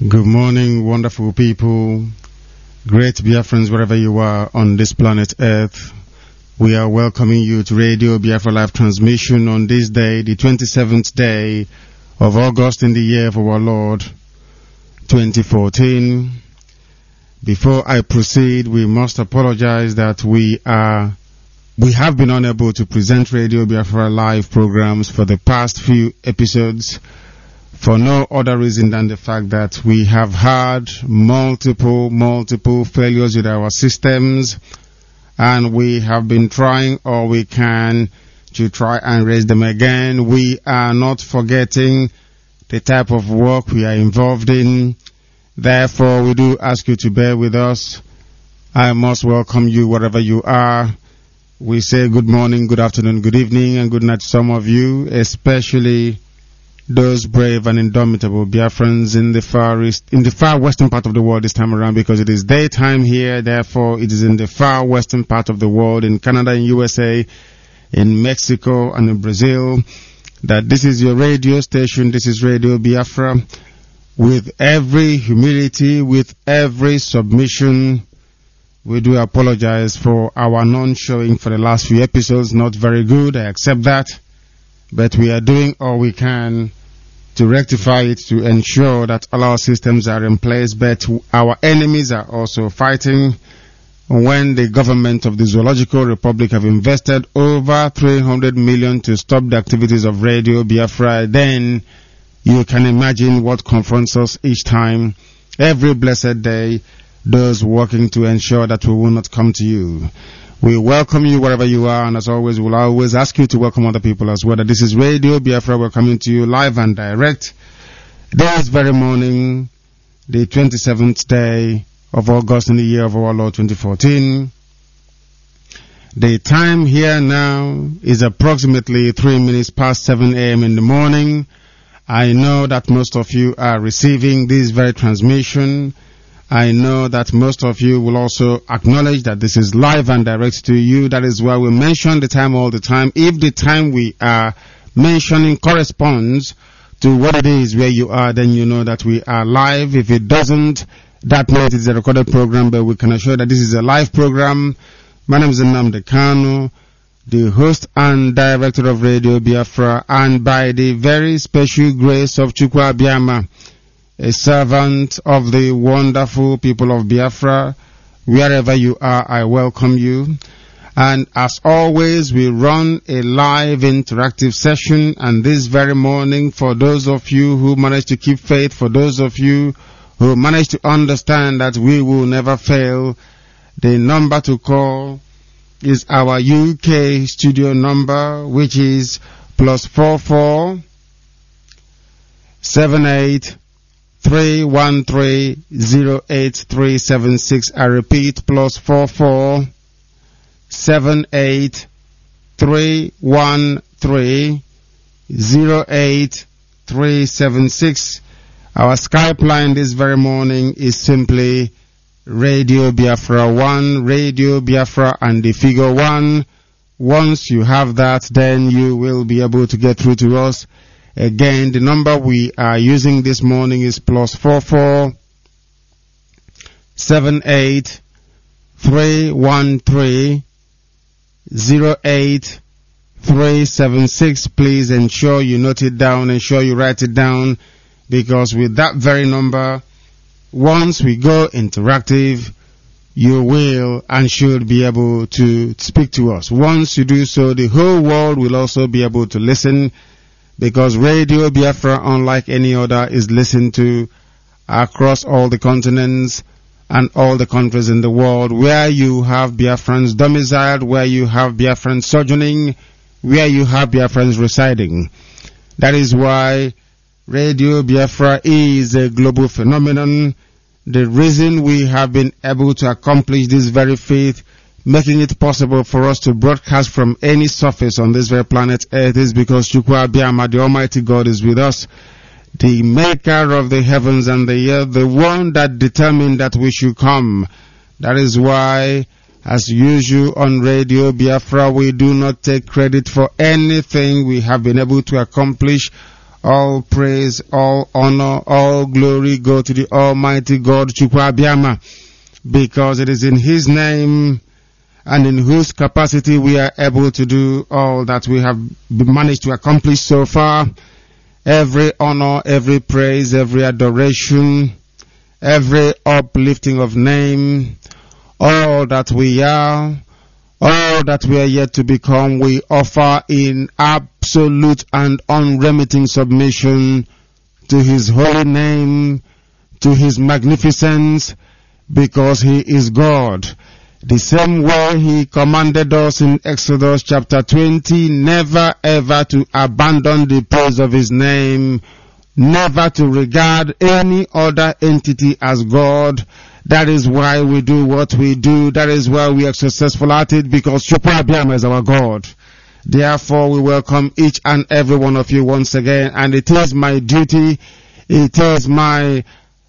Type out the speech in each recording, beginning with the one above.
Good morning, wonderful people, great Biafrans wherever you are on this planet Earth. We are welcoming you to Radio Biafra Live Transmission on this day, the 27th day of August in the year of our Lord, 2014. Before I proceed, we must apologize that we have been unable to present Radio Biafra Live programs for the past few episodes, for no other reason than the fact that we have had multiple failures with our systems, and we have been trying all we can to try and raise them again. We are not forgetting the type of work we are involved in. Therefore, we do ask you to bear with us. I must welcome you wherever you are. We say good morning, good afternoon, good evening, and good night to some of you, especially those brave and indomitable Biafrans in the far western part of the world this time around, because it is daytime here. Therefore, it is in the far western part of the world, in Canada, in USA, in Mexico, and in Brazil, that this is your radio station. This is Radio Biafra. With every humility, with every submission, we do apologize for our non-showing for the last few episodes. Not very good, I accept that. But we are doing all we can to rectify it, to ensure that all our systems are in place. But our enemies are also fighting. When the government of the Zoological Republic have invested over 300 million to stop the activities of Radio Biafra, then you can imagine what confronts us each time, every blessed day, those working to ensure that we will not come to you. We welcome you wherever you are, and as always, we'll always ask you to welcome other people as well. This is Radio Biafra. We're coming to you live and direct this very morning, the 27th day of August in the year of our Lord 2014. The time here now is approximately 3 minutes past 7 a.m. in the morning. I know that most of you are receiving this very transmission. I know that most of you will also acknowledge that this is live and direct to you. That is why we mention the time all the time. If the time we are mentioning corresponds to what it is where you are, then you know that we are live. If it doesn't, that means it's a recorded program, but we can assure that this is a live program. My name is Nnamdi Kanu, the host and director of Radio Biafra, and by the very special grace of Chukwu Abiyama, a servant of the wonderful people of Biafra, wherever you are, I welcome you. And as always, we run a live interactive session, and this very morning, for those of you who manage to keep faith, for those of you who manage to understand that we will never fail, the number to call is our UK studio number, which is +44 78 313-08376. I repeat, +44 78 313-08376. Our Skype line this very morning is simply Radio Biafra 1, Radio Biafra and the figure 1. Once you have that, then you will be able to get through to us. Again, the number we are using this morning is +44 78 313-08376. Please ensure you note it down, ensure you write it down, because with that very number, once we go interactive, you will and should be able to speak to us. Once you do so, the whole world will also be able to listen, because Radio Biafra, unlike any other, is listened to across all the continents and all the countries in the world, where you have Biafrans domiciled, where you have Biafrans sojourning, where you have Biafrans residing. That is why Radio Biafra is a global phenomenon. The reason we have been able to accomplish this very feat, making it possible for us to broadcast from any surface on this very planet Earth, is because Chukwu Abiyama, the Almighty God, is with us, the maker of the heavens and the earth, the one that determined that we should come. That is why, as usual on Radio Biafra, we do not take credit for anything we have been able to accomplish All praise, all honor, all glory go to the Almighty God, Chukwu Abịama, because it is in His name and in whose capacity we are able to do all that we have managed to accomplish so far. Every honor, every praise, every adoration, every uplifting of name, all that we are, all that we are yet to become, we offer in absolute and unremitting submission to His holy name, to His magnificence, because He is God. The same way He commanded us in Exodus chapter 20, never ever to abandon the praise of His name, never to regard any other entity as God. That is why we do what we do. That is why we are successful at it, because Chukwu Abịama is our God. Therefore, we welcome each and every one of you once again, and it is my duty, it is my,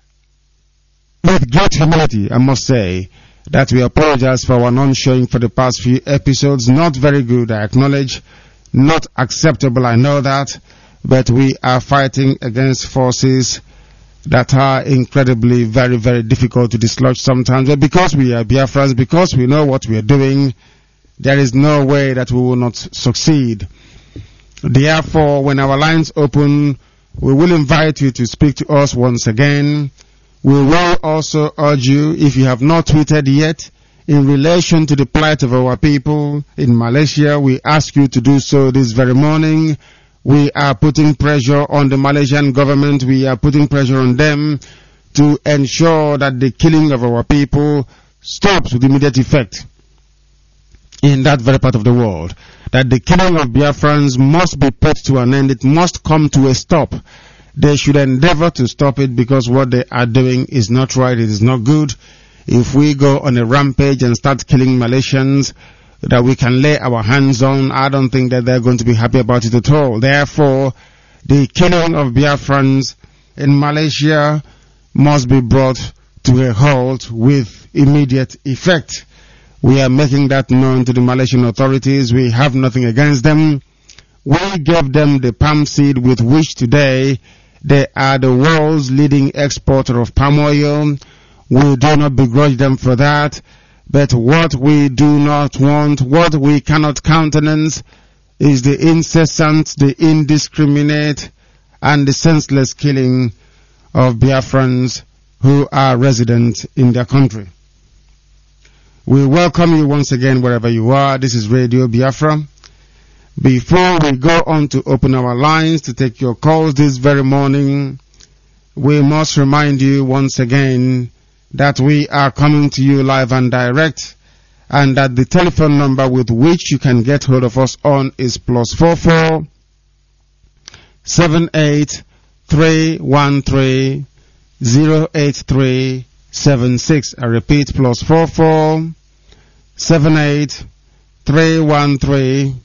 with great humility, I must say, that we apologize for our non-showing for the past few episodes. Not very good, I acknowledge. Not acceptable, I know that. But we are fighting against forces that are incredibly very, very difficult to dislodge sometimes. But because we are Biafrans, because we know what we are doing, there is no way that we will not succeed. Therefore, when our lines open, we will invite you to speak to us once again. We will also urge you, if you have not tweeted yet, in relation to the plight of our people in Malaysia, we ask you to do so this very morning. We are putting pressure on the Malaysian government. We are putting pressure on them to ensure that the killing of our people stops with immediate effect in that very part of the world. That the killing of Biafrans must be put to an end. It must come to a stop. They should endeavor to stop it, because what they are doing is not right. It is not good. If we go on a rampage and start killing Malaysians that we can lay our hands on, I don't think that they're going to be happy about it at all. Therefore, the killing of Biafrans in Malaysia must be brought to a halt with immediate effect. We are making that known to the Malaysian authorities. We have nothing against them. We gave them the palm seed with which today they are the world's leading exporter of palm oil. We do not begrudge them for that. But what we do not want, what we cannot countenance, is the incessant, the indiscriminate, and the senseless killing of Biafrans who are resident in their country. We welcome you once again wherever you are. This is Radio Biafra. Before we go on to open our lines to take your calls this very morning, we must remind you once again that we are coming to you live and direct, and that the telephone number with which you can get hold of us on is +44 78 313 083 76. I repeat, +44 78 313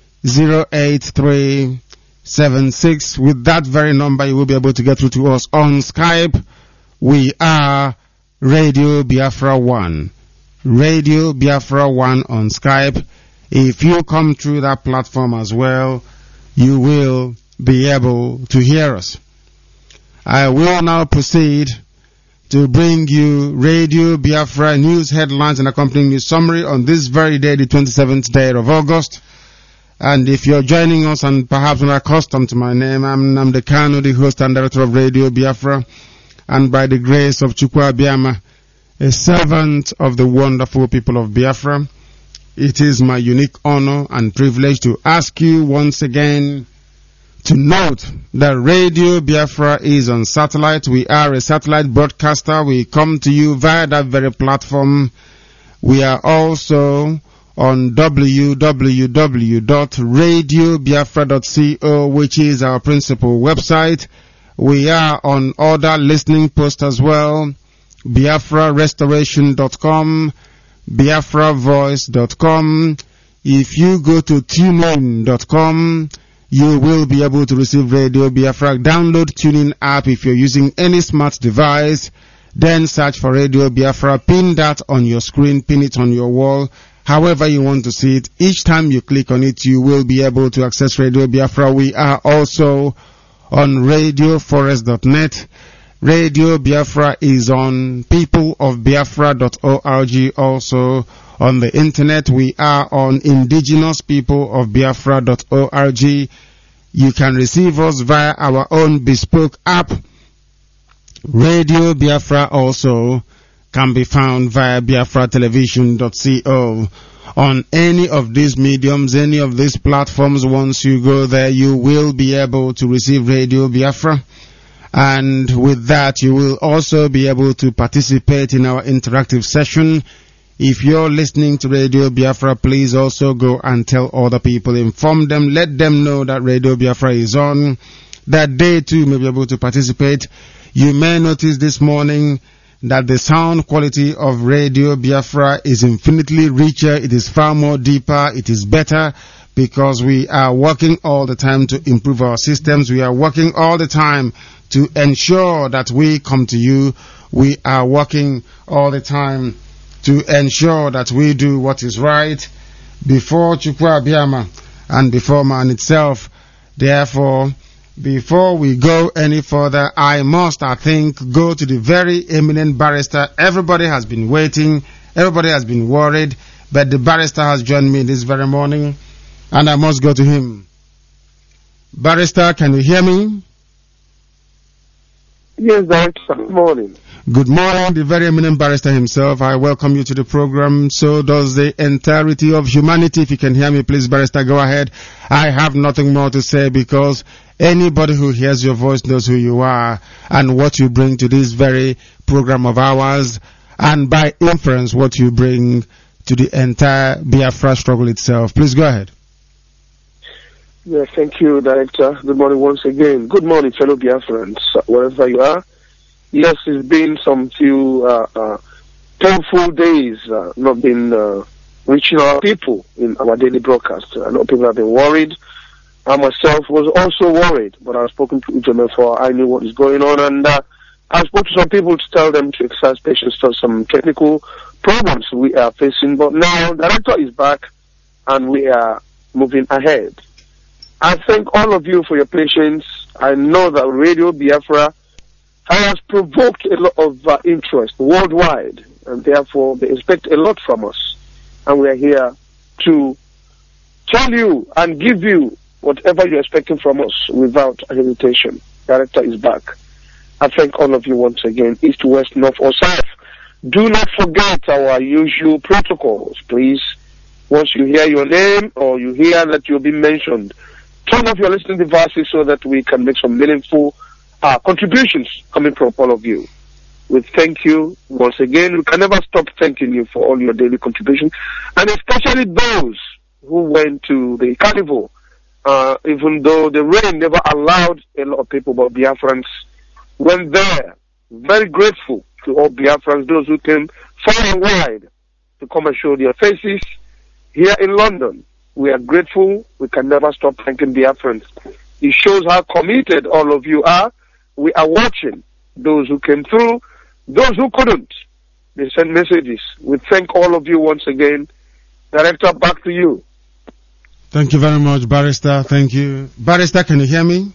08376. With that very number, you will be able to get through to us on Skype. We are Radio Biafra 1. Radio Biafra 1 on Skype. If you come through that platform as well, you will be able to hear us. I will now proceed to bring you Radio Biafra news headlines and accompanying news summary on this very day, the 27th day of August. And if you're joining us and perhaps not accustomed to my name, I'm Nnamdi Kanu, the host and director of Radio Biafra, and by the grace of Chukwu Abịama, a servant of the wonderful people of Biafra, it is my unique honor and privilege to ask you once again to note that Radio Biafra is on satellite. We are a satellite broadcaster. We come to you via that very platform. We are also on www.radiobiafra.co, which is our principal website. We are on other listening posts as well. BiafraRestoration.com, BiafraVoice.com. If you go to TuneIn.com, you will be able to receive Radio Biafra. Download TuneIn app if you're using any smart device. Then search for Radio Biafra. Pin that on your screen. Pin it on your wall. However you want to see it. Each time you click on it, you will be able to access Radio Biafra. We are also on radioforest.net. Radio Biafra is on peopleofbiafra.org. Also on the internet, we are on indigenouspeopleofbiafra.org. You can receive us via our own bespoke app. Radio Biafra also can be found via biafratelevision.co. On any of these mediums, any of these platforms, once you go there, you will be able to receive Radio Biafra. And with that, you will also be able to participate in our interactive session. If you're listening to Radio Biafra, please also go and tell other people, inform them, let them know that Radio Biafra is on, that they too may be able to participate. You may notice this morning that the sound quality of Radio Biafra is infinitely richer, it is far more deeper, it is better, because we are working all the time to improve our systems. We are working all the time to ensure that we come to you. We are working all the time to ensure that we do what is right before Chukwu Abiyama and before man itself. Therefore, before we go any further, I think, go to the very eminent barrister. Everybody has been waiting. Everybody has been worried. But the barrister has joined me this very morning, and I must go to him. Barrister, can you hear me? Yes, Director. Good morning. Good morning, the very eminent barrister himself. I welcome you to the program. So does the entirety of humanity. If you can hear me, please, barrister, go ahead. I have nothing more to say, because anybody who hears your voice knows who you are and what you bring to this very program of ours, and by inference, what you bring to the entire Biafra struggle itself. Please go ahead. Yes, thank you, Director. Good morning once again. Good morning, fellow Biafrans, wherever you are. Yes, it's been some few painful days not been reaching our people in our daily broadcast. I know people have been worried. I myself was also worried, but I've spoken to Ujome for I knew what is going on, and I spoke to some people to tell them to exercise patience for some technical problems we are facing. But now, Director is back, and we are moving ahead. I thank all of you for your patience. I know that Radio Biafra has provoked a lot of interest worldwide, and therefore they expect a lot from us. And we are here to tell you and give you whatever you're expecting from us without hesitation. Director is back. I thank all of you once again, east, west, north, or south. Do not forget our usual protocols, please. Once you hear your name or you hear that you'll be mentioned, turn off your listening devices so that we can make some meaningful contributions coming from all of you. We thank you once again. We can never stop thanking you for all your daily contributions, and especially those who went to the carnival, even though the rain never allowed a lot of people, but Biafrans went there. Very grateful to all Biafrans, those who came far and wide to come and show their faces here in London. We are grateful. We can never stop thanking Biafrans. It shows how committed all of you are. We are watching those who came through, those who couldn't. They sent messages. We thank all of you once again. Director, back to you. Thank you very much, Barrister. Thank you. Barrister, can you hear me?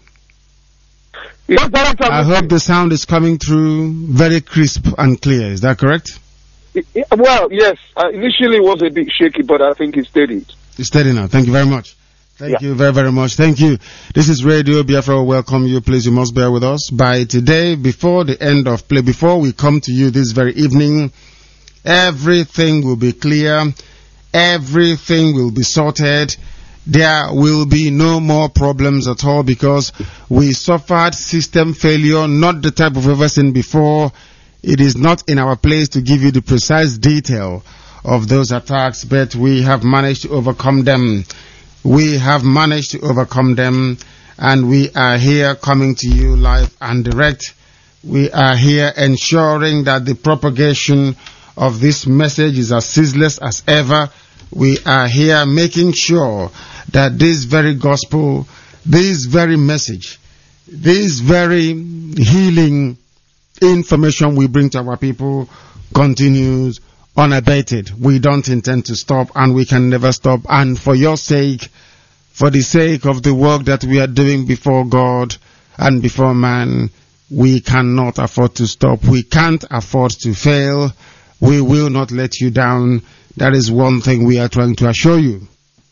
Yes, Director. I hope the sound is coming through very crisp and clear. Is that correct? Well, yes. Initially it was a bit shaky, but I think it's steady. It's steady now. Thank you very much. Thank you very, very much. Thank you. This is Radio Biafra. Welcome you. Please, you must bear with us. By today, before the end of play, before we come to you this very evening, everything will be clear. Everything will be sorted. There will be no more problems at all, because we suffered system failure, not the type we've ever seen before. It is not in our place to give you the precise detail of those attacks, but we have managed to overcome them. We have managed to overcome them, and we are here coming to you live and direct. We are here ensuring that the propagation of this message is as ceaseless as ever. We are here making sure that this very gospel, this very message, this very healing information we bring to our people continues unabated. We don't intend to stop, and we can never stop. And for your sake, for the sake of the work that we are doing before God and before man. We cannot afford to stop. We can't afford to fail. We will not let you down. That is one thing we are trying to assure you.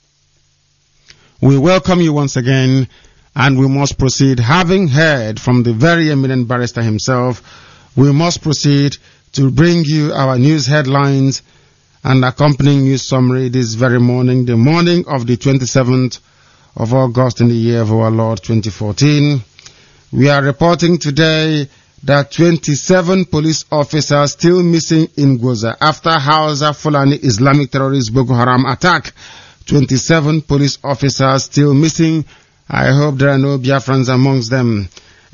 We welcome you once again, and we must proceed. Having heard from the very eminent barrister himself, we must proceed to bring you our news headlines and accompanying news summary this very morning, the morning of the 27th of August in the year of our Lord 2014. We are reporting today that 27 police officers still missing in Goza after Hausa Fulani Islamic terrorist Boko Haram attack. 27 police officers still missing. I hope there are no Biafrans amongst them.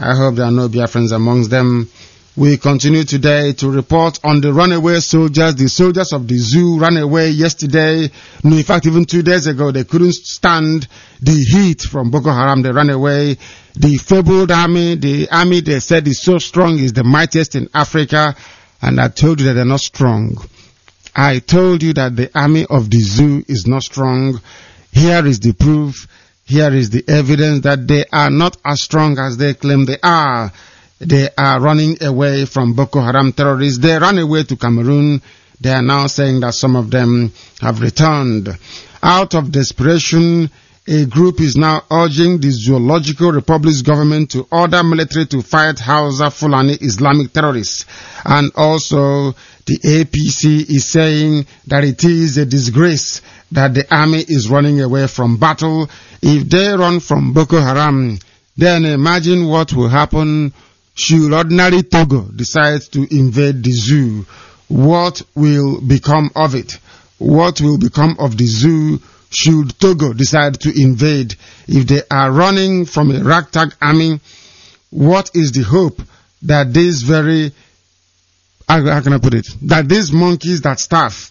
We continue today to report on the runaway soldiers. The soldiers of the zoo ran away yesterday. No, in fact, even 2 days ago, they couldn't stand the heat from Boko Haram. They ran away. The fabled army, the army they said is so strong, is the mightiest in Africa. And I told you that they're not strong. I told you that the army of the zoo is not strong. Here is the proof. Here is the evidence that they are not as strong as they claim they are. They are running away from Boko Haram terrorists. They ran away to Cameroon. They are now saying that some of them have returned. Out of desperation, a group is now urging the Zoological Republic's government to order military to fight Hausa Fulani Islamic terrorists. And also, the APC is saying that it is a disgrace that the army is running away from battle. If they run from Boko Haram, then imagine what will happen should ordinary Togo decide to invade the zoo. What will become of it? What will become of the zoo should Togo decide to invade? If they are running from a ragtag army, what is the hope that these that these monkeys that staff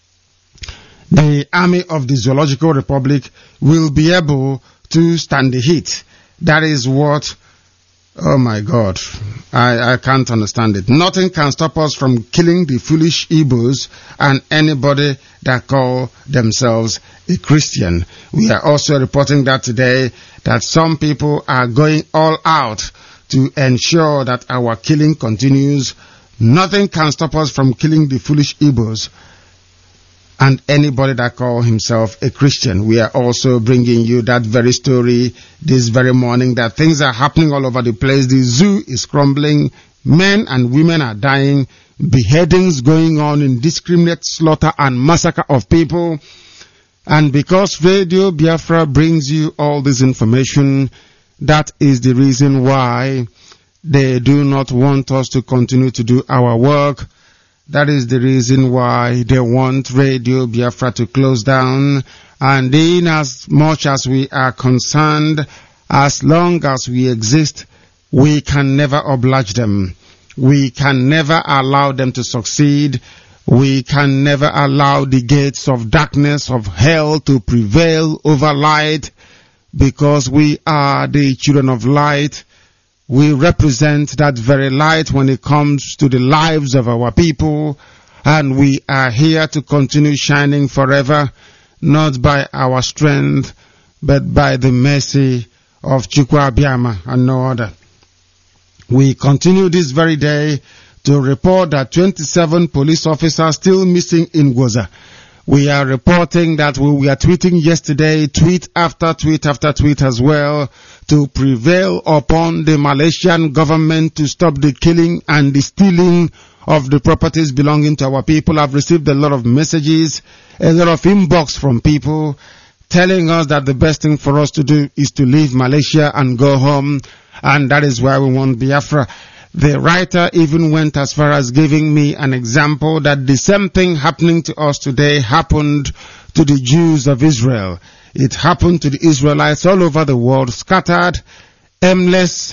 the army of the Zoological Republic will be able to stand the heat? That is what, oh my God, I can't understand it. Nothing can stop us from killing the foolish Igbos and anybody that call themselves a Christian. We are also reporting that today that some people are going all out to ensure that our killing continues. Nothing can stop us from killing the foolish Igbos and anybody that calls himself a Christian. We are also bringing you that very story this very morning, that things are happening all over the place. The zoo is crumbling. Men and women are dying. Beheadings going on, indiscriminate slaughter and massacre of people. And because Radio Biafra brings you all this information, that is the reason why they do not want us to continue to do our work. That is the reason why they want Radio Biafra to close down. And in as much as we are concerned, as long as we exist, we can never oblige them. We can never allow them to succeed. We can never allow the gates of darkness, of hell, to prevail over light, because we are the children of light. We represent that very light when it comes to the lives of our people, and we are here to continue shining forever, not by our strength, but by the mercy of Chukwu Abiyama and no other. We continue this very day to report that 27 police officers still missing in Goza. We are reporting that we are tweeting yesterday, tweet after tweet after tweet as well, to prevail upon the Malaysian government to stop the killing and the stealing of the properties belonging to our people. I've received a lot of messages, a lot of inbox from people telling us that the best thing for us to do is to leave Malaysia and go home, and that is why we want Biafra. The writer even went as far as giving me an example that the same thing happening to us today happened to the Jews of Israel. It happened to the Israelites all over the world, scattered, aimless,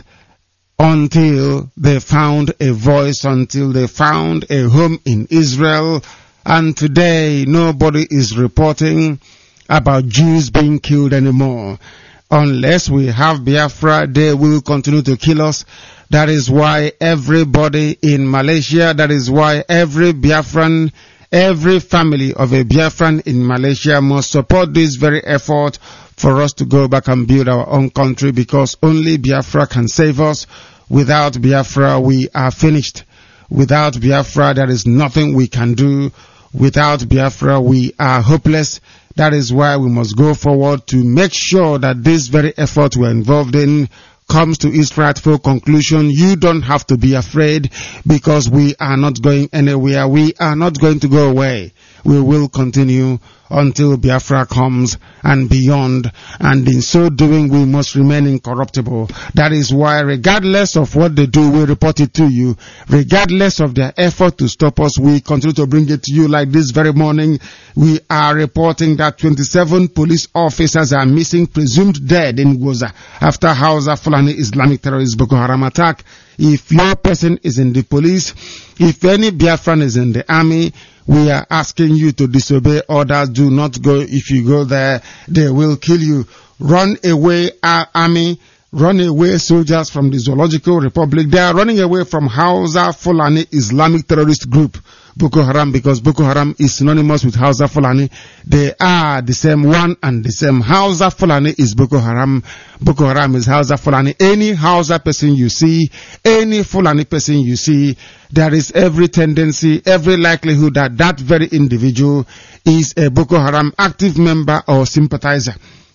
until they found a voice, until they found a home in Israel. And today, nobody is reporting about Jews being killed anymore. Unless we have Biafra, they will continue to kill us. That is why everybody in Malaysia, that is why every Biafran, every family of a Biafran in Malaysia must support this very effort for us to go back and build our own country, because only Biafra can save us. Without Biafra, we are finished. Without Biafra, there is nothing we can do. Without Biafra, we are hopeless. That is why we must go forward to make sure that this very effort we're involved in comes to its rightful conclusion. You don't have to be afraid, because we are not going anywhere. We are not going to go away. We will continue until Biafra comes and beyond, and in so doing we must remain incorruptible. That is why, regardless of what they do, we report it to you. Regardless of their effort to stop us, we continue to bring it to you. Like this very morning, we are reporting that 27 police officers are missing, presumed dead in Goza after Hausa Fulani Islamic terrorist Boko Haram attack. If your person is in the police, if any Biafran is in the army, we are asking you to disobey orders. Do not go. If you go there, they will kill you. Run away, army. Run away, soldiers from the Zoological Republic. They are running away from Hausa Fulani Islamic terrorist group, Boko Haram, because Boko Haram is synonymous with Hausa Fulani. They are the same, one and the same. Hausa Fulani is Boko Haram. Boko Haram is Hausa Fulani. Any Hausa person you see, any Fulani person you see, there is every tendency, every likelihood that that very individual is a Boko Haram active member or sympathizer.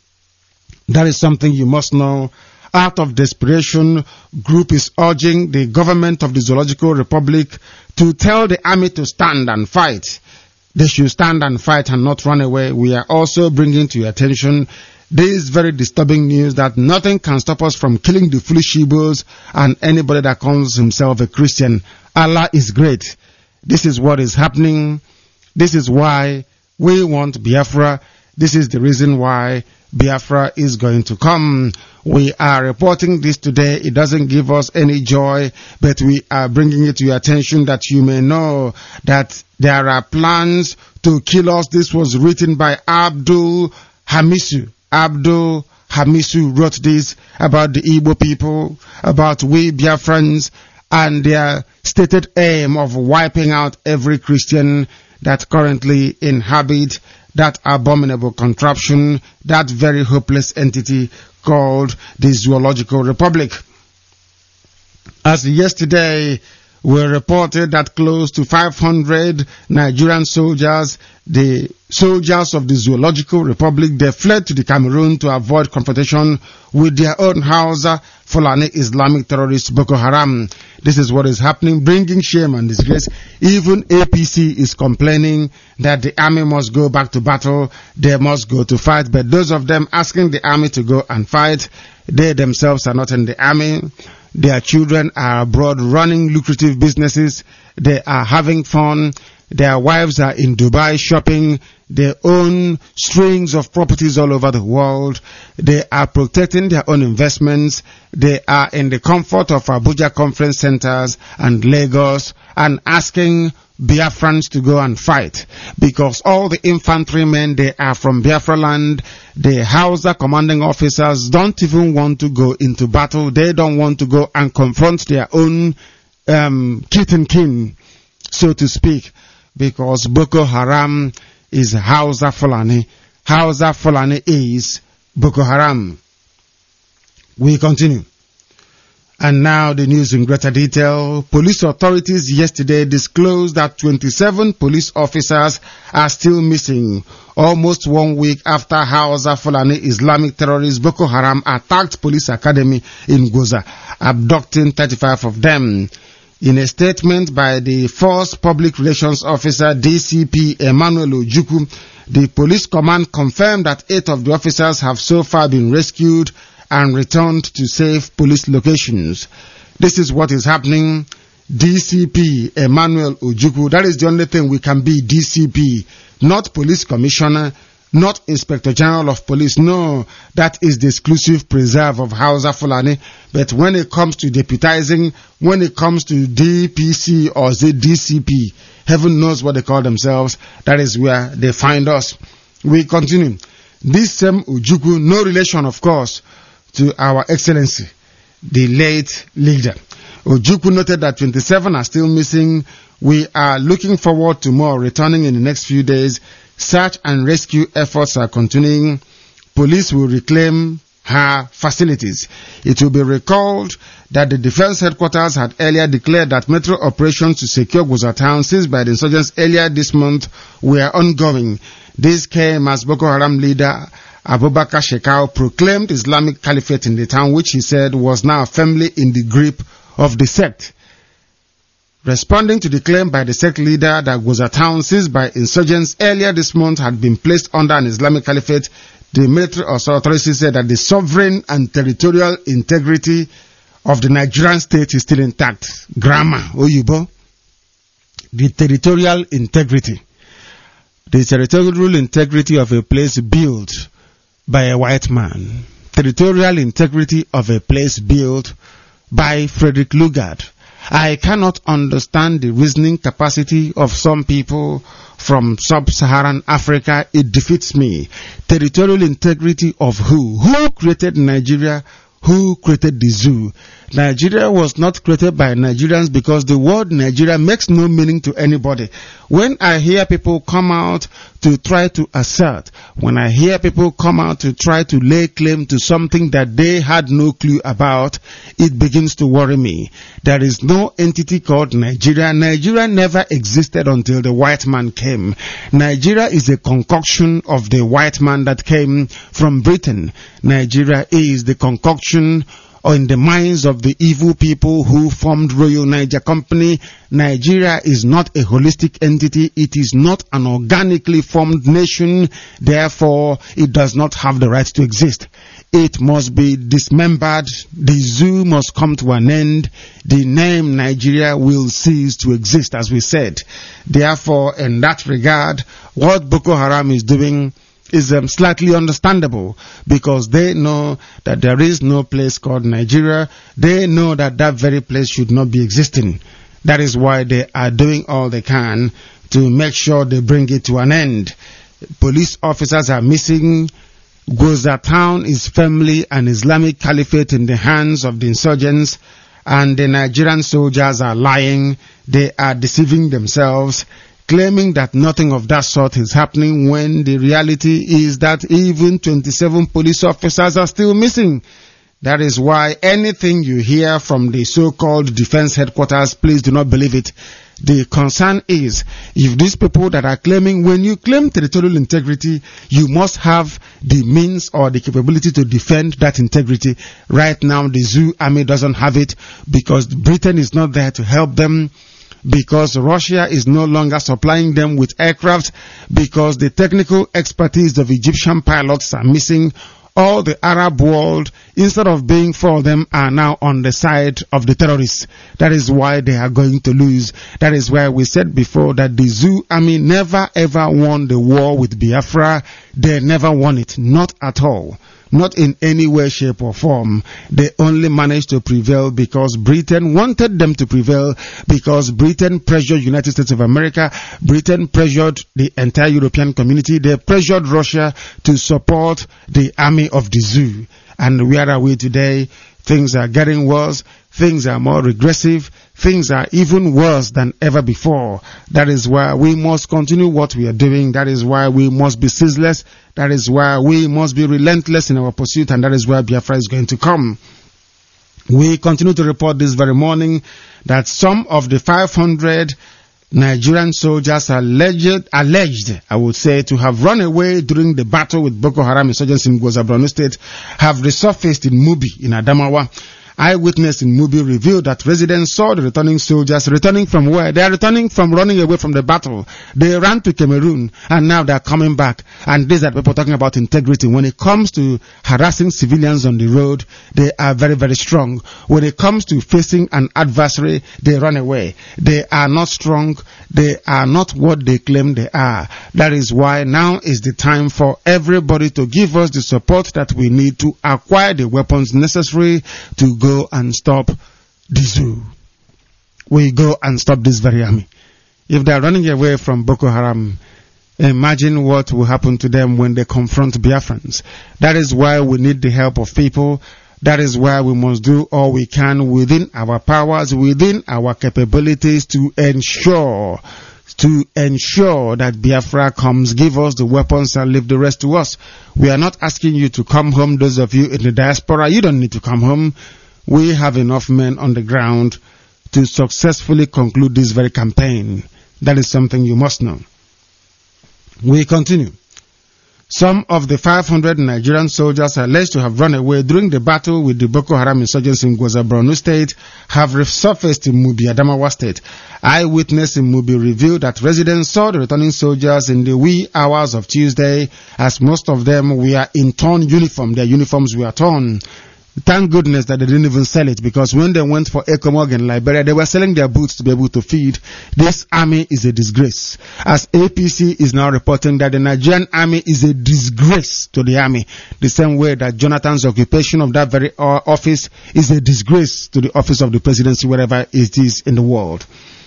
That is something you must know. Out of desperation, group is urging the government of the Zoological Republic to tell the army to stand and fight. They should stand and fight and not run away. We are also bringing to your attention this very disturbing news that nothing can stop us from killing the foolish Igbos and anybody that calls himself a Christian. Allah is great. This is what is happening. This is why we want Biafra. This is the reason why Biafra is going to come. We are reporting this today. It doesn't give us any joy, but we are bringing it to your attention that you may know that there are plans to kill us. This was written by Abdul Hamisu. Abdul Hamisu wrote this about the Igbo people, about we Biafrans, and their stated aim of wiping out every Christian that currently inhabit that abominable contraption, that very hopeless entity called the Zoological Republic. As yesterday, we reported that close to 500 Nigerian soldiers, the soldiers of the Zoological Republic, they fled to the Cameroon to avoid confrontation with their own Hausa Fulani Islamic terrorist Boko Haram. This is what is happening, bringing shame and disgrace. Even APC is complaining that the army must go back to battle, they must go to fight. But those of them asking the army to go and fight, they themselves are not in the army. Their children are abroad running lucrative businesses. They are having fun. Their wives are in Dubai shopping. They own strings of properties all over the world. They are protecting their own investments. They are in the comfort of Abuja conference centers and Lagos and asking Biafrans to go and fight, because all the infantrymen, they are from Biafra land. The Hausa commanding officers don't even want to go into battle. They don't want to go and confront their own kith and kin, so to speak, because Boko Haram is Hausa Fulani. Hausa Fulani is Boko Haram. We continue. And now the news in greater detail. Police authorities yesterday disclosed that 27 police officers are still missing, almost 1 week after Hausa Fulani Islamic terrorist Boko Haram attacked police academy in Goza, abducting 35 of them. In a statement by the Force Public Relations Officer DCP Emmanuel Ojukwu, the police command confirmed that 8 of the officers have so far been rescued and returned to safe police locations. This is what is happening. DCP Emmanuel Ojukwu, that is the only thing we can be, DCP, not police commissioner, not Inspector General of Police. No, that is the exclusive preserve of Hausa Fulani. But when it comes to deputizing, when it comes to DPC or the DCP, heaven knows what they call themselves, that is where they find us. We continue. This same Ojukwu, no relation of course to our Excellency, the late leader. Ojukwu noted that 27 are still missing. We are looking forward to more returning in the next few days. Search and rescue efforts are continuing. police will reclaim her facilities. It will be recalled that the defense headquarters had earlier declared that military operations to secure Goza town seized by the insurgents earlier this month were ongoing. This came as Boko Haram leader Abubakar Shekau proclaimed Islamic Caliphate in the town, which he said was now firmly in the grip of the sect. Responding to the claim by the sect leader that Goza town seized by insurgents earlier this month had been placed under an Islamic Caliphate, the military authorities said that the sovereign and territorial integrity of the Nigerian state is still intact. Grammar, Oyibo. The territorial integrity. The territorial integrity of a place built by a white man. Territorial integrity of a place built by Frederick Lugard. I cannot understand the reasoning capacity of some people from sub-Saharan Africa. It defeats me. Territorial integrity of who? Who created Nigeria? Who created the zoo? Nigeria was not created by Nigerians because the word Nigeria makes no meaning to anybody. When I hear people come out to try to assert, when I hear people come out to try to lay claim to something that they had no clue about, it begins to worry me. There is no entity called Nigeria. Nigeria never existed until the white man came. Nigeria is a concoction of the white man that came from Britain. Nigeria is the concoction or in the minds of the evil people who formed Royal Niger Company. Nigeria is not a holistic entity. It is not an organically formed nation. Therefore, it does not have the right to exist. It must be dismembered. The zoo must come to an end. The name Nigeria will cease to exist, as we said. Therefore, in that regard, what Boko Haram is doing is slightly understandable, because they know that there is no place called Nigeria. They know that that very place should not be existing. That is why they are doing all they can to make sure they bring it to an end. Police officers are missing. Goza town is firmly an Islamic caliphate in the hands of the insurgents, and the Nigerian soldiers are lying. They are deceiving themselves, claiming that nothing of that sort is happening, when the reality is that even 27 police officers are still missing. That is why anything you hear from the so-called defense headquarters, please do not believe it. The concern is, if these people that are claiming, when you claim territorial integrity, you must have the means or the capability to defend that integrity. Right now, the zoo army doesn't have it, because Britain is not there to help them, because Russia is no longer supplying them with aircraft, because the technical expertise of Egyptian pilots are missing. All the Arab world, instead of being for them, are now on the side of the terrorists. That is why they are going to lose. That is why we said before that the zoo army never ever won the war with Biafra. They never won it. Not at all. Not in any way, shape or form. They only managed to prevail because Britain wanted them to prevail, because Britain pressured United States of America, Britain pressured the entire European community, they pressured Russia to support the army of the zoo. And where are we today? Things are getting worse. Things are more regressive. Things are even worse than ever before. That is why we must continue what we are doing. That is why we must be ceaseless. That is why we must be relentless in our pursuit. And that is where Biafra is going to come. We continue to report this very morning that some of the 500 Nigerian soldiers alleged, I would say, to have run away during the battle with Boko Haram insurgents in Goza, Borno State, have resurfaced in Mubi, in Adamawa. Eyewitness in Mubi revealed that residents saw the returning soldiers returning from where? They are returning from running away from the battle. They ran to Cameroon and now they are coming back. And these are people talking about integrity. When it comes to harassing civilians on the road, they are very, very strong. When it comes to facing an adversary, they run away. They are not strong. They are not what they claim they are. That is why now is the time for everybody to give us the support that we need to acquire the weapons necessary to go and stop the zoo. We go and stop this very army. If they are running away from Boko Haram, imagine what will happen to them when they confront Biafrans. That is why we need the help of people. That is why we must do all we can within our powers, within our capabilities, to ensure to ensure that Biafra comes, give us the weapons and leave the rest to us. We are not asking you to come home. Those of you in the diaspora, you don't need to come home. We have enough men on the ground to successfully conclude this very campaign. That is something you must know. We continue. Some of the 500 Nigerian soldiers alleged to have run away during the battle with the Boko Haram insurgents in Gwoza, Borno State have resurfaced in Mubi, Adamawa State. Eyewitness in Mubi revealed that residents saw the returning soldiers in the wee hours of Tuesday, as most of them were in torn uniform. Their uniforms were torn. Thank goodness that they didn't even sell it, because when they went for ECOMOG in Liberia, they were selling their boots to be able to feed. This army is a disgrace. As APC is now reporting that the Nigerian army is a disgrace to the army, the same way that Jonathan's occupation of that very office is a disgrace to the office of the presidency, wherever it is in the world.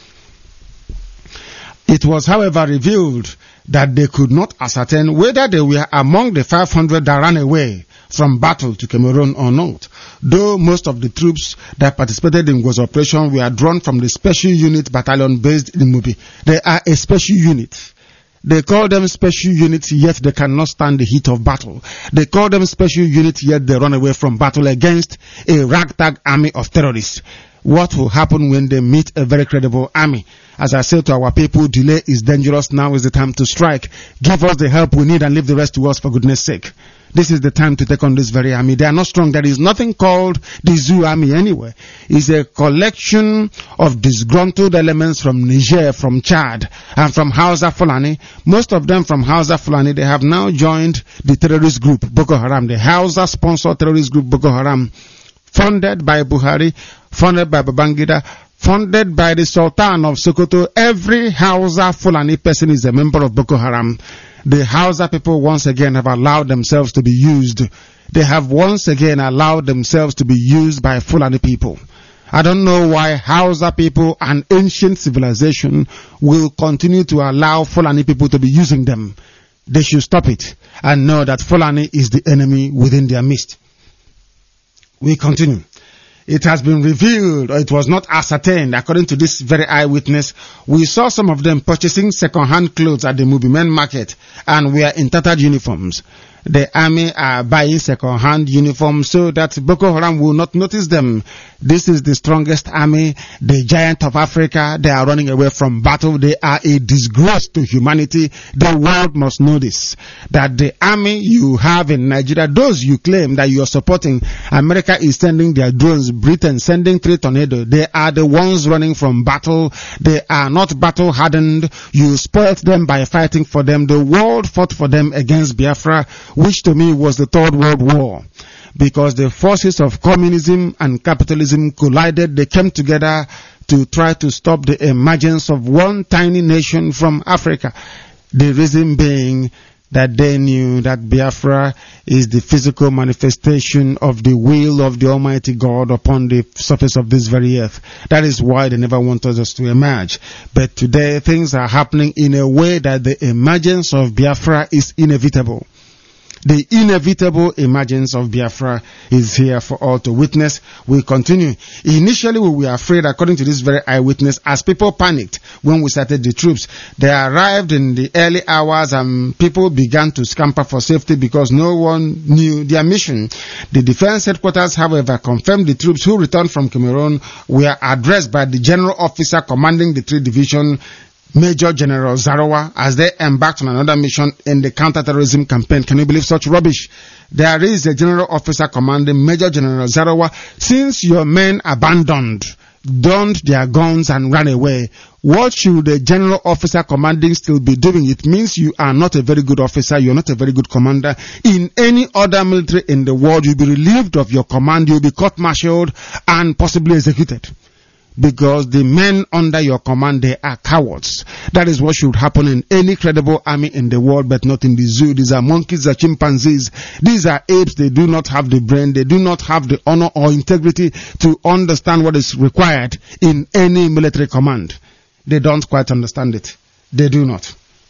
It was, however, revealed that they could not ascertain whether they were among the 500 that ran away from battle to Cameroon or not, though most of the troops that participated in Gwoza operation were drawn from the special unit battalion based in Mubi. They are a special unit. They call them special units, yet they cannot stand the heat of battle. They call them special units, yet they run away from battle against a ragtag army of terrorists. What will happen when they meet a very credible army? As I say to our people, delay is dangerous. Now is the time to strike. Give us the help we need and leave the rest to us, for goodness sake. This is the time to take on this very army. They are not strong. There is nothing called the Zoo Army anywhere. It's a collection of disgruntled elements from Niger, from Chad, and from Hausa Fulani. Most of them from Hausa Fulani. They have now joined the terrorist group, Boko Haram, the Hausa-sponsored terrorist group, Boko Haram, funded by Buhari, funded by Babangida, funded by the Sultan of Sokoto. Every Hausa Fulani person is a member of Boko Haram. The Hausa people once again have allowed themselves to be used. They have once again allowed themselves to be used by Fulani people. I don't know why Hausa people, an ancient civilization, will continue to allow Fulani people to be using them. They should stop it and know that Fulani is the enemy within their midst. We continue. It has been revealed, or it was not ascertained, according to this very eyewitness. We saw some of them purchasing second-hand clothes at the Mubi Men Market and were in tattered uniforms. The army are buying second-hand uniforms so that Boko Haram will not notice them. This is the strongest army, the giant of Africa. They are running away from battle. They are a disgrace to humanity. The world must know this, that the army you have in Nigeria, those you claim that you are supporting, America is sending their drones, Britain sending 3 tornadoes. They are the ones running from battle. They are not battle hardened. You spoiled them by fighting for them. The world fought for them against Biafra, which to me was the Third World War. Because the forces of communism and capitalism collided, they came together to try to stop the emergence of one tiny nation from Africa. The reason being that they knew that Biafra is the physical manifestation of the will of the Almighty God upon the surface of this very earth. That is why they never wanted us to emerge. But today things are happening in a way that the emergence of Biafra is inevitable. The inevitable emergence of Biafra is here for all to witness. We continue. Initially, we were afraid, according to this very eyewitness, as people panicked when we started the troops. They arrived in the early hours and people began to scamper for safety because no one knew their mission. The defense headquarters, however, confirmed the troops who returned from Cameroon were addressed by the general officer commanding the 3rd Division, Major General Zarawa, as they embarked on another mission in the counter-terrorism campaign. Can you believe such rubbish? There is a general officer commanding, Major General Zarawa. Since your men abandoned, donned their guns and ran away, what should the general officer commanding still be doing? It means you are not a very good officer, you are not a very good commander. In any other military in the world, you'll be relieved of your command, you'll be court-martialed and possibly executed. Because the men under your command, they are cowards. That is what should happen in any credible army in the world, but not in the zoo. These are monkeys, these are chimpanzees. These are apes. They do not have the brain. They do not have the honor or integrity to understand what is required in any military command. They don't quite understand it. They do not.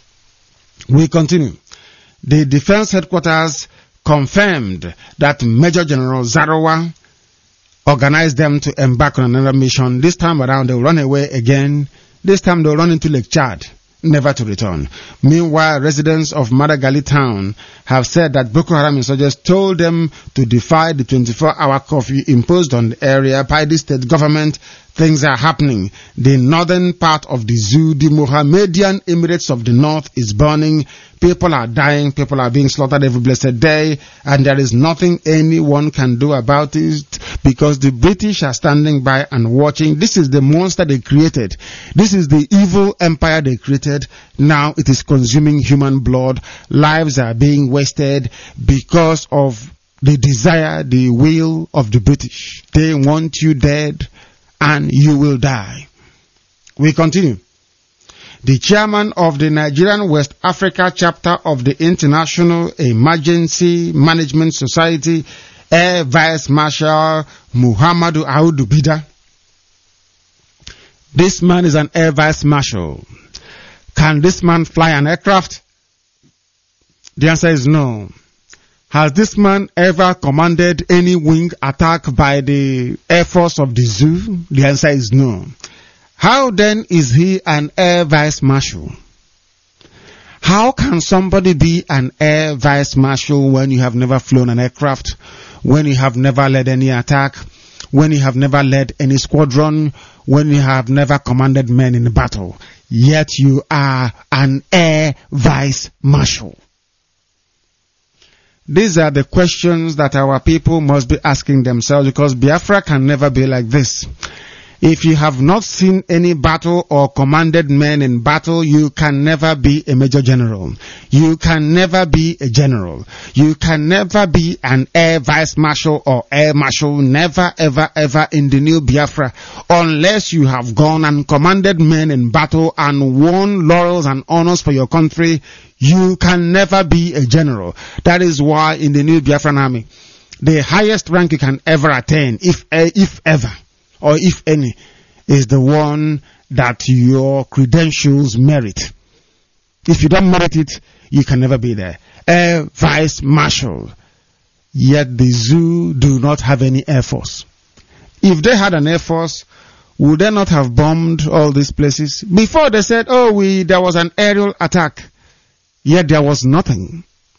We continue. The defense headquarters confirmed that Major General Zarawa organized them to embark on another mission. This time around, they'll run away again. This time they'll run into Lake Chad, never to return. Meanwhile, residents of Madagali town have said that Boko Haram insurgents told them to defy the 24-hour curfew imposed on the area by the state government. Things are happening. The northern part of the zoo, the Mohammedian Emirates of the North, is burning. People are dying. People are being slaughtered every blessed day. And there is nothing anyone can do about it because the British are standing by and watching. This is the monster they created. This is the evil empire they created. Now it is consuming human blood. Lives are being wasted because of the desire, the will of the British. They want you dead and you will die. We continue. The chairman of the Nigerian West Africa chapter of the International Emergency Management Society, Air Vice Marshal Muhammadu Audu Bida. This man is an Air Vice Marshal. Can this man fly an aircraft? The answer is no. Has this man ever commanded any wing attack by the Air Force of the zoo? The answer is no. How then is he an Air Vice Marshal? How can somebody be an Air Vice Marshal when you have never flown an aircraft, when you have never led any attack, when you have never led any squadron, when you have never commanded men in battle, yet you are an Air Vice Marshal? These are the questions that our people must be asking themselves, because Biafra can never be like this. If you have not seen any battle or commanded men in battle, you can never be a major general. You can never be a general. You can never be an air vice marshal or air marshal. Never, ever, ever in the new Biafra, unless you have gone and commanded men in battle and won laurels and honors for your country. You can never be a general. That is why in the new Biafran army, the highest rank you can ever attain, if ever, or if any, is the one that your credentials merit. If you don't merit it, you can never be there. Air Vice Marshal. Yet the zoo do not have any air force. If they had an air force, would they not have bombed all these places? Before they said, there was an aerial attack. Yet there was nothing.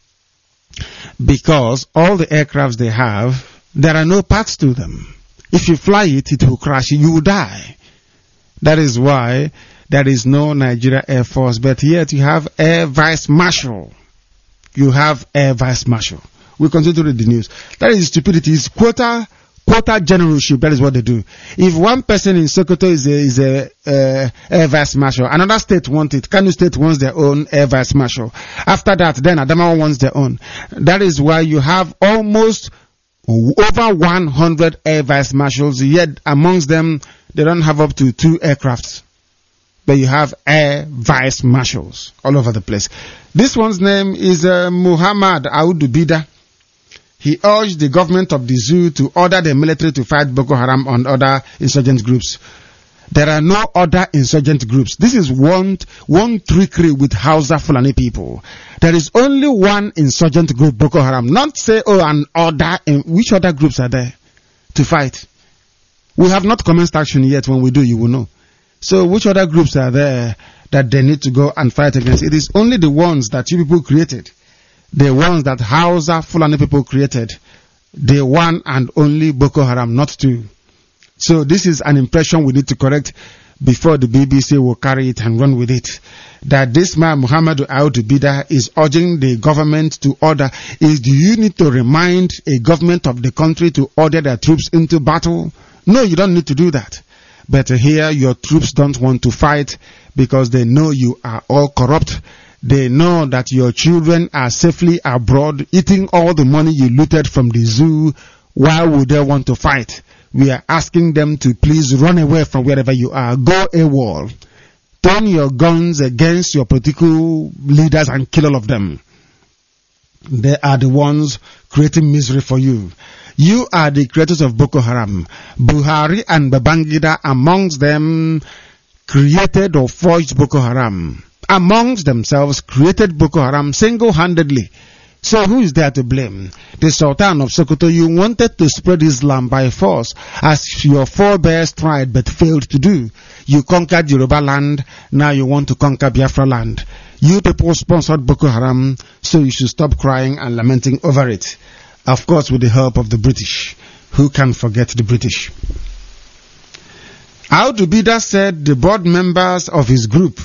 Because all the aircrafts they have, there are no parts to them. If you fly it, it will crash. You will die. That is why there is no Nigeria Air Force. But yet you have Air Vice Marshal. You have Air Vice Marshal. We continue to read the news. That is stupidity. It's quota generalship. That is what they do. If one person in Sokoto is a Air Vice Marshal, another state wants it. Kano State wants their own Air Vice Marshal. After that, then Adamawa wants their own. That is why you have almost over 100 Air Vice Marshals, yet amongst them, they don't have up to 2 aircrafts. But you have Air Vice Marshals all over the place. This one's name is Muhammad Audu Bida. He urged the government of the zoo to order the military to fight Boko Haram and other insurgent groups. There are no other insurgent groups. This is one trickery with Hausa Fulani people. There is only one insurgent group, Boko Haram. Not say, which other groups are there to fight? We have not commenced action yet. When we do, you will know. So which other groups are there that they need to go and fight against? It is only the ones that you people created. The ones that Hausa Fulani people created. The one and only Boko Haram, not 2. So this is an impression we need to correct before the BBC will carry it and run with it. That this man, Muhammadu Audu Bida, is urging the government to order. Do you need to remind a government of the country to order their troops into battle? No, you don't need to do that. But here, your troops don't want to fight because they know you are all corrupt. They know that your children are safely abroad, eating all the money you looted from the zoo. Why would they want to fight? We are asking them to please run away from wherever you are. Go AWOL. Turn your guns against your political leaders and kill all of them. They are the ones creating misery for you. You are the creators of Boko Haram. Buhari and Babangida amongst them created or forged Boko Haram. Amongst themselves created Boko Haram single-handedly. So who is there to blame? The Sultan of Sokoto. You wanted to spread Islam by force, as your forebears tried but failed to do. You conquered Yoruba land, now you want to conquer Biafra land. You people sponsored Boko Haram, so you should stop crying and lamenting over it. Of course, with the help of the British. Who can forget the British? Audu Bida said the board members of his group,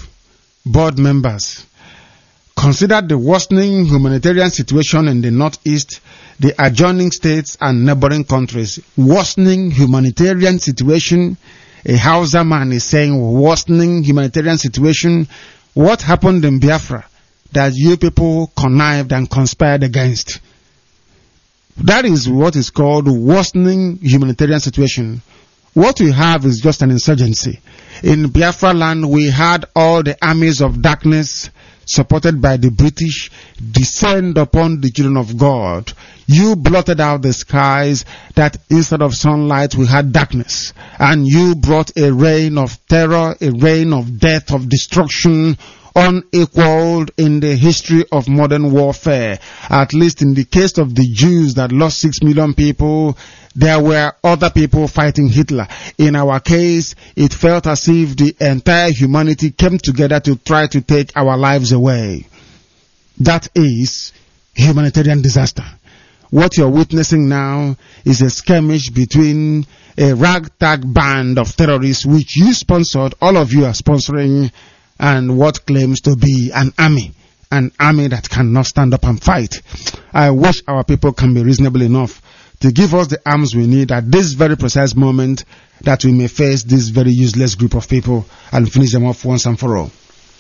considered the worsening humanitarian situation in the northeast, the adjoining states and neighboring countries. Worsening humanitarian situation. A Hausa man is saying worsening humanitarian situation. What happened in Biafra that you people connived and conspired against? That is what is called worsening humanitarian situation. What we have is just an insurgency. In Biafra land, we had all the armies of darkness supported by the British descend upon the children of God. You blotted out the skies that instead of sunlight we had darkness. And you brought a reign of terror, a reign of death, of destruction, unequaled in the history of modern warfare. At least in the case of the Jews that lost 6 million people, there were other people fighting Hitler. In our case, it felt as if the entire humanity came together to try to take our lives away. That is humanitarian disaster. What you're witnessing now is a skirmish between a ragtag band of terrorists which you sponsored, all of you are sponsoring, and what claims to be an army that cannot stand up and fight. I wish our people can be reasonable enough to give us the arms we need at this very precise moment that we may face this very useless group of people and finish them off once and for all.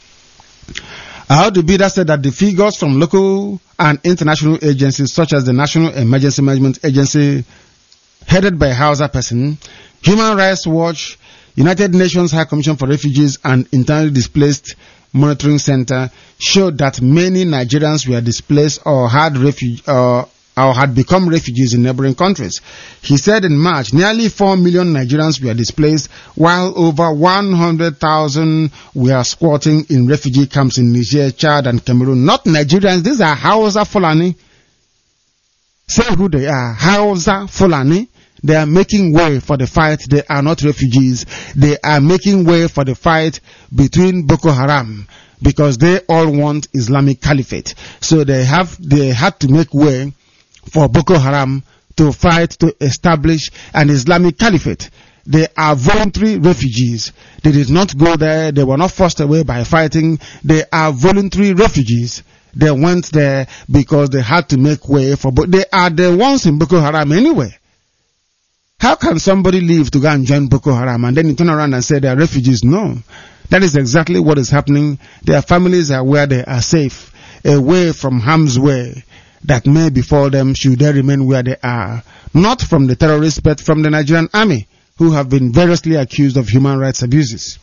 Audu Bida said that the figures from local and international agencies such as the National Emergency Management Agency headed by a Hausa person, Human Rights Watch, United Nations High Commission for Refugees and Internally Displaced Monitoring Center showed that many Nigerians were displaced or had become refugees in neighboring countries. He said in March, nearly 4 million Nigerians were displaced, while over 100,000 were squatting in refugee camps in Niger, Chad, and Cameroon. Not Nigerians, these are Hausa Fulani. Say who they are. Hausa Fulani. They are making way for the fight. They are not refugees. They are making way for the fight between Boko Haram, because they all want Islamic Caliphate. So they had to make way for Boko Haram to fight to establish an Islamic Caliphate. They are voluntary refugees. They did not go there. They were not forced away by fighting. They are voluntary refugees. They went there because they had to make way for, but they are the ones in Boko Haram anyway. How can somebody leave to go and join Boko Haram and then you turn around and say they are refugees? No. That is exactly what is happening. Their families are where they are safe, away from harm's way that may befall them should they remain where they are. Not from the terrorists, but from the Nigerian army, who have been variously accused of human rights abuses.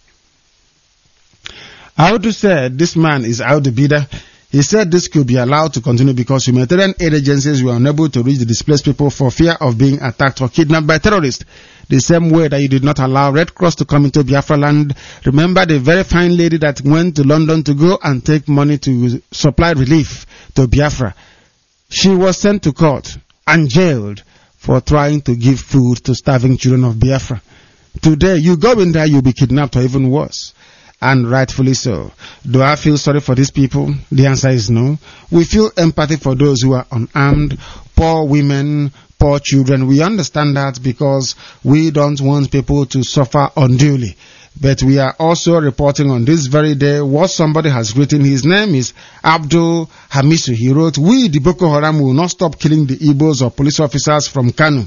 Audu said, this man is Audu Bida. He said this could be allowed to continue because humanitarian aid agencies were unable to reach the displaced people for fear of being attacked or kidnapped by terrorists. The same way that you did not allow Red Cross to come into Biafra land. Remember the very fine lady that went to London to go and take money to supply relief to Biafra. She was sent to court and jailed for trying to give food to starving children of Biafra. Today, you go in there, you'll be kidnapped or even worse. And rightfully so. Do I feel sorry for these people? The answer is no. We feel empathy for those who are unarmed, poor women, poor children. We understand that because we don't want people to suffer unduly. But we are also reporting on this very day what somebody has written. His name is Abdul Hamisu. He wrote, we, the Boko Haram, will not stop killing the Igbos or police officers from Kano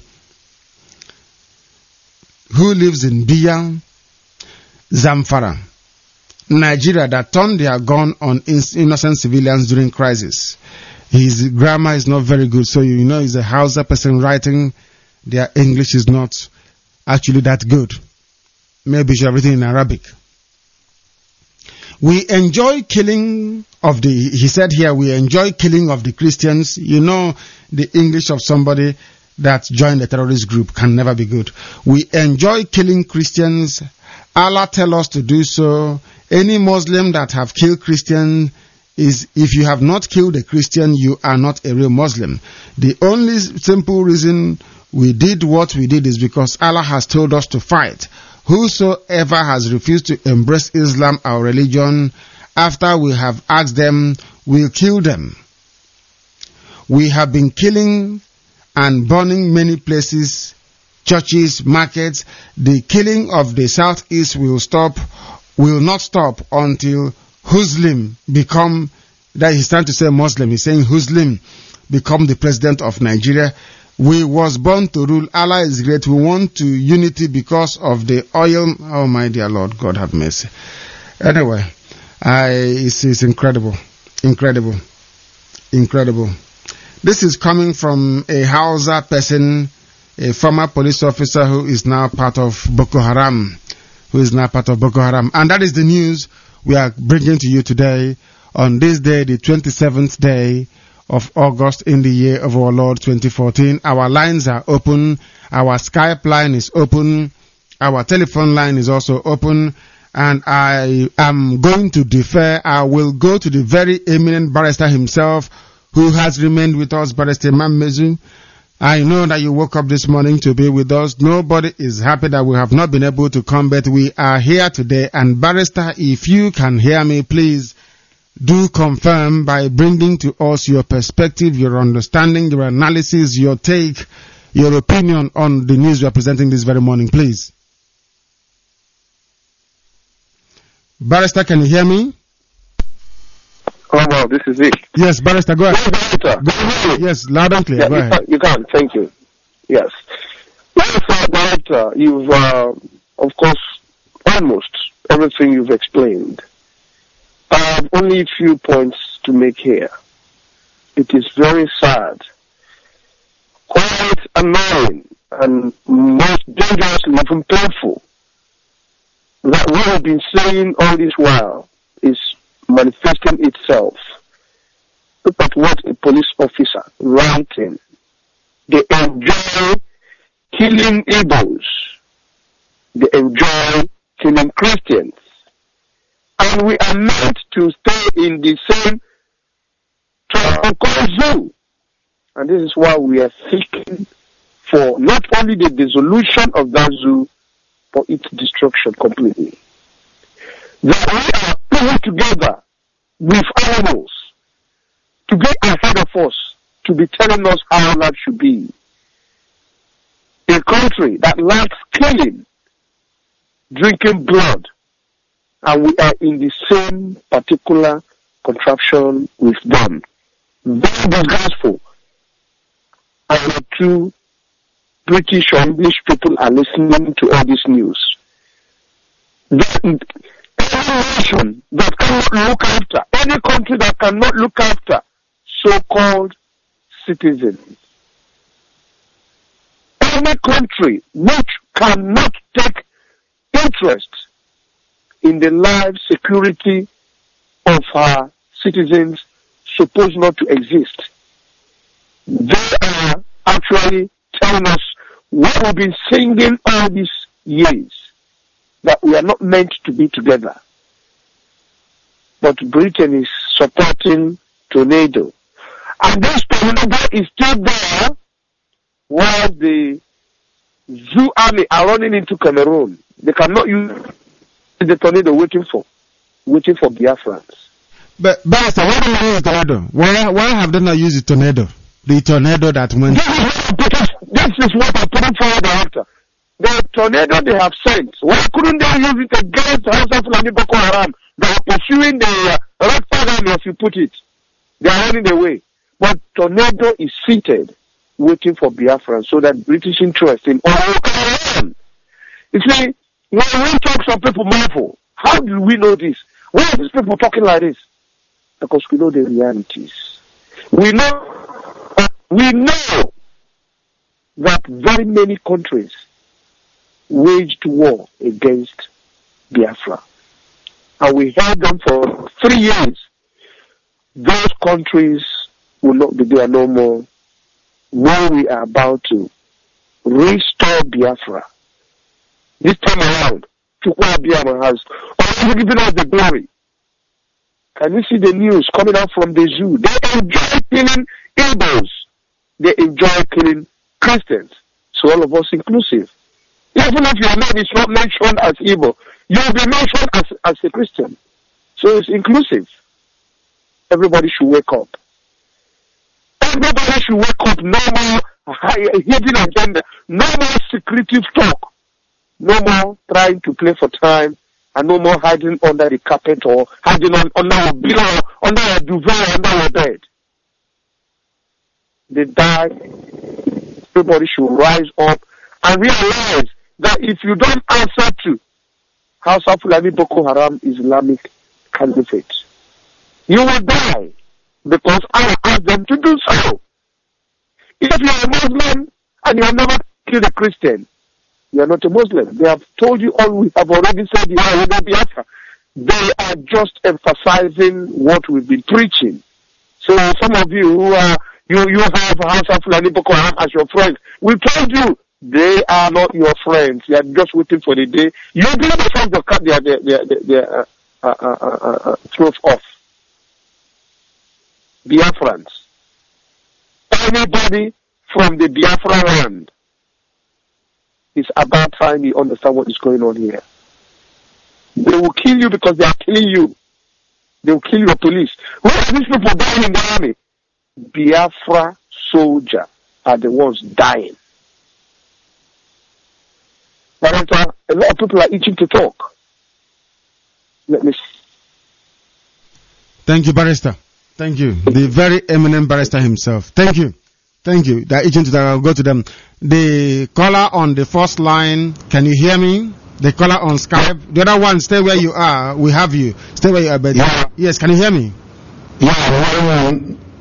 who lives in Biya, Zamfara, Nigeria, that turned their gun on innocent civilians during crisis. His grammar is not very good, so you know he's a Hausa person writing. Their English is not actually that good. Maybe you should have written in Arabic. We enjoy killing of he said here, we enjoy killing of the Christians. You know, the English of somebody that joined the terrorist group can never be good. We enjoy killing Christians. Allah tell us to do so. Any Muslim that have killed Christians is if you have not killed a Christian, you are not a real Muslim. The only simple reason we did what we did is because Allah has told us to fight. Whosoever has refused to embrace Islam, our religion, after we have asked them, we'll kill them. We have been killing and burning many places, churches, markets. The killing of the Southeast will not stop until Muslim become, that he's trying to say Muslim, he's saying Muslim become the president of Nigeria. We was born to rule. Allah is great. We want to unity because of the oil. Oh my dear Lord, God have mercy. Anyway, it's incredible. Incredible. Incredible. This is coming from a Hausa person, a former police officer who is now part of Boko Haram. And that is the news we are bringing to you today on this day, the 27th day of August in the year of our Lord 2014. Our lines are open. Our Skype line is open. Our telephone line is also open. And I am going to defer. I will go to the very eminent barrister himself who has remained with us, Barrister Mamezu. I know that you woke up this morning to be with us. Nobody is happy that we have not been able to come, but we are here today. And Barrister, if you can hear me, please do confirm by bringing to us your perspective, your understanding, your analysis, your take, your opinion on the news we are presenting this very morning, please. Barrister, can you hear me? Oh, wow, this is it. Yes, Barrister, go ahead. Yes, Barrister. Yes, loud and clear. Yeah, go ahead. You can. Thank you. Yes. Barrister, you've, of course, almost everything you've explained. I have only a few points to make here. It is very sad, quite annoying, and most dangerously even painful that what we've been saying all this while is manifesting itself. Look at what a police officer writing. They enjoy killing Igbos. They enjoy killing Christians. And we are meant to stay in the same zoo. And this is why we are seeking for not only the dissolution of that zoo, but its destruction completely. That we are pulling together with animals to get ahead of us, to be telling us how life should be. A country that lacks killing, drinking blood, and we are in the same particular contraption with them. Very disgraceful. And the two British or English people are listening to all this news. Any nation that cannot look after, any country that cannot look after so-called citizens, any country which cannot take interest in the life security of her citizens supposed not to exist. They are actually telling us what we've been singing all these years, that we are not meant to be together. But Britain is supporting Tornado. And this Tornado is still there while the Zoo army are running into Cameroon. They cannot use the Tornado waiting for Biafrans. But why do they use the Tornado? Why have they not used the Tornado? The Tornado that went... This is what I'm putting forward after. The Tornado they have sent, why couldn't they use it against the House of Fulani Boko Haram? They are pursuing the Red Flag Army, as you put it. They are running away. But Tornado is seated, waiting for Biafra, so that British interest in oil can run. You see, when we talk, some people marvel. How do we know this? Why are these people talking like this? Because we know the realities. We know that very many countries waged war against Biafra. And we held them for 3 years. Those countries will not be there no more when we are about to restore Biafra. This time around, Chukwu Abiyama has already given us the glory. Can you see the news coming out from the zoo? They enjoy killing Igbos. They enjoy killing Christians. So all of us inclusive. Even if your name is not mentioned as Igbo, you will be mentioned as a Christian. So it's inclusive. Everybody should wake up. Everybody should wake up. No more hidden agenda. No more secretive talk. No more trying to play for time. And no more hiding under the carpet or hiding under a pillow, under a duvet, under a bed. They die. Everybody should rise up and realize that if you don't answer to Hausa Fulani Boko Haram Islamic Caliphate, you will die because Allah asked them to do so. If you are a Muslim and you have never killed a Christian, you are not a Muslim. They have told you all we have already said. You are Biafra. They are just emphasizing what we've been preaching. So some of you who are you have Hausa Fulani Boko Haram as your friends. We told you they are not your friends. You are just waiting for the day you'll be the friends to cut their throat off. Biafrans. Anybody from the Biafra land, it's about time you understand what is going on here. They will kill you because they are killing you. They will kill your police. Who are these people dying in the army? Biafra soldiers are the ones dying. But a lot of people are itching to talk. Let me see. Thank you, Barrister. Thank you. The very eminent Barrister himself. Thank you. Thank you. They're itching to talk. I'll go to them. The caller on the first line, can you hear me? The caller on Skype. The other one, stay where you are. We have you. Stay where you are, baby. Yeah. Yes, can you hear me? Yeah,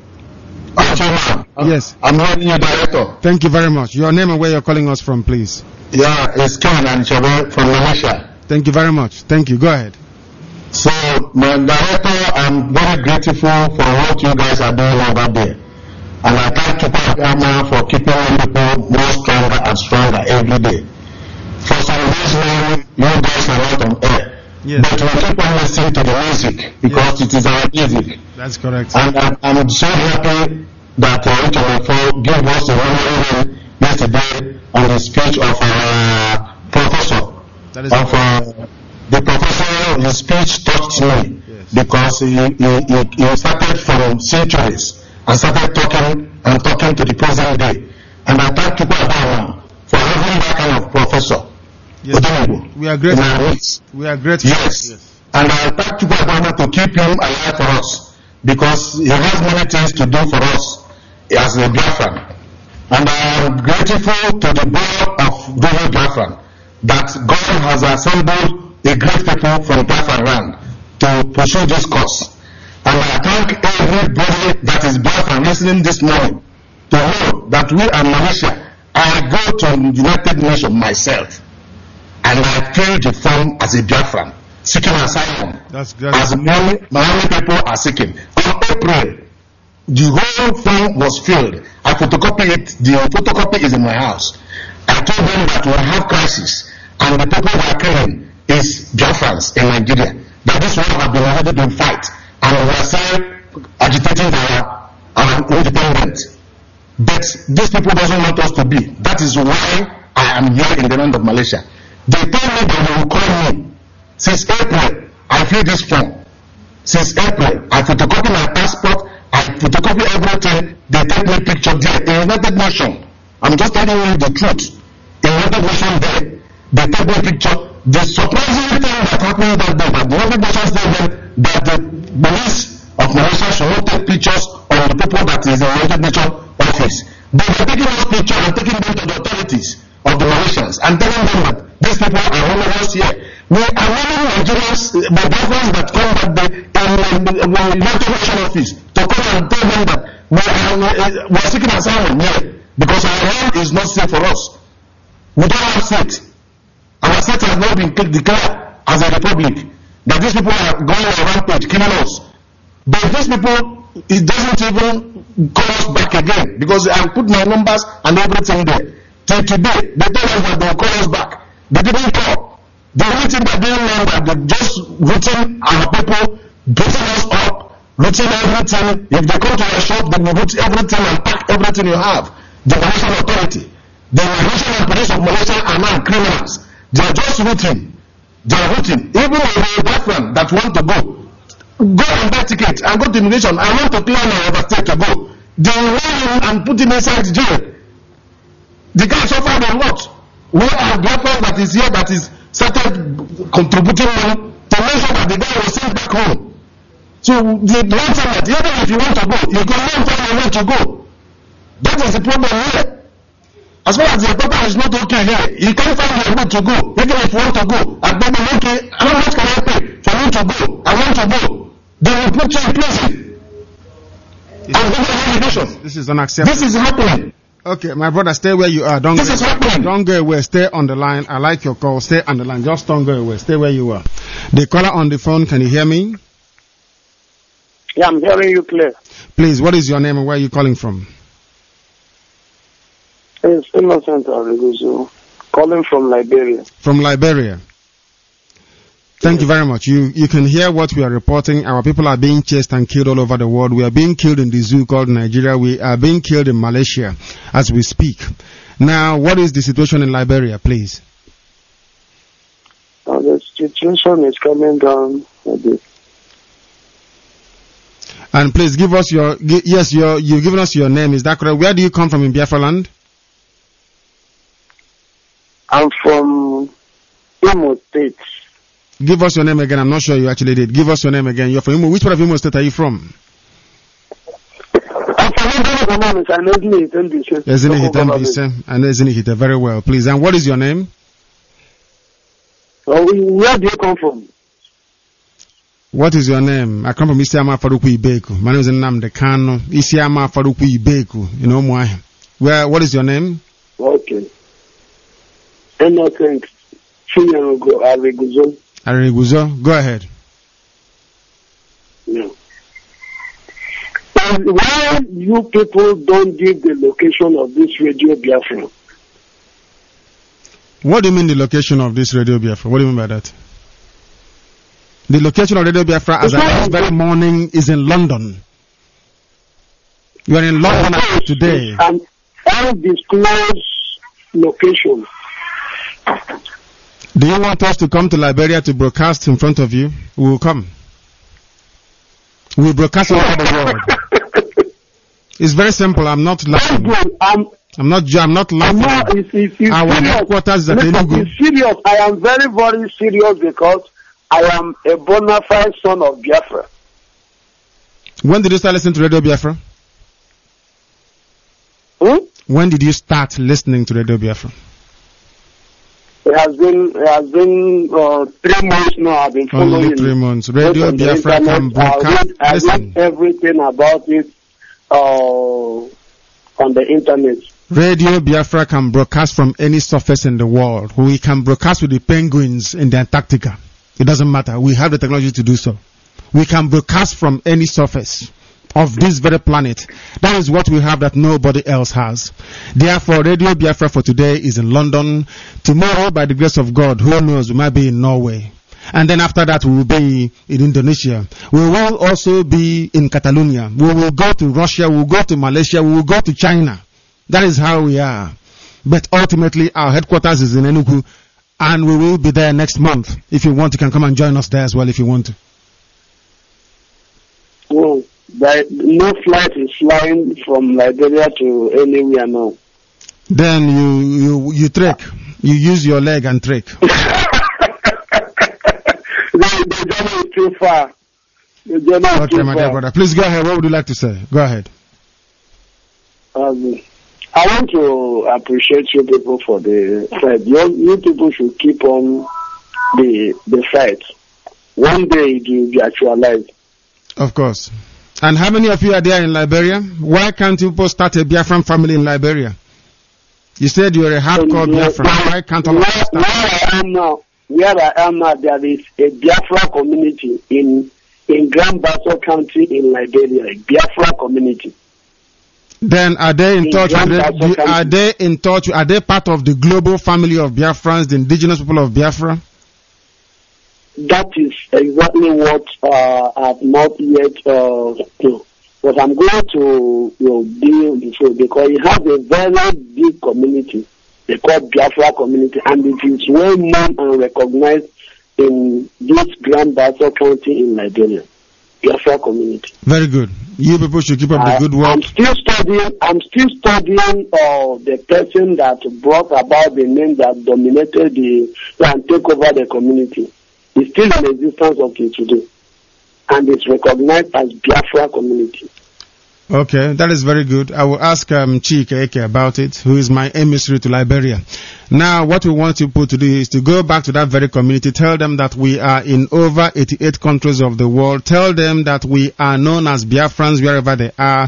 yes. I'm hearing you, Director. Thank you very much. Your name and where you're calling us from, please. Yeah, it's Ken and Chabe from Malaysia. Thank you very much. Thank you. Go ahead. So, my Director, I'm very grateful for what you guys are doing over there. And I thank Chukwuemeka for keeping people more stronger and stronger every day. For some reason, you guys are not on air. Yes. But we keep on listening to the music because it is our music. That's correct. And I'm so happy that HMFO gave us a wonderful yesterday on the speech of our professor. That is the professor, his speech touched me. Yes. Because he started from centuries and started talking to the present day. And I thank Chukwuemeka for having that kind of professor. Yes. We are grateful. We are grateful. Yes. And I thank Chukwuemeka to keep him alive for us because he has many things to do for us as a Biafran. And I am grateful to the board of Google Biafran that God has assembled a great people from Biafran land to pursue this cause. And I thank everybody that is Biafran listening this morning to know that we are Malaysia. I go to the United Nations myself and I filled the form as a Biafran, seeking asylum. That's good. As many people are seeking. On April, the whole form was filled. I photocopy it. The photocopy is in my house. I told them that we have crisis and the people who are killing is Biafrans in Nigeria. That this war have been already been fight and we are still agitating our independence. But these people doesn't want us to be. That is why I am here in the land of Malaysia. They told me that they will call me. Since April, I fill this form. Since April, I photocopy my passport, I photocopy everything. They take me picture there. In United Nations, I'm just telling you the truth. In United Nations there, they take me picture. The surprising thing that happened that day, that the United Nations told them that the police of Malaysia should not take pictures of the people that is in the United Nations office. They were taking those pictures and taking them to the authorities of the Malaysians and telling them that these people are homeless here. We are many Nigerians, the Biafrans that come that day in the United Nations office to come and tell them that we are seeking asylum here because our land is not safe for us. We don't have state. Our state has not been declared as a republic. That these people are going on a rampage, killing us. But these people, it doesn't even call us back again because I put my numbers and everything there. Till today, they told us that they will call us back. They didn't call. The only thing that they know that they just written our people, beating us up looting everything. If they come to your shop, they will loot everything and pack everything you have. The Malaysian authority, the Immigration and Police of Malaysia are now criminals. They are just looting. They are looting. Even if a girlfriend that want to go and buy ticket and go to immigration. I want to clear my overstay to go. They will hold him and put him inside jail. The guy suffered a lot. We are girlfriend that is here that is started contributing money to make sure that the guy was sent back home. So the one thing that even if you want to go, you can not tell you want to go. That is the problem here. As far as the paper is not okay here, you can't find a way to go. Even if you want to go, and then okay, how much can I pay for you to go? I want to go. They will put you in prison. This is unacceptable. This is happening. Okay, my brother, stay where you are. Don't go away. Stay on the line. I like your call. Stay on the line. Just don't go away. Stay where you are. The caller on the phone, can you hear me? Yeah, I'm hearing you clear. Please, what is your name and where are you calling from? It's Innocent Areguzo, calling from Liberia. From Liberia. Thank you very much. You can hear what we are reporting. Our people are being chased and killed all over the world. We are being killed in the zoo called Nigeria. We are being killed in Malaysia as we speak. Now, what is the situation in Liberia, please? The situation is coming down a bit. And please give us you've given us your name. Is that correct? Where do you come from in Biafra land? I'm from Imo State. Give us your name again. I'm not sure you actually did. Give us your name again. You're from Imo. Which part of Imo State are you from? I'm from Ezinihite. Very well, please. And what is your name? Where do you come from? What is your name? I come from Isiama Faruku Ibeku. My name is Nnamdi Kanu. Isiama Faruku Ibeku. You know why? What is your name? Okay. Innocent Areguzo. Go ahead. Yeah. And why you people don't give the location of this Radio Biafra? What do you mean the location of this Radio Biafra? What do you mean by that? The location of Radio Biafra as of this very morning is in London. You are in London today. An undisclosed location. Do you want us to come to Liberia to broadcast in front of you? We will come. We will broadcast all over the world. It's very simple. I'm not laughing. I'm not laughing. Our headquarters is at Enugu. It's serious. I am very, very serious because I am a bona fide son of Biafra. When did you start listening to Radio Biafra? When did you start listening to Radio Biafra? It has been 3 months now. I've been following. Only 3 months. Radio Biafra can broadcast. I read everything about it on the internet. Radio Biafra can broadcast from any surface in the world. We can broadcast with the penguins in the Antarctica. It doesn't matter. We have the technology to do so. We can broadcast from any surface of this very planet. That is what we have that nobody else has. Therefore, Radio Biafra for today is in London. Tomorrow, by the grace of God, who knows, we might be in Norway. And then after that, we will be in Indonesia. We will also be in Catalonia. We will go to Russia. We will go to Malaysia. We will go to China. That is how we are. But ultimately, our headquarters is in Enugu. And we will be there next month. If you want, you can come and join us there as well if you want to. Well, no flight is flying from Liberia to anywhere now. Then you trek. You use your leg and trek. The journey is too far. Okay, my dear brother. Please go ahead. What would you like to say? Go ahead. I want to appreciate you people for the fight. You people should keep on the fight. One day it will be actualized. Of course. And how many of you are there in Liberia? Why can't you people start a Biafran family in Liberia? You said you were a hardcore Biafran. Why can't all of us start? Where I am now, there is a Biafra community in Grand Bassa County in Liberia, a Biafra community. Then are they in touch with are they part of the global family of Biafrans, the indigenous people of Biafra? that is exactly what I've not yet do. But I'm going to deal with it because it has a very big community. They call Biafra community, and it is well known and recognized in this Grand Bassa County in Liberia. Biafra community. Very good. You people should keep up the good work. I'm still studying the person that brought about the name that dominated and take over the community. It's still in existence until today, and it's recognized as Biafra community. Okay, that is very good. I will ask Chika Eke about it, who is my emissary to Liberia. Now, what we want people to do is to go back to that very community, tell them that we are in over 88 countries of the world, tell them that we are known as Biafrans wherever they are,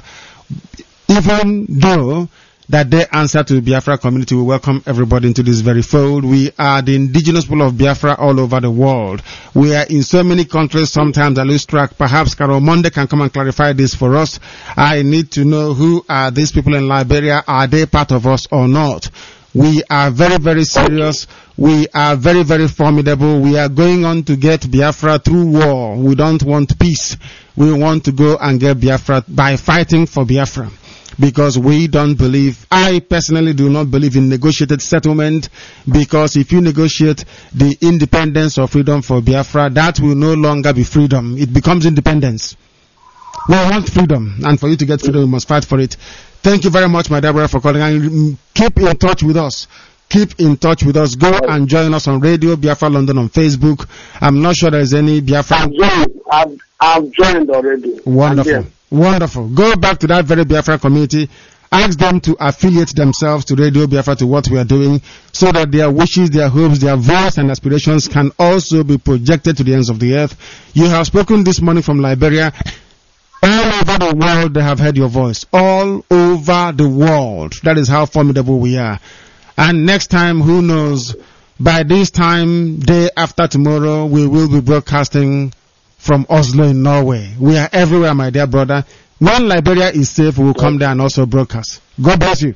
even though that they answer to the Biafra community. We welcome everybody into this very fold. We are the indigenous people of Biafra all over the world. We are in so many countries, sometimes I lose track. Perhaps Carol Monde can come and clarify this for us. I need to know who are these people in Liberia. Are they part of us or not? We are very, very serious. We are very, very formidable. We are going on to get Biafra through war. We don't want peace. We want to go and get Biafra by fighting for Biafra. Because we don't believe, I personally do not believe in negotiated settlement, because if you negotiate the independence or freedom for Biafra, that will no longer be freedom. It becomes independence. We want freedom, and for you to get freedom, we must fight for it. Thank you very much, my dear brother, for calling, and keep in touch with us. Keep in touch with us. Go and join us on Radio Biafra London on Facebook. I'm not sure there is any Biafra. I've joined already. Wonderful. Wonderful. Go back to that very Biafra community. Ask them to affiliate themselves to Radio Biafra, to what we are doing, so that their wishes, their hopes, their voice and aspirations can also be projected to the ends of the earth. You have spoken this morning from Liberia. All over the world, they have heard your voice. All over the world. That is how formidable we are. And next time, who knows, by this time, day after tomorrow, we will be broadcasting from Oslo in Norway. We are everywhere, my dear brother. When Liberia is safe, we will come there and also broadcast. God bless you.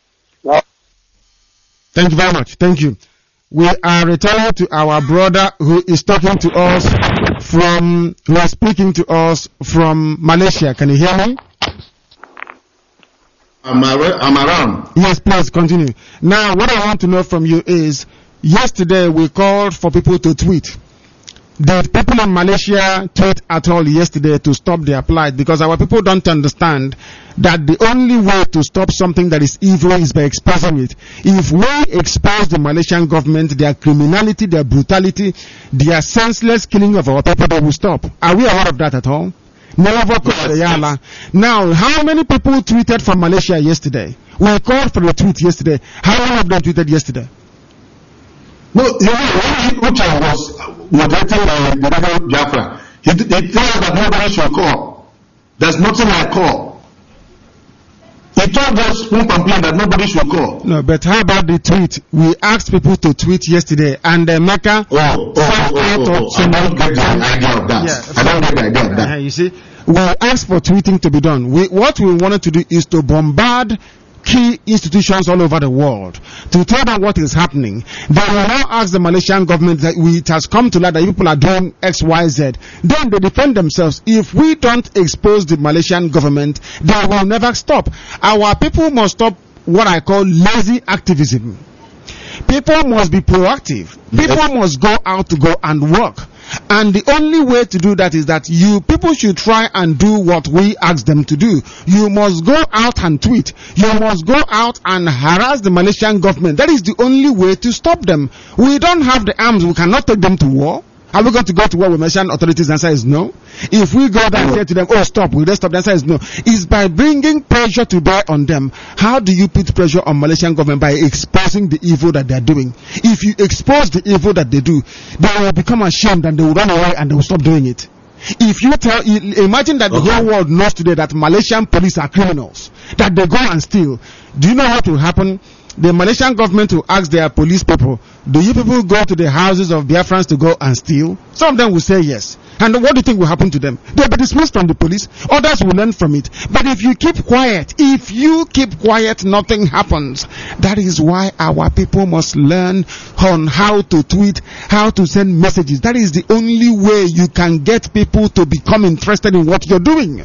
Thank you very much. Thank you. We are returning to our brother who is talking to us who is speaking to us from Malaysia. Can you hear me? I'm around. Yes, please continue. Now, what I want to know from you is, yesterday we called for people to tweet. Did people in Malaysia tweet at all yesterday to stop their plight? Because our people don't understand that the only way to stop something that is evil is by exposing it. If we expose the Malaysian government, their criminality, their brutality, their senseless killing of our people, they will stop. Are we aware of that at all? Yes. Now, how many people tweeted from Malaysia yesterday? We called for a tweet yesterday. How many of them tweeted yesterday? No, you know, when Ucha was moderating the Radio Biafra, he told us that nobody should call. There's nothing like call. He told us, who complained, that nobody should call. No, but how about the tweet? We asked people to tweet yesterday, and Mecca. I don't get the idea of that. Yeah, I don't get the idea of that. You see, we asked for tweeting to be done. What we wanted to do is to bombard key institutions all over the world to tell them what is happening. They will now ask the Malaysian government that it has come to light that people are doing X, Y, Z. Then they defend themselves. If we don't expose the Malaysian government, they will never stop. Our people must stop what I call lazy activism. People must be proactive. People must go out to go and work. And the only way to do that is that people should try and do what we ask them to do. You must go out and tweet. You must go out and harass the Malaysian government. That is the only way to stop them. We don't have the arms. We cannot take them to war. Are we going to go to war with Malaysian authorities? The answer is no. If we go there and say to them, oh, stop, will they stop? The answer is no. It's by bringing pressure to bear on them. How do you put pressure on Malaysian government? By exposing the evil that they are doing. If you expose the evil that they do, they will become ashamed and they will run away and they will stop doing it. If you imagine that the whole world knows today that Malaysian police are criminals, that they go and steal. Do you know what will happen? the Malaysian government will ask their police people, do you people go to the houses of Biafrans to go and steal? Some of them will say yes. And what do you think will happen to them? They'll be dismissed from the police. Others will learn from it. But if you keep quiet, nothing happens. That is why our people must learn on how to tweet, how to send messages. That is the only way you can get people to become interested in what you're doing.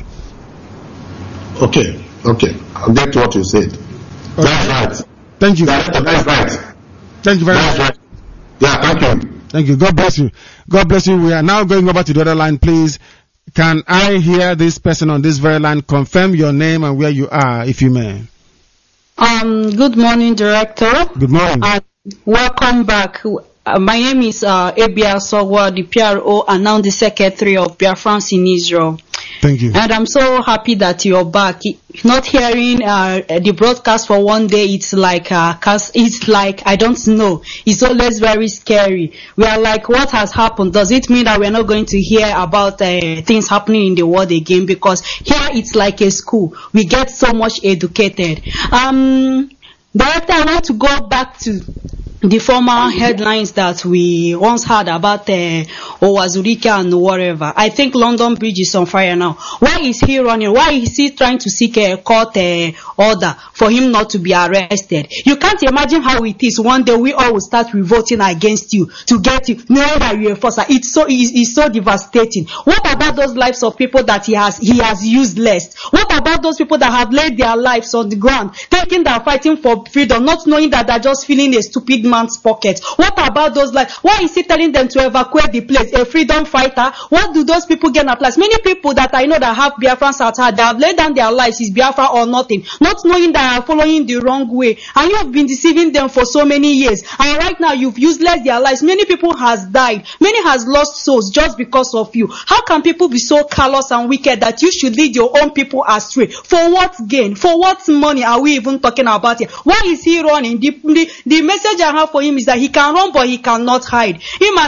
Okay. I'll get to what you said. Okay. That's right. Thank you. That's right. Thank you very much. Right. Yeah, thank you. Thank you. God bless you. God bless you. We are now going over to the other line, please. Can I hear this person on this very line confirm your name and where you are, if you may? Good morning, Director. Good morning. Welcome back. My name is Ebia Sogwa, the PRO, and now the Secretary of Biafrans in Israel. Thank you. And I'm so happy that you're back. Not hearing the broadcast for one day, it's like I don't know. It's always very scary. We are like, what has happened? Does it mean that we're not going to hear about things happening in the world again? Because here it's like a school. We get so much educated. Director, I want to go back to the former headlines that we once had about Owazurike and whatever. I think London Bridge is on fire now. Why is he running? Why is he trying to seek a court order for him not to be arrested? You can't imagine how it is. One day we all will start revolting against you to get you, knowing that you're a forcer. It's so devastating. What about those lives of people that he has used less? What about those people that have laid their lives on the ground, thinking they're fighting for freedom, not knowing that they're just filling a stupid man's pocket? What about those lives? Why is he telling them to evacuate the place? A freedom fighter? What do those people get at last? Many people that I know that have Biafrans at heart, they have laid down their lives, is Biafra or nothing, not knowing that they are following the wrong way, and you have been deceiving them for so many years, and right now you've useless their lives. Many people has died, many has lost souls just because of you. How can people be so callous and wicked that you should lead your own people astray? For what gain? For what money are we even talking about here? Why is he running? The message I have for him is that he can run but he cannot hide.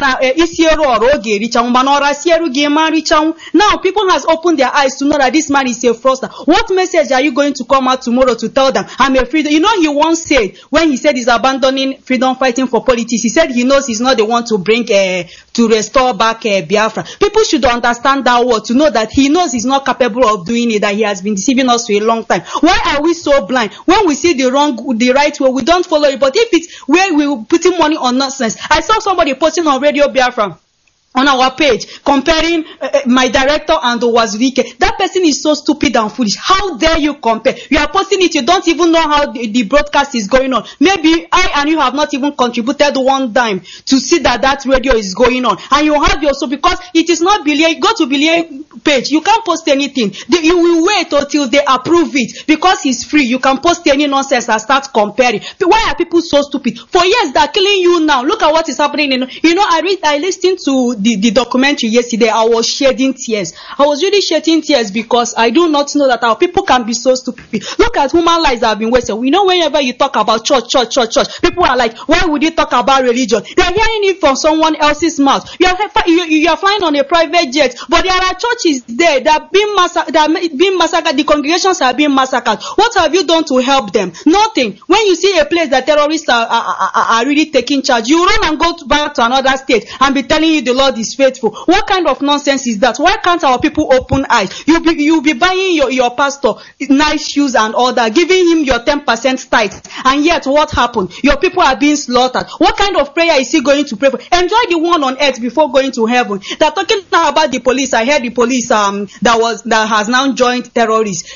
Now people has opened their eyes to know that this man is a fraudster. What message are you going to come out tomorrow to tell them I'm a freedom? You know, he once said, when he said he's abandoning freedom fighting for politics, he said he knows he's not the one to bring to restore back Biafra. People should understand that word, to know that he knows he's not capable of doing it, that he has been deceiving us for a long time. Why are we so blind? When we see the right way, we don't follow it. But if it's where we're putting money on nonsense. I saw somebody posting on Radio Biafra on our page comparing my director and Owazurike. That person is so stupid and foolish. How dare you compare? You are posting it, you don't even know how the broadcast is going on. Maybe I and you have not even contributed one dime to see that radio is going on, and you have your, so because it is not Billier, go to Billier page, you can't post anything. You will wait until they approve it, because it's free. You can post any nonsense and start comparing. Why are people so stupid? For years they're killing you now. Look at what is happening. I listened to the documentary yesterday. I was shedding tears. I was really shedding tears because I do not know that our people can be so stupid. Look at human lives that have been wasted. We know whenever you talk about church, people are like, why would you talk about religion? They are hearing it from someone else's mouth. You are flying on a private jet, but there are churches there that are being massacred. The congregations are being massacred. What have you done to help them? Nothing. When you see a place that terrorists are really taking charge, you run and go back to another state and be telling you the Lord is faithful. What kind of nonsense is that? Why can't our people open eyes? You'll be buying your pastor nice shoes and all that, giving him your 10% tithe, and yet what happened? Your people are being slaughtered. What kind of prayer is he going to pray for? Enjoy the one on earth before going to heaven. They're talking now about the police. I heard the police that has now joined terrorists.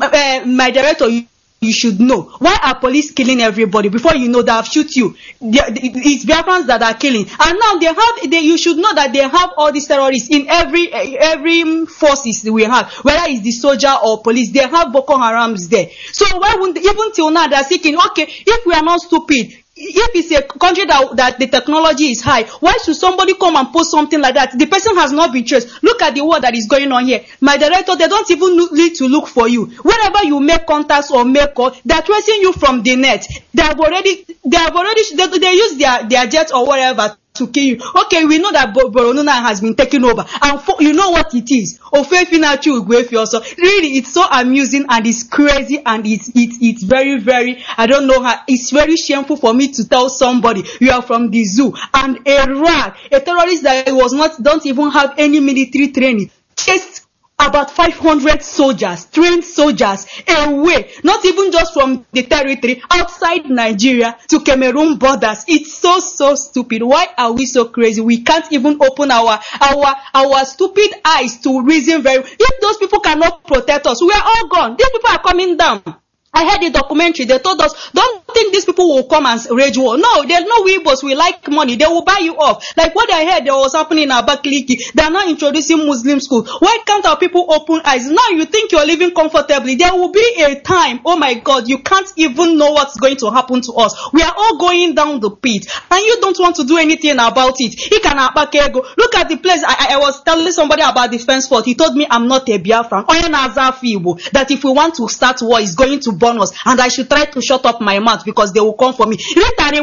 My director, you should know. Why are police killing everybody before you know they have shoot you? It's Biafrans that are killing, and now you should know that they have all these terrorists in every forces we have, whether it's the soldier or police. They have Boko Harams there. So why wouldn't, even till now they're seeking, okay, if we are not stupid, if it's a country that the technology is high, why should somebody come and post something like that? The person has not been traced. Look at the war that is going on here. My director, they don't even need to look for you. Whenever you make contacts or make call, they're tracing you from the net. They use their jet or whatever to kill you. Okay, we know that Borno now has been taken over, and you know what it is. Also, really, it's so amusing and it's crazy and it's very, very, I don't know how, it's very shameful for me to tell somebody you are from the zoo and a terrorist that don't even have any military training, chased about 500 soldiers, trained soldiers, away, not even just from the territory, outside Nigeria to Cameroon borders. It's so stupid. Why are we so crazy? We can't even open our stupid eyes to reason very. If those people cannot protect us, we are all gone. These people are coming down. I heard a documentary. They told us, don't think these people will come and rage war. No, there's no Weebos. We like money. They will buy you off. Like what I heard that was happening in Abakaliki. They are now introducing Muslim school. Why can't our people open eyes? Now you think you're living comfortably. There will be a time, oh my God, you can't even know what's going to happen to us. We are all going down the pit. And you don't want to do anything about it. Look at the place. I was telling somebody about the fence fort. He told me I'm not a Biafran. That if we want to start war, it's going to burn us, and I should try to shut up my mouth because they will come for me. Why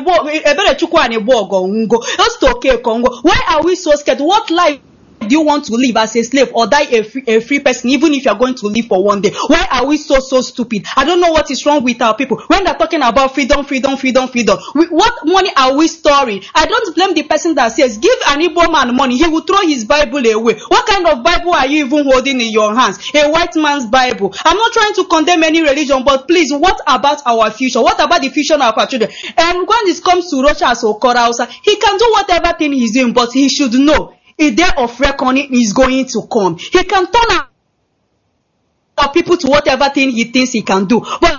are we so scared? What life do you want to live as a slave or die a free person, even if you're going to live for one day? Why are we so stupid? I don't know what is wrong with our people. When they're talking about freedom, what money are we storing? I don't blame the person that says, give an Igbo man money, he will throw his Bible away. What kind of Bible are you even holding in your hands? A white man's Bible. I'm not trying to condemn any religion, but please, what about our future? What about the future of our children? And when it comes to Rocha Sokorausa, he can do whatever thing he's doing, but he should know a day of reckoning is going to come. He can turn our people to whatever thing he thinks he can do. But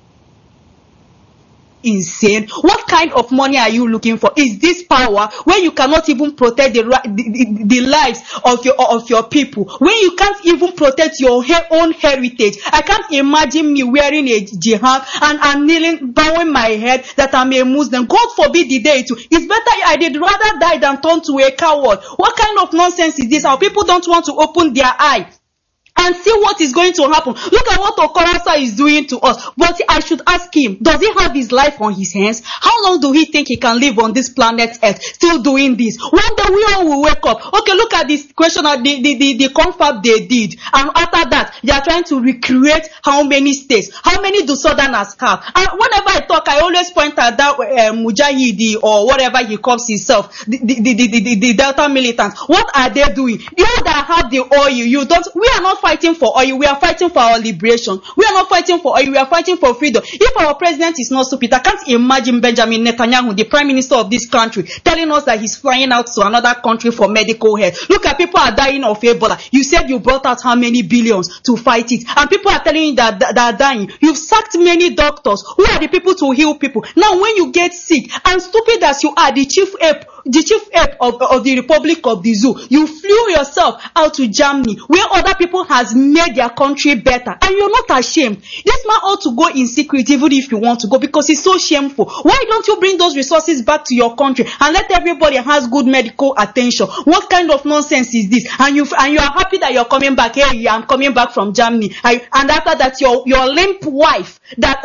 insane. What kind of money are you looking for? Is this power when you cannot even protect the lives of your people? When you can't even protect your own heritage? I can't imagine me wearing a jihad and kneeling, bowing my head that I'm a Muslim. God forbid the day too. It's better I did rather die than turn to a coward. What kind of nonsense is this? Our people don't want to open their eyes and see what is going to happen. Look at what Okorasa is doing to us. But I should ask him, does he have his life on his hands? How long do he think he can live on this planet Earth still doing this? One day we all will wake up. Okay, look at this question of the confab they did. And after that, they are trying to recreate how many states. How many do Southerners have? And whenever I talk, I always point at that Mujahidi or whatever he calls himself, the Delta militants. What are they doing? You that have the oil, you don't. We are not fighting for oil, we are fighting for our liberation. We are not fighting for oil, we are fighting for freedom. If our president is not stupid, I can't imagine Benjamin Netanyahu, the prime minister of this country, telling us that he's flying out to another country for medical help. Look at people are dying of Ebola. You said you brought out how many billions to fight it, and people are telling you that are dying. You've sacked many doctors. Who are the people to heal people? Now when you get sick, and stupid as you are, the chief ape of the Republic of the Zoo, you flew yourself out to Germany where other people has made their country better, and you're not ashamed. This man ought to go in secret even if you want to go, because it's so shameful. Why don't you bring those resources back to your country and let everybody has good medical attention? What kind of nonsense is this? And you are happy that you're coming back. Hey, I'm coming back from Germany. And after that, your limp wife that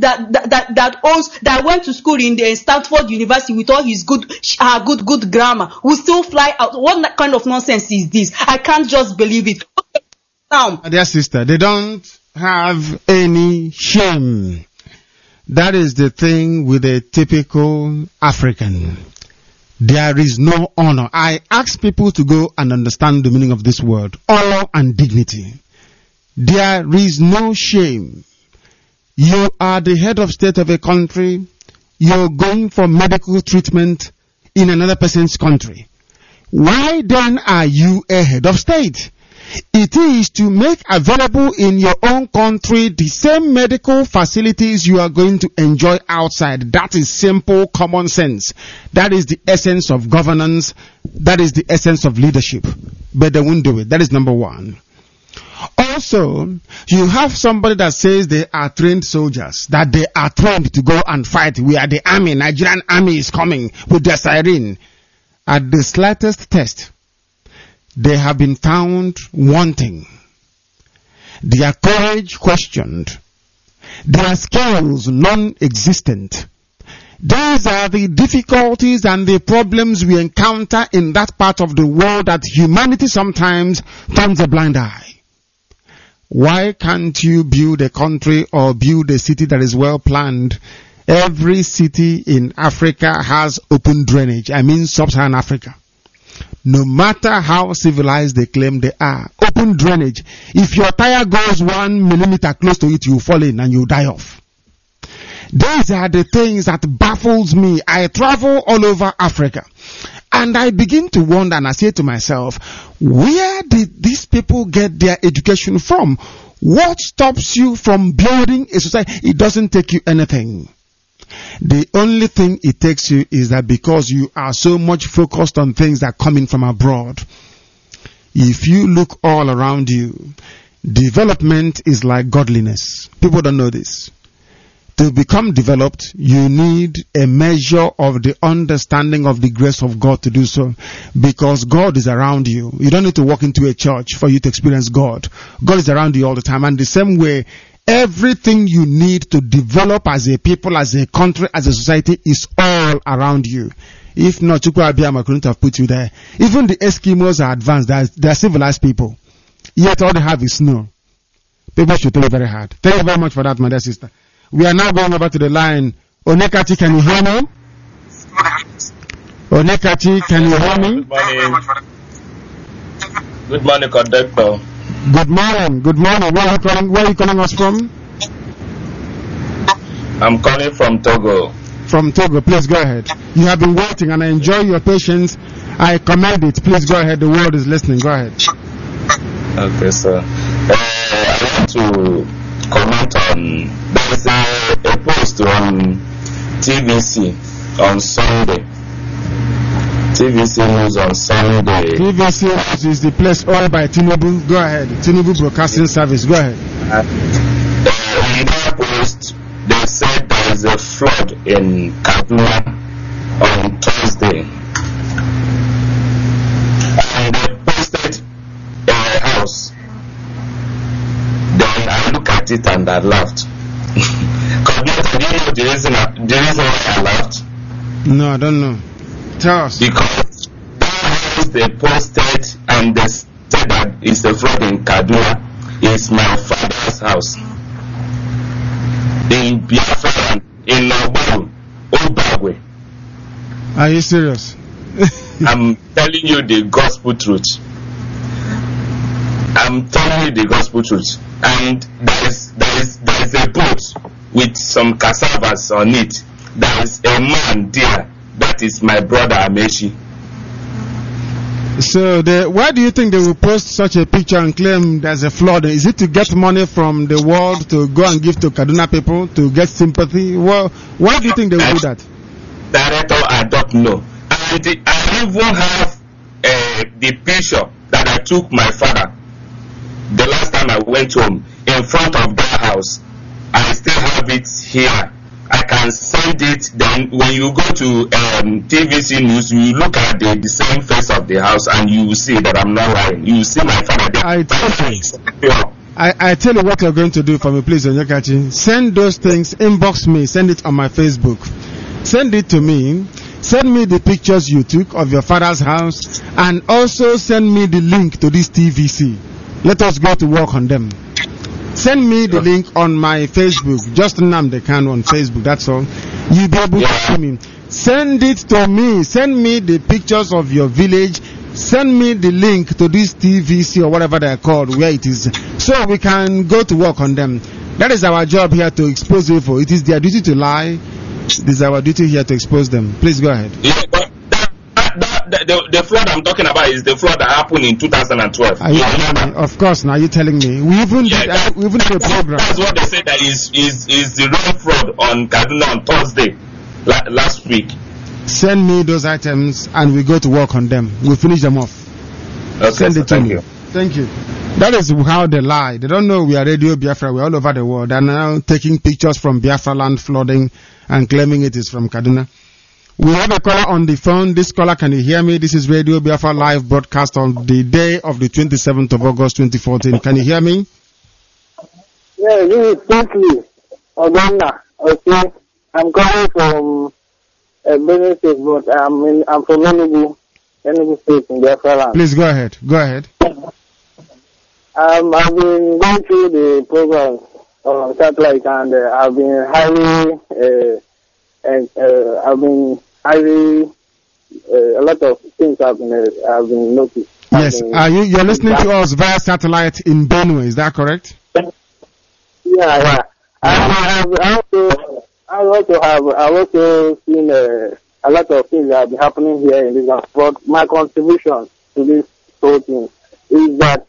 went to school in the Stanford University with all his good grammar will still fly out. What kind of nonsense is this? I can't just believe it. Now, dear sister, they don't have any shame. That is the thing with a typical African. There is no honor. I ask people to go and understand the meaning of this word. Honor and dignity. There is no shame. You are the head of state of a country. You're going for medical treatment in another person's country. Why then are you a head of state? It is to make available in your own country the same medical facilities you are going to enjoy outside. That is simple common sense. That is the essence of governance. That is the essence of leadership. But they won't do it. That is number one. Also, you have somebody that says they are trained soldiers, that they are trained to go and fight. We are the army. Nigerian army is coming with their siren. At the slightest test, they have been found wanting. Their courage questioned. Their skills non-existent. These are the difficulties and the problems we encounter in that part of the world that humanity sometimes turns a blind eye. Why can't you build a country or build a city that is well planned? Every city in Africa has open drainage. I mean sub-Saharan Africa. No matter how civilized they claim they are. Open drainage. If your tire goes 1 millimeter close to it, you fall in and you die off. These are the things that baffles me. I travel all over Africa. And I begin to wonder, and I say to myself, where did these people get their education from? What stops you from building a society? It doesn't take you anything. The only thing it takes you is that because you are so much focused on things that are coming from abroad. If you look all around you, development is like godliness. People don't know this. To become developed, you need a measure of the understanding of the grace of God to do so. Because God is around you. You don't need to walk into a church for you to experience God. God is around you all the time. And the same way, everything you need to develop as a people, as a country, as a society is all around you. If not, Chukwu Abiyama couldn't have put you there. Even the Eskimos are advanced. They are civilized people. Yet all they have is snow. People should take it very hard. Thank you very much for that, my dear sister. We are now going over to the line. Onekachi, can you hear me? Onekachi, can you hear me? Good morning, conductor. Good morning. Good morning. Where are you calling us from? I'm calling from Togo. From Togo. Please go ahead. You have been waiting and I enjoy your patience. I commend it. Please go ahead. The world is listening. Go ahead. Okay, sir. I want to comment on, there's a post on TVC on Sunday. TVC News on Sunday. TVC News is the place owned by Tinubu. Go ahead. Tinubu Broadcasting Service. Go ahead. In that post, they said there is a flood in Kaduna on Thursday. And they posted a house. Then I look at it and I laughed. Do you know the reason why I laughed? No, I don't know. Tell us. Because that house they posted and they said that it's a flood in Kaduna is my father's house. In Biafra, in Obagwe. Are you serious? I'm telling you the gospel truth. I'm telling you the gospel truth. And there is a boat with some cassavas on it. There is a man there. That is my brother Amechi. So, why do you think they will post such a picture and claim there's a flood? Is it to get money from the world to go and give to Kaduna people to get sympathy? Well, why do you think they will do that? Director, I don't know. And I even have the picture that I took my father the last time I went home in front of that house. I still have it here. I can send it. Then when you go to TVC News, you look at the same face of the house and you will see that I'm not lying. You will see my father there. I tell you what you're going to do for me, please, Onyekachi. Send those things, inbox me, send it on my Facebook. Send it to me. Send me the pictures you took of your father's house and also send me the link to this TVC. Let us go to work on them. Send me the link on my Facebook. Just Nnamdi Kanu on Facebook, that's all. You'll be able to see me. Send it to me. Send me the pictures of your village. Send me the link to this TVC or whatever they're called, where it is. So we can go to work on them. That is our job here, to expose evil. It is their duty to lie. It is our duty here to expose them. Please go ahead. Yeah, but the flood I'm talking about is the flood that happened in 2012. Are you telling me? Of course, now you're telling me. We even did a program. That's what they said, that is the wrong flood on Kaduna on Thursday last week. Send me those items and we go to work on them. We'll finish them off. Okay, send it to me. Thank you. That is how they lie. They don't know we are Radio Biafra. We're all over the world. They're now taking pictures from Biafra land flooding and claiming it is from Kaduna. We have a caller on the phone. This caller, can you hear me? This is Radio Biafra live broadcast on the day of the 27th of August 2014. Can you hear me? Yeah, this is Stanley Oganda. Okay. I'm calling from Benue State, but I'm from Enugu State in Biafra land. Please go ahead. Go ahead. I've been going through the program on satellite, and I've been a lot of things I've been noticed. Yes. You're listening to us via satellite in Benue, is that correct? Yeah. I've also seen a lot of things that have been happening here in this house. But my contribution to this whole thing is that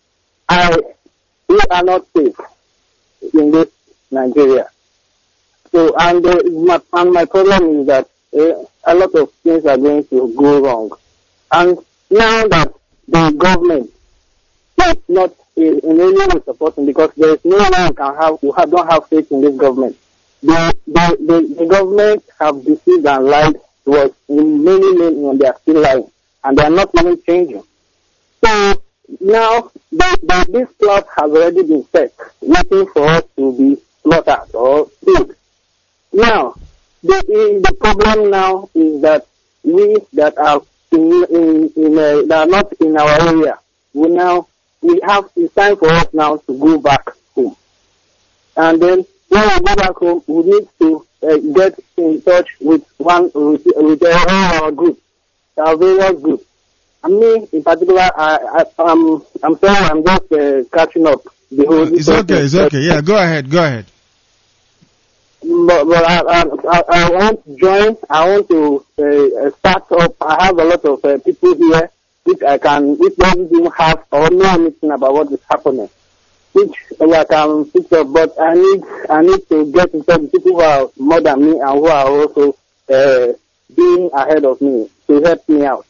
we are not safe in this Nigeria. So, and my problem is that a lot of things are going to go wrong. And now that the government is not in any way supporting, because there is no one don't have faith in this government. The government have deceived and lied to us in many, and they are still lying, and they are not even changing. So now this plot has already been set, waiting for us to be slaughtered or killed. Now the problem now is that we that are that are not in our area, it's time for us now to go back home. And then when we go back home, we need to get in touch with all our groups, our various groups. And me, in particular, I'm sorry, I'm just catching up. It's okay. Yeah, go ahead. But I want to join. I want to start up. I have a lot of people here which doesn't even have or know anything about what is happening, which I can fix up. But I need to get in touch with people who are more than me and who are also being ahead of me to help me out.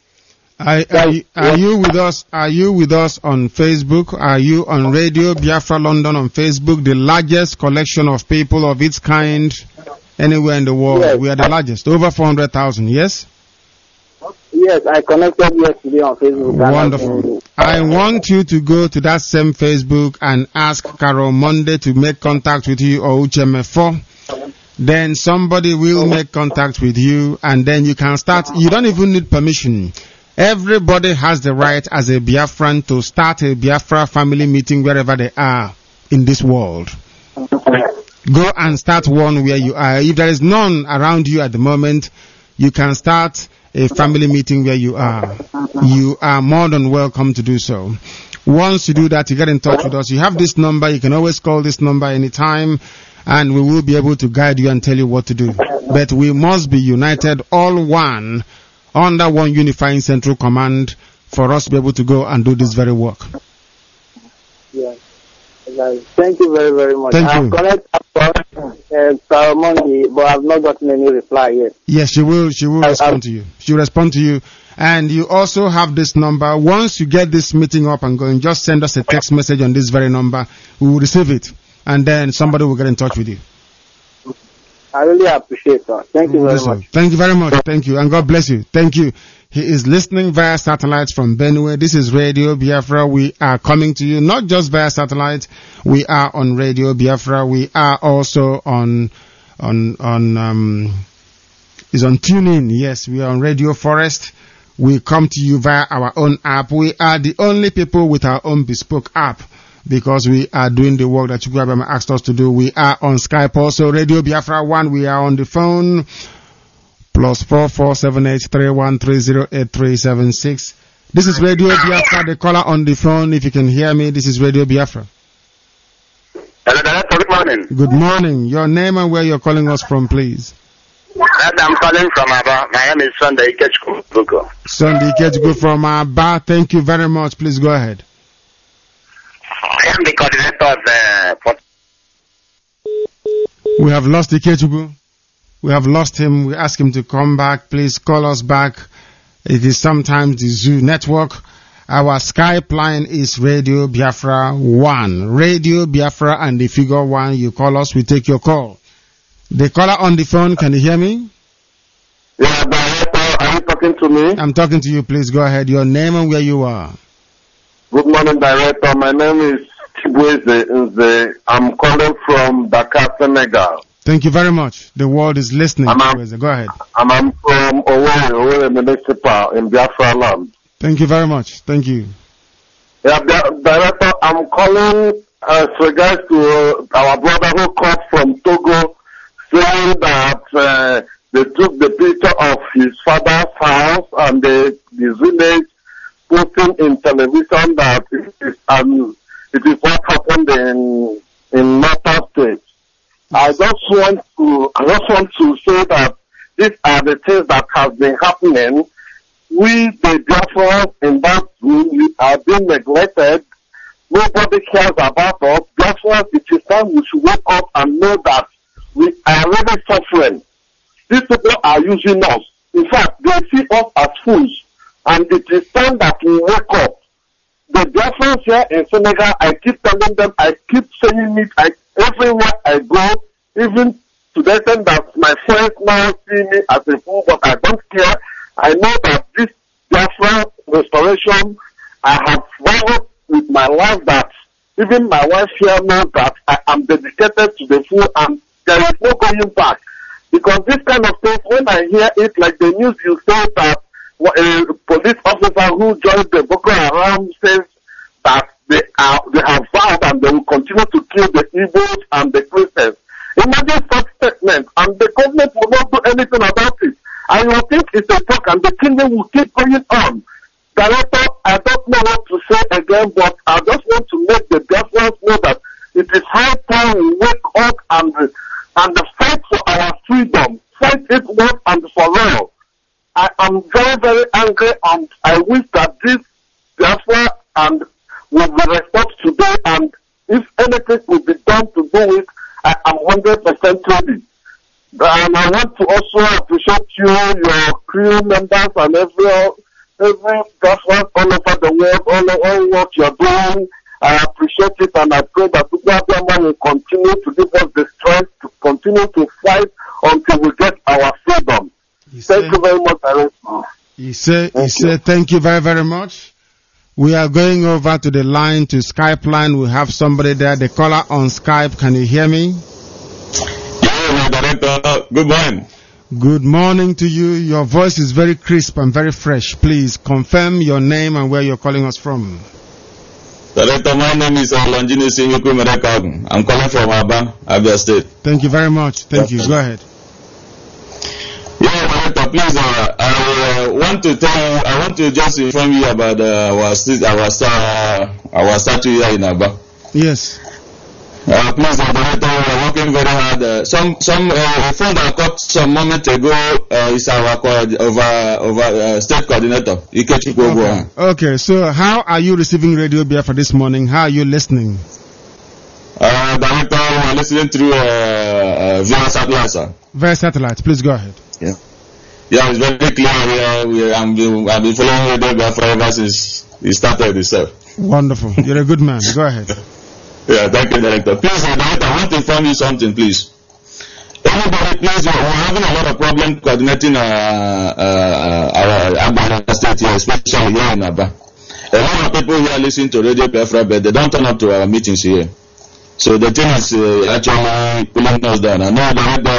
Are you with us? Are you with us on Facebook? Are you on Radio Biafra London on Facebook? The largest collection of people of its kind anywhere in the world. Yes. We are the largest, over 400,000. Yes. Yes, I connected yesterday on Facebook. Wonderful. I want you to go to that same Facebook and ask Carol Monday to make contact with you, or Ucheme4. Then somebody will make contact with you, and then you can start. You don't even need permission. Everybody has the right as a Biafran to start a Biafra family meeting wherever they are in this world. Go and start one where you are. If there is none around you at the moment, you can start a family meeting where you are. You are more than welcome to do so. Once you do that, you get in touch with us. You have this number. You can always call this number anytime, and we will be able to guide you and tell you what to do. But we must be united, all one, under one unifying central command, for us to be able to go and do this very work. Yes. Thank you very, very much. Thank you. Sarah Monday, but I've not gotten any reply yet. Yes, she will respond to you. She will respond to you. And you also have this number. Once you get this meeting up and going, just send us a text message on this very number. We will receive it. And then somebody will get in touch with you. I really appreciate that. Thank you very much. Thank you very much. Thank you. And God bless you. Thank you. He is listening via satellites from Benue. This is Radio Biafra. We are coming to you not just via satellite. We are on Radio Biafra. We are also on TuneIn. Yes, we are on Radio Forest. We come to you via our own app. We are the only people with our own bespoke app, because we are doing the work that Chukwuabema asked us to do. We are on Skype also, Radio Biafra 1. We are on the phone, +44 7831 308 This is Radio Biafra, the caller on the phone. If you can hear me, this is Radio Biafra. Hello, Director. Good morning. Good morning. Your name and where you're calling us from, please. I'm calling from Aba. My name is Sunday Ikechukwu. Sunday Ikechukwu from Aba. Thank you very much. Please go ahead. I am the coordinator of the... We have lost Ikechukwu. We have lost him. We ask him to come back. Please call us back. It is sometimes the Zoo network. Our Skype line is Radio Biafra 1. Radio Biafra and the figure 1. You call us, we take your call. The caller on the phone, can you hear me? Yeah, Director, are you talking to me? I'm talking to you. Please go ahead. Your name and where you are. Good morning, Director. My name is Chibweze Nze. I'm calling from Dakar, Senegal. Thank you very much. The world is listening. Go ahead. I'm from Owerri Municipal in Biafra land. Thank you very much. Thank you. Yeah, Director, I'm calling as regards to our brother who called from Togo, saying that they took the picture of his father's house and his village, posting in television that it is what happened in Mata State. I just want to say that these are the things that have been happening. We, the Biafrans in that room, we are being neglected. Nobody cares about us. Biafrans, it is time we should wake up and know that we are really suffering. These people are using us. In fact, they see us as fools. And it is time that we wake up. The Biafrans here in Senegal, I keep telling them, I keep saying it, everywhere I go, even to the extent that my friends now see me as a fool, but I don't care. I know that this Biafra restoration, I have vowed with my life that even my wife here knows that I am dedicated to the fool and there is no going back. Because this kind of thing, when I hear it, like the news you say that a police officer who joined the Boko Haram says that they have vowed and they will continue to kill the Igbos and the Christians. Imagine such statement and the government will not do anything about it. I will think it's a joke and the kingdom will keep going on. Director, I don't know what to say again, but I just want to make the Biafrans know that it is high time we wake up and fight for our freedom. Fight it once and for all. I am very, very angry and I wish that this Biafra and will be restored today, and if anything will be done to do it, I am 100% ready. And I want to also appreciate you, your crew members, and every Biafran all over the world, all what you're doing. I appreciate it, and I pray that Uganda will continue to give us the strength to continue to fight until we get our freedom. Thank you very much, Director. Thank you very, very much. We are going over to the line, to Skype line. We have somebody there, the caller on Skype. Can you hear me? Yeah, Director. Good morning. Good morning to you. Your voice is very crisp and very fresh. Please confirm your name and where you're calling us from. Director, my name is Longini Sinyuku Merekagun. I'm calling from Aba, Abia State. Thank you very much. Thank you. Go ahead. Yeah, Director, please, I want to just inform you about our statue here in Aba. Yes. Please, Director, we are working very hard. A phone that caught some moment ago is our state coordinator, Ikechi Kogo. Okay, so how are you receiving Radio Biafra this morning? How are you listening? Director, we are listening through via satellite, sir. Via satellite, please go ahead. Yeah, it's very clear. I've been following Radio Biafra ever since it started itself. Wonderful. You're a good man. Go ahead. Yeah, thank you, Director. Please, Director, I want to inform you something, please. Everybody, please, we're having a lot of problem coordinating our Aba State here, especially here in Aba. A lot of people here listen to Radio Biafra, but they don't turn up to our meetings here. So the thing is actually pulling us down. I know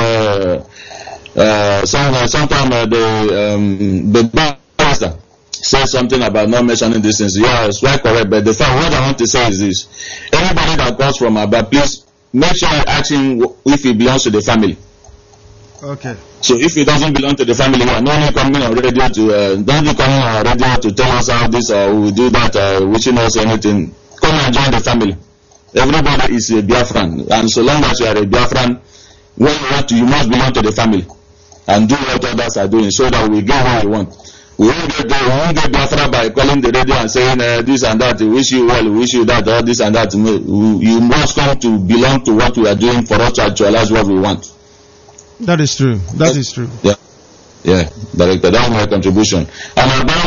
that sometimes the pastor says something about not mentioning these things. Yeah, it's quite correct. But the fact, what I want to say is this: anybody that comes from Aba, please make sure you ask him if he belongs to the family. Okay. So if he doesn't belong to the family, we're not coming on radio to tell us how this or we do that, wishing us anything. Come and join the family. Everybody is a Biafran, and so long as you are a Biafran, you must belong to the family and do what others are doing, so that we get what we want. We won't get Biafra by calling the radio and saying this and that, wish you well, wish you that, all this and that. You must come to belong to what we are doing for us to actualize what we want. That is true. That is true. Yeah, Director, that's my contribution. And about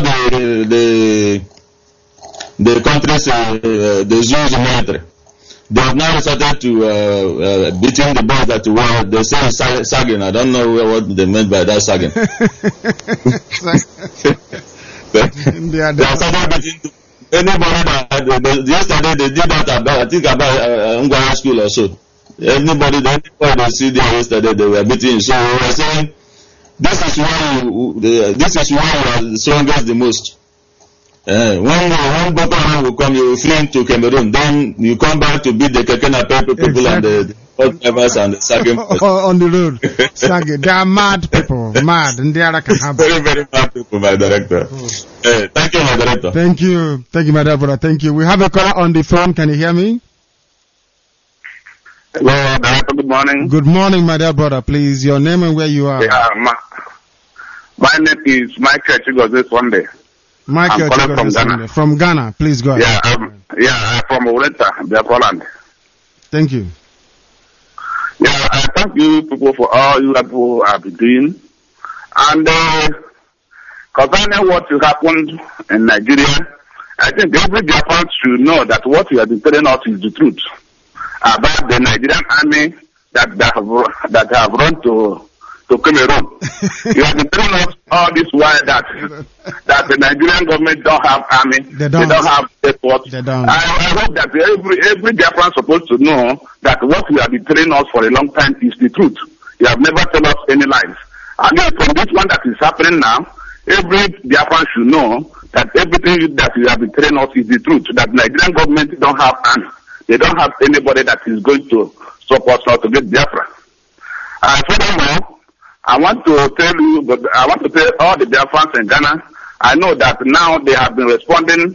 the countries, the zoos in military, they have now started to beating the boys that were, they say sagging. I don't know what they meant by that sagging. They have started beating anybody that, yesterday they did that about, I think about Ngwara school or so. Anybody they see there yesterday, they were beating. So we were saying, this is why you are the strongest the most. One bottom will come, you will flee to Cameroon, then you come back to beat the Kekena people and the drivers and the sagging on the road. They are mad people, mad, and they are like very, very mad people, my director. Thank you, my director. Thank you, my dear brother. Thank you. We have a caller on the phone. Can you hear me? Hello, director. Good morning. Good morning, my dear brother. Please, your name and where you are. Yeah, my name is Michael Chigozie Sunday. Michael Chigozie from Ghana. Please go ahead. I'm from Oreta, Poland. Thank you. Yeah, I thank you people for all you people have been doing. And concerning what happened in Nigeria, I think every Japan should know that what you have been telling us is the truth about the Nigerian army that have run to Cameroon. You have been telling us all this while that the Nigerian government don't have army, they don't have airport. I hope that every Japan supposed to know that what you have been telling us for a long time is the truth. You have never told us any lies. And from this one that is happening now, every Japan should know that everything that you have been telling us is the truth. That Nigerian government don't have army. They don't have anybody that is going to support us to get Biafra. Furthermore, I want to tell all the Biafrans in Ghana, I know that now they have been responding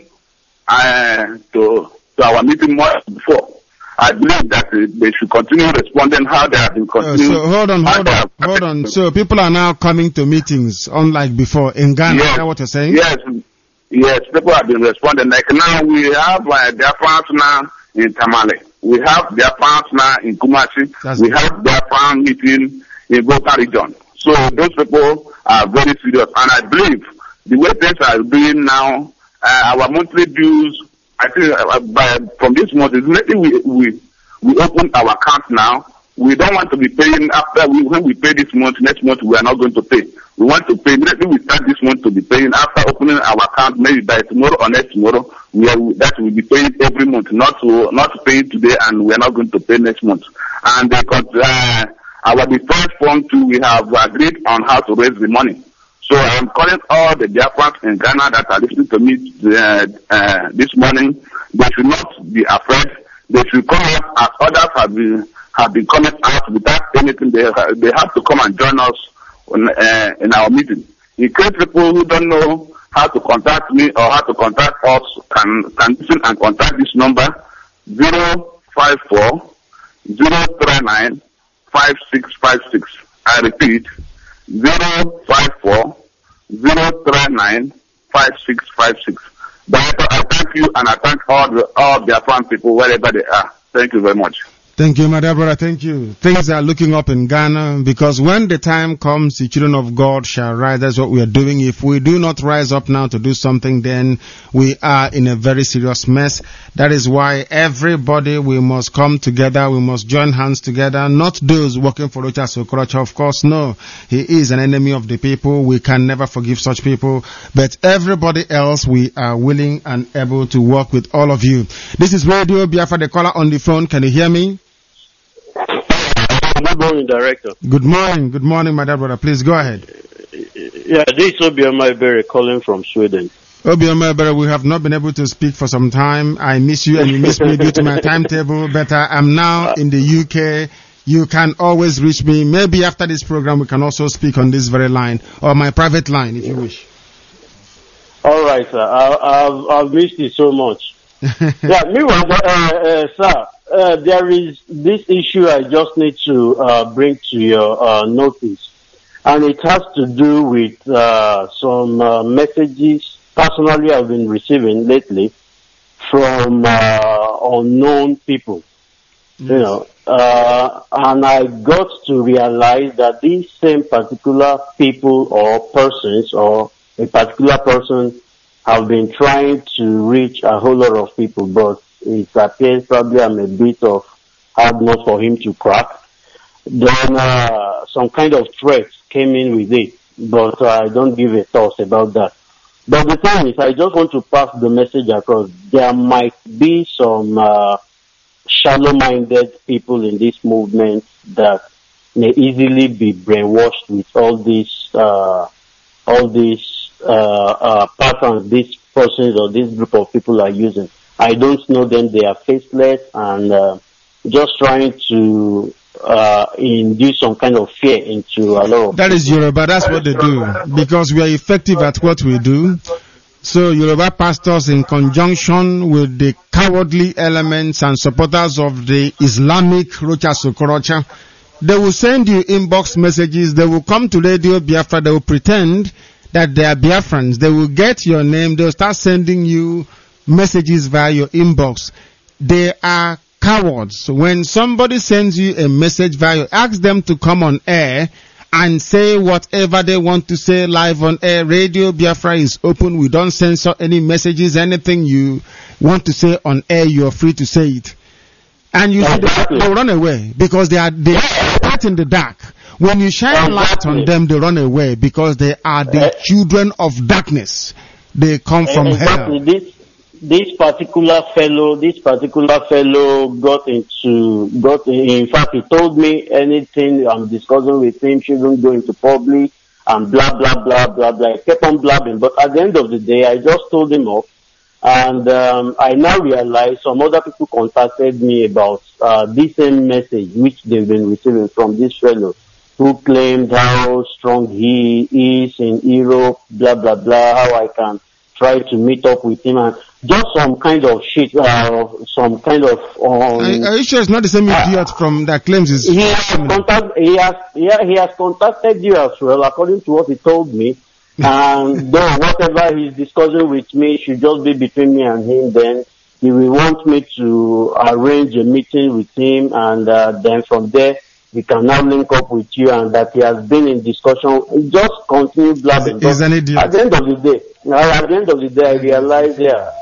to our meeting more than before. I believe that they should continue responding how they have been continuing. So hold on. So people are now coming to meetings, unlike before in Ghana. Yes. Is that what you're saying? Yes, people have been responding. Like now we have Biafrans now in Tamale. We have Biafrans now in Kumasi. We have Biafran meeting in Volta region. So those people are very serious. And I believe the way things are doing now, our monthly dues, I think from this month, we open our account now. We don't want to be paying when we pay this month, next month we are not going to pay. We want to pay immediately we start this month to be paying. After opening our account, maybe by tomorrow or next tomorrow, that will be paying every month, not paying today, and we are not going to pay next month. And our defense fund too, we have agreed on how to raise the money. So I'm calling all the Biafrans in Ghana that are listening to me this morning. They should not be afraid. They should come out as others have been coming out without anything. They have to come and join us in our meeting. In case people who don't know how to contact me or how to contact us can listen and contact this number 054 039 5656. I repeat, 054 039 5656. Director, I thank you and I thank all the Afghan people wherever they are. Thank you very much. Thank you, my dear brother. Thank you. Things are looking up in Ghana because when the time comes, the children of God shall rise. That's what we are doing. If we do not rise up now to do something, then we are in a very serious mess. That is why everybody, we must come together. We must join hands together. Not those working for Rochas Okorocha. Of course, no. He is an enemy of the people. We can never forgive such people. But everybody else, we are willing and able to work with all of you. This is Radio Biafra, the caller on the phone. Can you hear me? Good morning, Director. Good morning, my dear brother. Please go ahead. Yeah, this is Obioma Ibere calling from Sweden. Obioma Ibere, we have not been able to speak for some time. I miss you and you miss me due to my timetable, but I'm now in the UK. You can always reach me. Maybe after this program we can also speak on this very line or my private line if you wish. All right, sir. I've missed you so much. Yeah, meanwhile, sir, there is this issue I just need to bring to your notice, and it has to do with some messages personally I've been receiving lately from unknown people. Yes. You know, and I got to realize that these same particular people or persons or a particular person have been trying to reach a whole lot of people, but it appears probably I'm a bit of hard nut for him to crack. Then some kind of threat came in with it, but I don't give a toss about that. But the thing is, I just want to pass the message across. There might be some shallow-minded people in this movement that may easily be brainwashed with all these patterns these persons or this group of people are using. I don't know them. They are faceless and just trying to induce some kind of fear into a lot of That is Yoruba. That's what they do, because we are effective at what we do. So Yoruba pastors, in conjunction with the cowardly elements and supporters of the Islamic Rocha Sokorocha, they will send you inbox messages. They will come to Radio Biafra. They will pretend that they are Biafrans. They will get your name. They will start sending you messages via your inbox. They are cowards. When somebody sends you a message via, ask them to come on air and say whatever they want to say live on air. Radio Biafra is open. We don't censor any messages. Anything you want to say on air, you are free to say it. And you see they run away because they are part in the dark. When you shine light on them, they run away because they are the children of darkness. They come from hell. This particular fellow got in fact, he told me anything I'm discussing with him shouldn't go into public and blah, blah, blah, blah, blah. I kept on blabbing, but at the end of the day, I just told him off. And I now realize some other people contacted me about this same message which they've been receiving from this fellow who claimed how strong he is in Europe, blah, blah, blah, how I can try to meet up with him and just some kind of shit, some kind of... are you sure it's not the same idiot from that claims his... He has contacted you as well, according to what he told me. And though whatever he's discussing with me should just be between me and him, then he will want me to arrange a meeting with him, and then from there we can now link up with you, and that he has been in discussion. Just continue blabbing. He's an idiot. At the end of the day, I realize,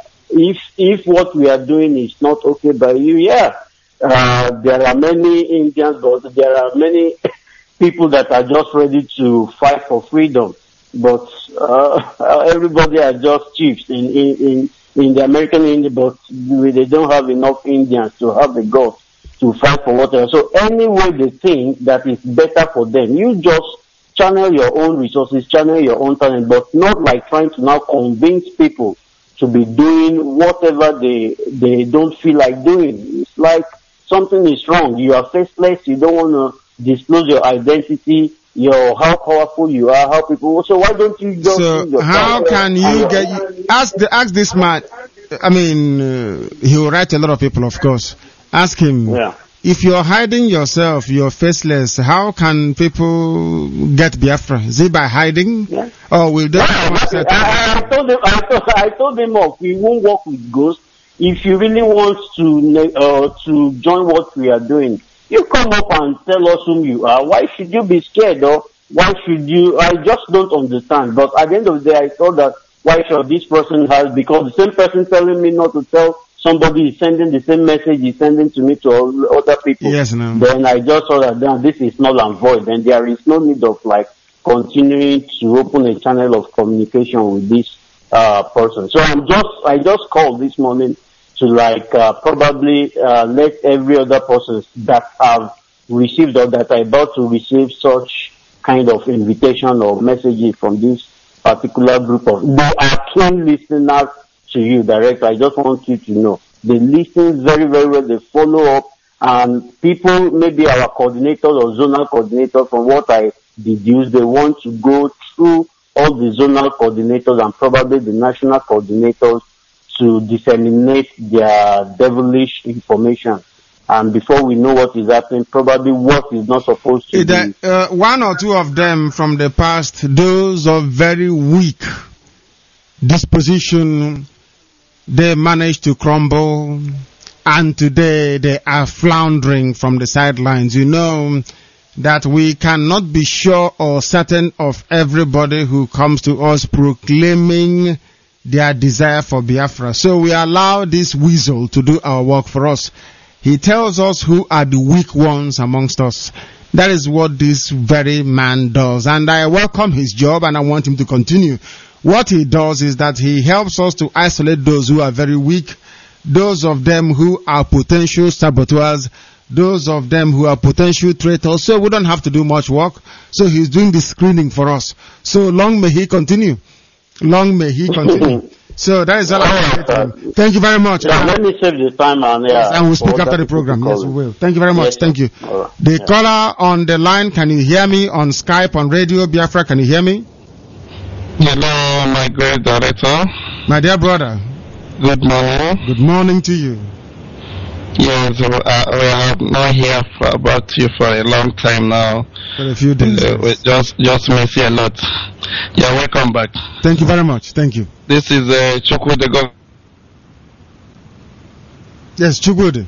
if what we are doing is not okay by you, there are many Indians, but there are many people that are just ready to fight for freedom. But everybody are just chiefs in the American Indian, but they don't have enough Indians to have the guts to fight for whatever. So any way they think that is better for them, you just channel your own resources, channel your own talent, but not like trying to now convince people to be doing whatever they don't feel like doing. It's like something is wrong. You are faceless. You don't want to disclose your identity. How powerful you are, how people. So why don't you just? So how can you ask this man? I mean, he will write a lot of people, of course. Ask him. If you're hiding yourself, you're faceless. How can people get Biafra? Is it by hiding, or will they? I told him off. We won't work with ghosts. If you really want to join what we are doing, you come up and tell us whom you are. Why should you be scared, or why should you? I just don't understand. But at the end of the day, I thought that why should this person has, because the same person telling me not to tell somebody is sending the same message he's sending to me to all other people. Yes, no. Then I just saw that this is null and void. And there is no need of continuing to open a channel of communication with this person. So I just called this morning to probably let every other person that have received or that are about to receive such kind of invitation or messages from this particular group of, they are keen listeners to you direct. I just want you to know they listen very, very well. They follow up, and people, maybe our coordinators or zonal coordinators, from what I deduce, they want to go through all the zonal coordinators and probably the national coordinators to disseminate their devilish information. And before we know what is happening, probably what is not supposed to be. One or two of them from the past, those of very weak disposition, they managed to crumble, and today they are floundering from the sidelines. You know that we cannot be sure or certain of everybody who comes to us proclaiming their desire for Biafra. So we allow this weasel to do our work for us. He tells us who are the weak ones amongst us. That is what this very man does. And I welcome his job, and I want him to continue. What he does is that he helps us to isolate those who are very weak, those of them who are potential saboteurs, those of them who are potential traitors. So we don't have to do much work. So he's doing the screening for us. So long may he continue. Long may he continue. So that is all I want. Thank you very much. Yeah, let me save the time and we'll speak after the program. Yes, we will. Thank you very much. Yes, thank you. Right. The caller on the line, can you hear me on Skype, on Radio Biafra? Can you hear me? Hello, my great director. My dear brother. Good morning. Good morning to you. Yes, we have not heard about you for a long time now. For a few days. We just miss you a lot. Yeah, welcome back. Thank you very much. Thank you. This is Chukwude. Yes, Chukwude.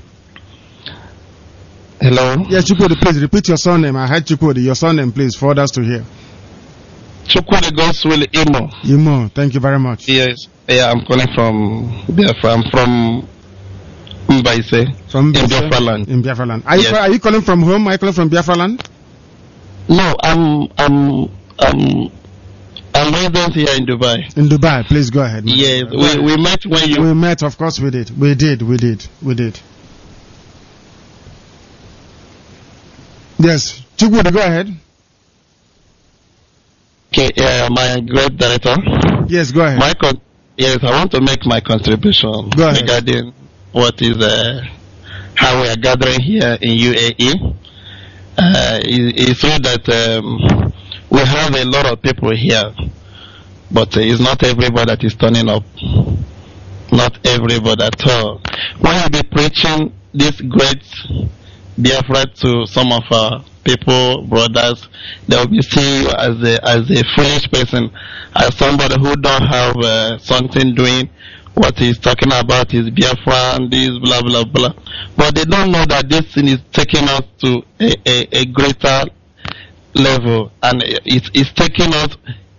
Hello? Yes, Chukwude, please repeat your surname. I heard Chukwude. Your surname, please, for others to hear. Chukwude Godswill Imo. Imo, thank you very much. Yes, yeah, I'm calling from Biafra. I'm from Mbaise. From in Biafra land. In Biafra land. Are you calling from home? Are you calling from Biafra land? No, I'm resident here in Dubai. In Dubai, please go ahead. Yes, we met when you... We met, of course we did. We did. Yes, Chukwude, go ahead. Okay, my great director. Yes, go ahead. Yes, I want to make my contribution regarding what is how we are gathering here in UAE. It's true that we have a lot of people here, but it's not everybody that is turning up. Not everybody at all. When you be preaching this great Biafra to some of our people, brothers, they will be seeing you as a foolish person, as somebody who don't have something doing. What he's talking about is Biafra and this blah blah blah, but they don't know that this thing is taking us to a greater level, and it's taking us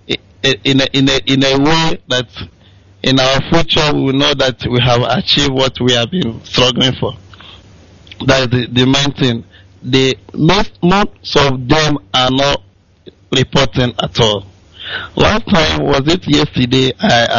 in a way that in our future we will know that we have achieved what we have been struggling for. That is the main thing. Most of them are not reporting at all. Last time, was it yesterday,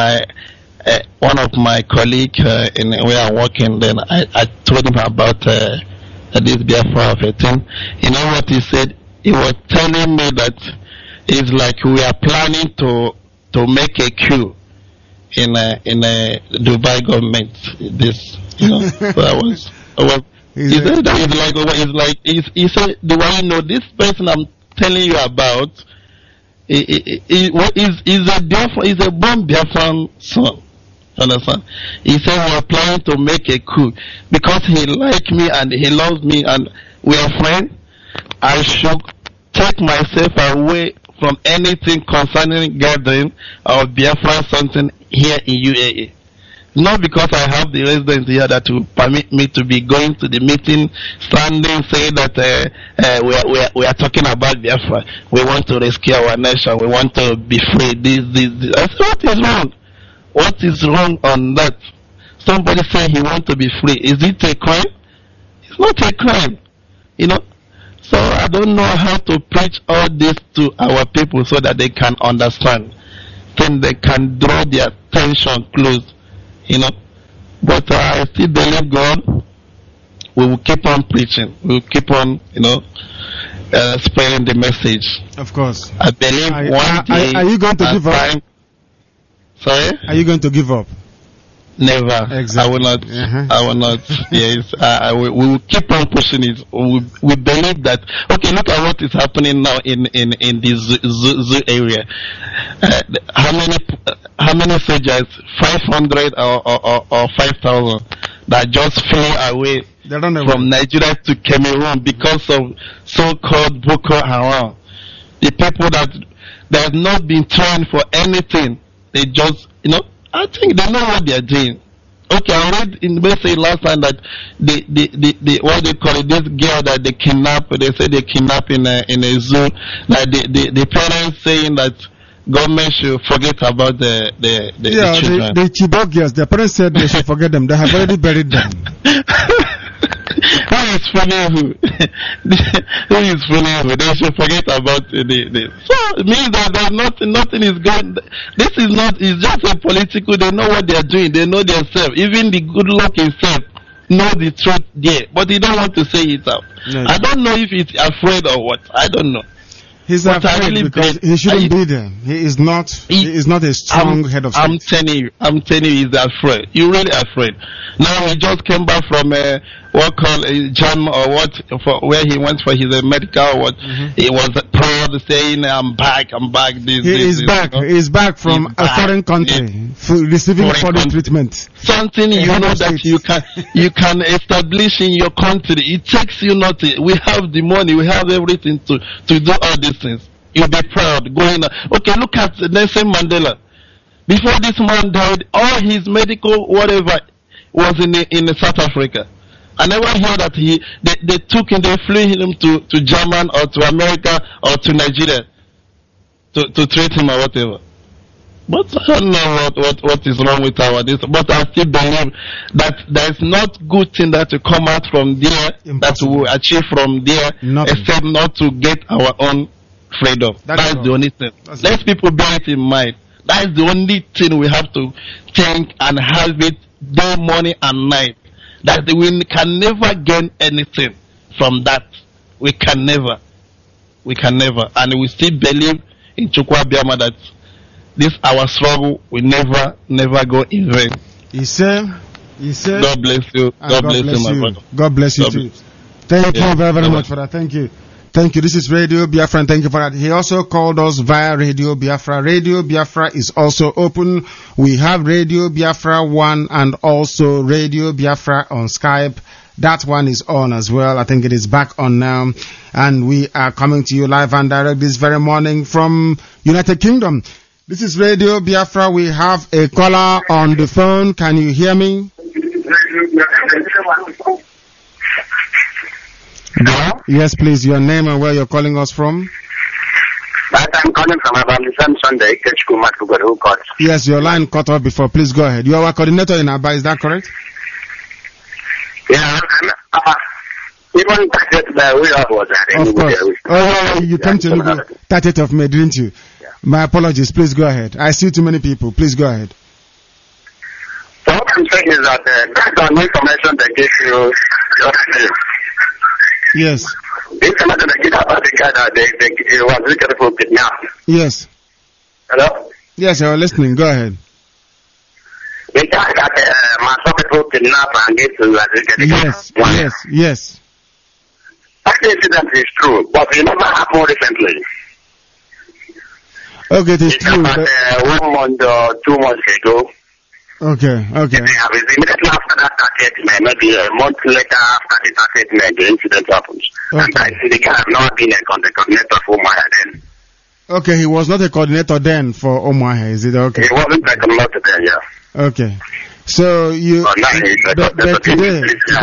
one of my colleagues in where I'm working, then I told him about this Biafra of a thing. You know what he said? He was telling me that it's like we are planning to make a coup in a Dubai government. This, you know, so I was he said that he said, do I know this person I'm telling you about? Is a born Biafran son. Understand? He said we are planning to make a coup because he likes me and he loves me and we are friends. I should take myself away from anything concerning gathering of Biafra something here in UAE. Not because I have the residence here that will permit me to be going to the meeting, standing, saying that we are talking about Biafra. We want to rescue our nation. We want to be free. This. I said, what is wrong? What is wrong on that? Somebody say he wants to be free. Is it a crime? It's not a crime. You know? So I don't know how to preach all this to our people so that they can understand. Then they can draw their attention close. You know, but I still believe God. We will keep on preaching. We will keep on, you know, spreading the message. Of course. I believe one day. Are you going to give up? Sorry? Are you going to give up? Never. Exactly. I will not. I will not. Yes. We will keep on pushing it. We believe that. Okay, look at what is happening now in the zoo area. How many soldiers? 500 or 5,000 that just flew away from Nigeria to Cameroon because of so-called Boko Haram. The people that have not been trained for anything, they just, you know, I think they know what they are doing. Okay, I read in message last time that the what they call it, this girl that they kidnap, they say they kidnap in a zoo. Like the parents saying that government should forget about the children. The Chibok girls, their parents said they should forget them. They have already buried them. When is fooling who? Who is fooling who? They should forget about the. So it means that there's nothing is going. This is not. It's just a political. They know what they are doing. They know themselves. Even the good luck himself know the truth there, but he don't want to say it out. No, I don't know if he's afraid or what. I don't know. He's afraid really because he shouldn't be there. He is not a strong head of state. I'm telling you, he's afraid. You're really afraid. Now he just came back from what called a jam or what, where he went for his medical or what. Mm-hmm. He was proud saying, I'm back. He is back from a foreign country receiving foreign treatment. Something that you can establish in your country. It takes you nothing. We have the money, we have everything to do all these things. You'll be proud going on. Okay, look at Nelson Mandela. Before this man died, all his medical whatever was in South Africa. I never heard that they flew him to Germany or to America or to Nigeria to treat him or whatever. But I don't know what is wrong with this. But I still believe that there is not good thing that will come out from there, that we will achieve from there, except not to get our own freedom. That's the only thing. Let people bear it in mind. That is the only thing we have to think and have it day, morning, and night. That we can never gain anything from that. We can never. And we still believe in Chukwu Abịama that this our struggle will never go in vain. He said, God bless you. God bless you, my brother. God bless you too. Thank you very much for that. Thank you. This is Radio Biafra, and thank you for that. He also called us via Radio Biafra. Radio Biafra is also open. We have Radio Biafra 1 and also Radio Biafra on Skype. That one is on as well. I think it is back on now. And we are coming to you live and direct this very morning from United Kingdom. This is Radio Biafra. We have a caller on the phone. Can you hear me? Hello? Yes, please. Your name and where you're calling us from? I'm calling from Aba. Sunday. Yes, your line cut off before. Please go ahead. You are a coordinator in Aba. Is that correct? Yeah, even we all was there. Of course. Oh, you came to Enugu 30th of May, didn't you? Yeah. My apologies. Please go ahead. I see too many people. Please go ahead. So what I'm saying is that based on information they gave you the other day. Yes. The information they gave about the guy that they was looking for kidnapped. Yes. Hello? Yes, you're listening. Go ahead. The guy that some people kidnapped and get to Yes. That incident is true, but it never happened recently. Okay, it is true. About 1 month or 2 months ago. Okay. Immediately after that statement, maybe a month later after the statement, the incident happens. Okay. And I see the guy have not been a coordinator for Omaha then. Okay, he was not a coordinator then for Omaha, is it okay? He wasn't a coordinator then, yeah. Okay. So you... today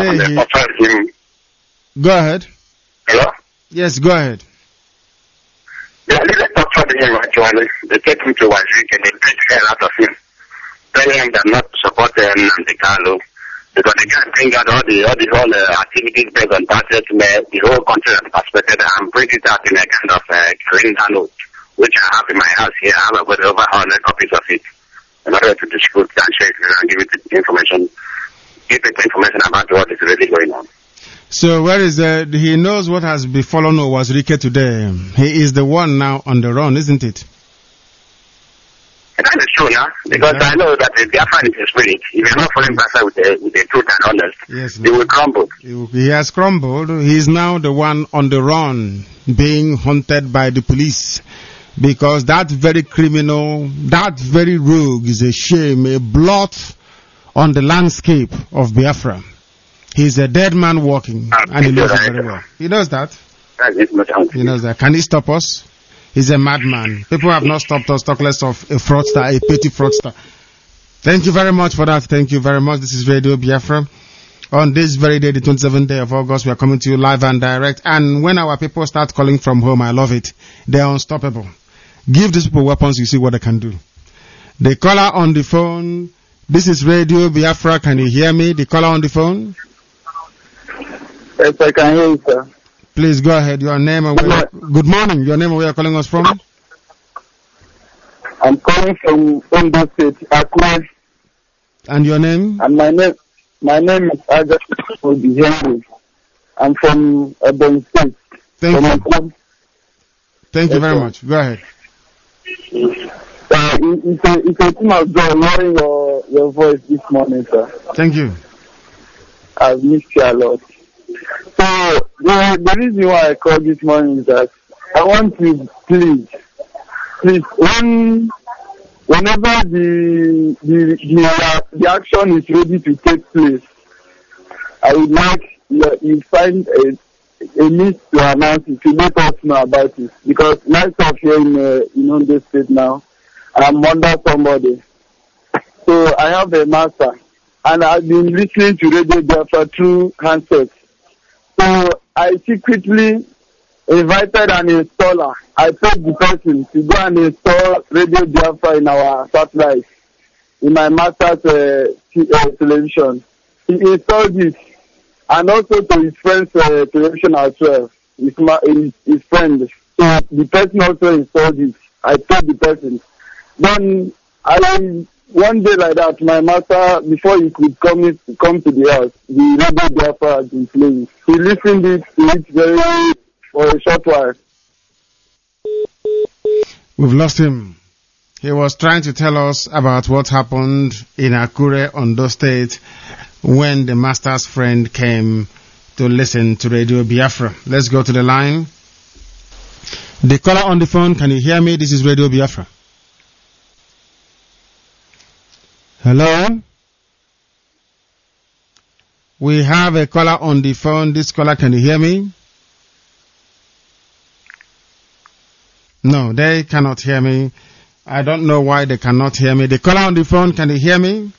go ahead. Hello? Yes, go ahead. They tortured him actually. They take him to Waziri and they beat the hell out of him. Telling him they're not supporting Nnamdi Kanu because they can't bring out all the whole activities based on that the whole country has participated and bring it out in a kind of calendar note, which I have in my house here. I have about over 100 copies of it in order to distribute and share it and give it information about what is really going on. So where is he knows what has befallen Owazirike today. He is the one now on the run, isn't it? That is true, yeah? Because I know that the Biafran is a spirit. If you're not following Biafra with the truth and honest, he will crumble. He has crumbled. He is now the one on the run, being hunted by the police. Because that very criminal, that very rogue is a shame, a blot on the landscape of Biafra. He's a dead man walking, and he knows it very well. He knows that. He knows that. Can he stop us? He's a madman. People have not stopped us, talk less of a fraudster, a petty fraudster. Thank you very much for that. Thank you very much. This is Radio Biafra. On this very day, the 27th day of August, we are coming to you live and direct. And when our people start calling from home, I love it. They are unstoppable. Give these people weapons, you see what they can do. The caller on the phone. This is Radio Biafra. Can you hear me? The caller on the phone. Yes, I can hear you, sir. Please go ahead. Your name and where... Good morning. Your name and where you're calling us from? I'm calling from Ondo State, Akure. And your name? And my name is Aga Henry. I'm from Ebonyi State. Thank you. Thank you very much. Go ahead. It's a thing of joy hearing your voice this morning, sir. Thank you. I've missed you a lot. So the reason why I called this morning is that I want to please, whenever the action is ready to take place, I would like you find a means to announce it, to let us know about it. Because myself here in Ondo State now, I'm under somebody. So I have a master, and I've been listening to Radio Biafra through handsets. So I secretly invited an installer. I told the person to go and install Radio Biafra in our satellite, in my master's television. He installed it, and also to his friend's television as well, his friend. So the person also installed it. I told the person. Then one day like that, my master, before he could come to the house, the Radio Biafra had been playing. He listened to it for a short while. We've lost him. He was trying to tell us about what happened in Akure, Ondo State, when the master's friend came to listen to Radio Biafra. Let's go to the line. The caller on the phone, can you hear me? This is Radio Biafra. Hello? We have a caller on the phone. This caller, can you hear me? No, they cannot hear me. I don't know why they cannot hear me. The caller on the phone, can you hear me?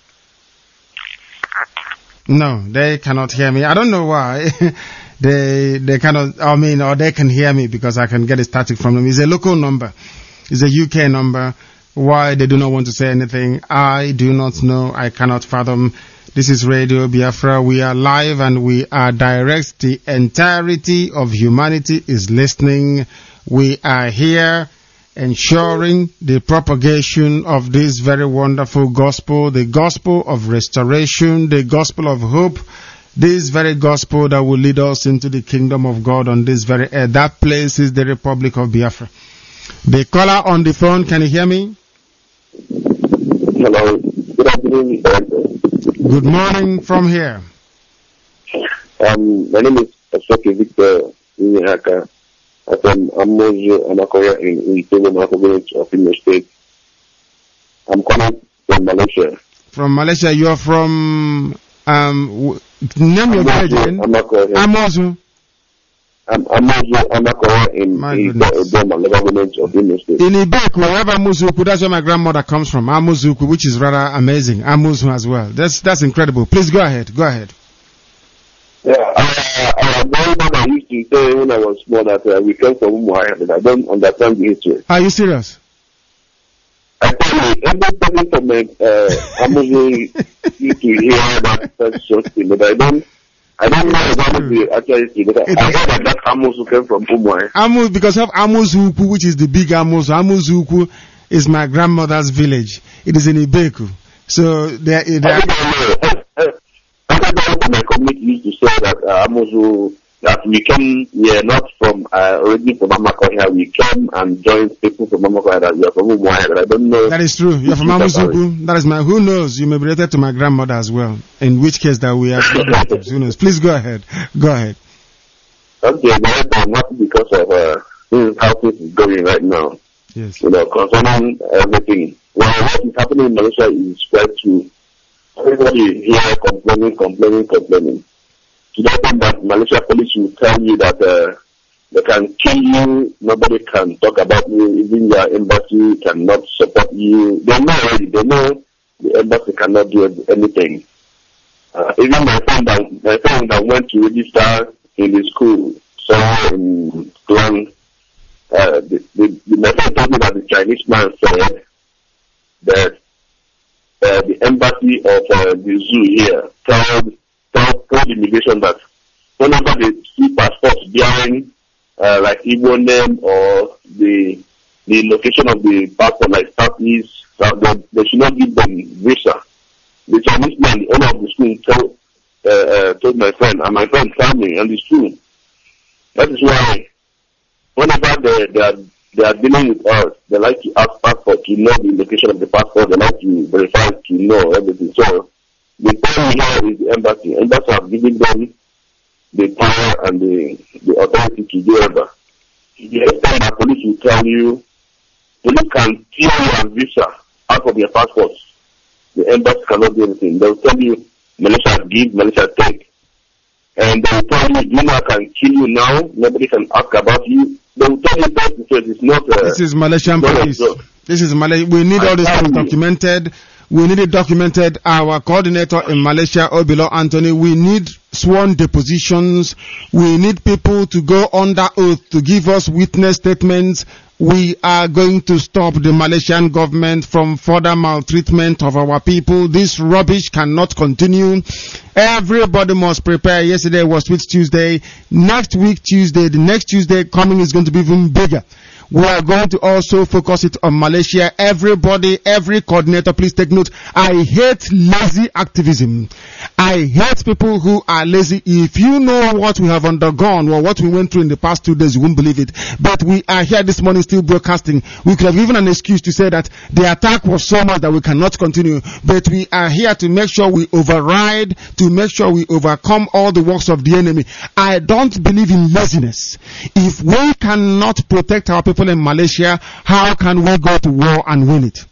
No, they cannot hear me. I don't know why. they cannot, or they can hear me because I can get a static from them. It's a local number. It's a UK number. Why they do not want to say anything, I do not know. I cannot fathom. This is Radio Biafra. We are live and we are direct. The entirety of humanity is listening. We are here ensuring the propagation of this very wonderful gospel, the gospel of restoration, the gospel of hope, this very gospel that will lead us into the kingdom of God on this very earth. That place is the Republic of Biafra. The caller on the phone, can you hear me? Hello. Good afternoon. Good morning from here. My name is Asoke Victor Inyaka. I'm from Amozu Amakoya in Togo, village of Imo State. I'm calling from Malaysia. From Malaysia, you're from name your village again? Amozu. Amozu Amakoya in Idoma, village of Imo State. In Ibeku, wherever Amuzuku, that's where my grandmother comes from. Amuzuku, which is rather amazing. Amuzu as well. That's incredible. Please go ahead. Go ahead. Yeah, our grandmother used to say when I was small that we came from Umuahia, but I don't understand the history. Are you serious? I tell you, everybody from Amuzu used to hear that short thing, but I don't know about the actual history. But I heard that Amuzu came from Umuahia. Because of Amuzuku, which is the big Amuzu. Amuzuku is my grandmother's village. It is in Ibeku. So my community used to say that Amuzu, that we are not from originally from Amakoya. We came and joined people from Amakoya that we are from Umuahia. But I don't know. That is true. You are from Amuzuku. That is who knows? You may be related to my grandmother as well. In which case that we are relatives. Who knows? Please go ahead. Go ahead. Okay, but I'm happy because of how things is going right now. Yes. Concerning everything. Well, what is happening in Malaysia is quite true. Everybody here complaining. To the point that Malaysia police will tell you that they can kill you, nobody can talk about you, even your embassy cannot support you. They know already, the embassy cannot do anything. Even my friend that went to register in the school, somewhere in Klang, my friend told me that the Chinese man said that the embassy of the zoo here told immigration that whenever they see passports bearing like Igbo name or the location of the passport, like Southeast, they should not give them visa. The Chinese man, the owner of the school, told my friend, and my friend told me, and it's true. That is why whenever they are dealing with us, they like to ask passport to know the location of the passport. They like to verify to know everything. So the point here is the embassy. Embassy have given them the power and the authority to do whatever. The next time the police will tell you, police can steal your visa out of your passport. The embassy cannot do anything. They will tell you, Malaysia give, Malaysia take. And they will tell you, Duma can kill you now, nobody can ask about you. They will tell you that because it's not... this is Malaysian police. This is Malaysia. We need all this things documented. We need it documented. Our coordinator in Malaysia, Obilo Anthony, we need sworn depositions. We need people to go under oath to give us witness statements. We are going to stop the Malaysian government from further maltreatment of our people. This rubbish cannot continue. Everybody must prepare. Yesterday was Sweet Tuesday. Next week, Tuesday, the next Tuesday coming is going to be even bigger. We are going to also focus it on Malaysia. Everybody, every coordinator, please take note. I hate lazy activism. I hate people who are lazy. If you know what we have undergone or what we went through in the past 2 days, you won't believe it. But we are here this morning still broadcasting. We could have given an excuse to say that the attack was so much that we cannot continue. But we are here to make sure we override, to make sure we overcome all the works of the enemy. I don't believe in laziness. If we cannot protect our people in Malaysia, how can we go to war and win it?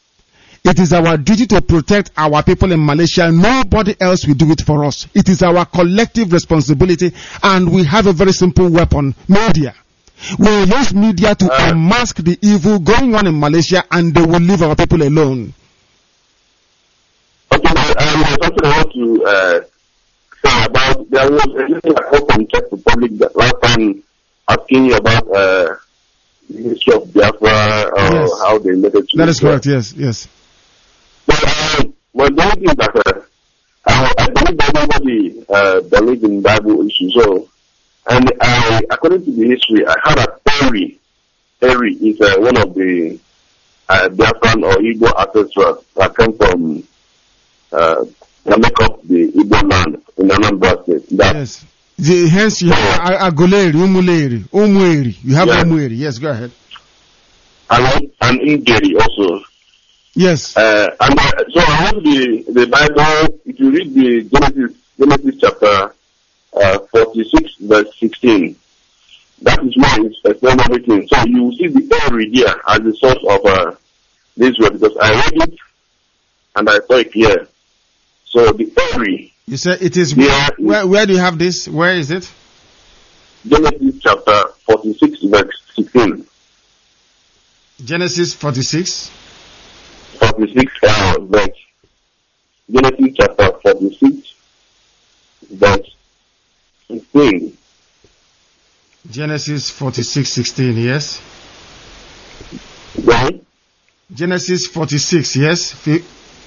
It is our duty to protect our people in Malaysia. Nobody else will do it for us. It is our collective responsibility, and we have a very simple weapon: media. We use media to unmask the evil going on in Malaysia, and they will leave our people alone. Okay, something I want to say about, there was a little I hope from Czech Republic that last time asking you about the history of Biafra, or how they made it to that is correct, yes. But the only thing that I believe that nobody believes in Bible issues. So, and according to the history, I heard that Eri is one of the Biafran or Igbo ancestors that come from that make up the Igbo land in Anambra State. Yes. Hence you have Aguleri, Umueri. You have Umueri. Yes, go ahead. And Ingeri also. Yes. So I have the Bible. If you read the Genesis chapter 46 verse 16, that is where it's explained everything. So you will see the Eri here as the source of this word, because I read it and I saw it here. So the Eri. You say it is where do you have this? Where is it? Genesis chapter 46 verse 16. Genesis 46. 46 verse. Genesis chapter 46 verse 16. Genesis 46:16, yes. Right? Genesis 46, yes. 46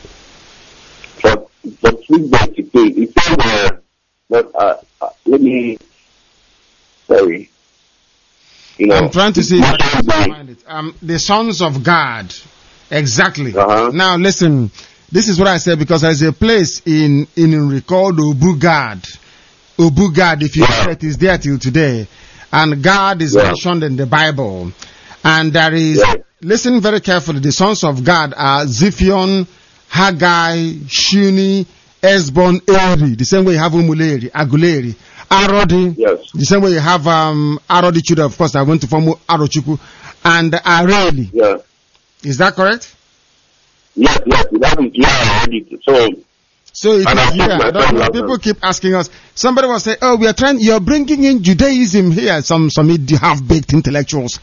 verse 16. It says let me. Sorry. I'm trying to see if I can find it. The sons of God. Exactly. Now listen, this is what I said, because there's a place in called Obugad. Obugad, if you look at it, is there till today. And God is mentioned in the Bible. And there is, listen very carefully, the sons of God are Ziphion, Haggai, Shuni, Esbon, Eri. The same way you have Umuleri, Aguleri, Arodi. Yes. The same way you have Arodi children, of course, I went to form Arochukwu, and Areli. Yeah. Is that correct? Yes, that is already. So it is here. I don't know. People keep asking us. Somebody was saying, "Oh, you're bringing in Judaism here." Some half-baked intellectuals.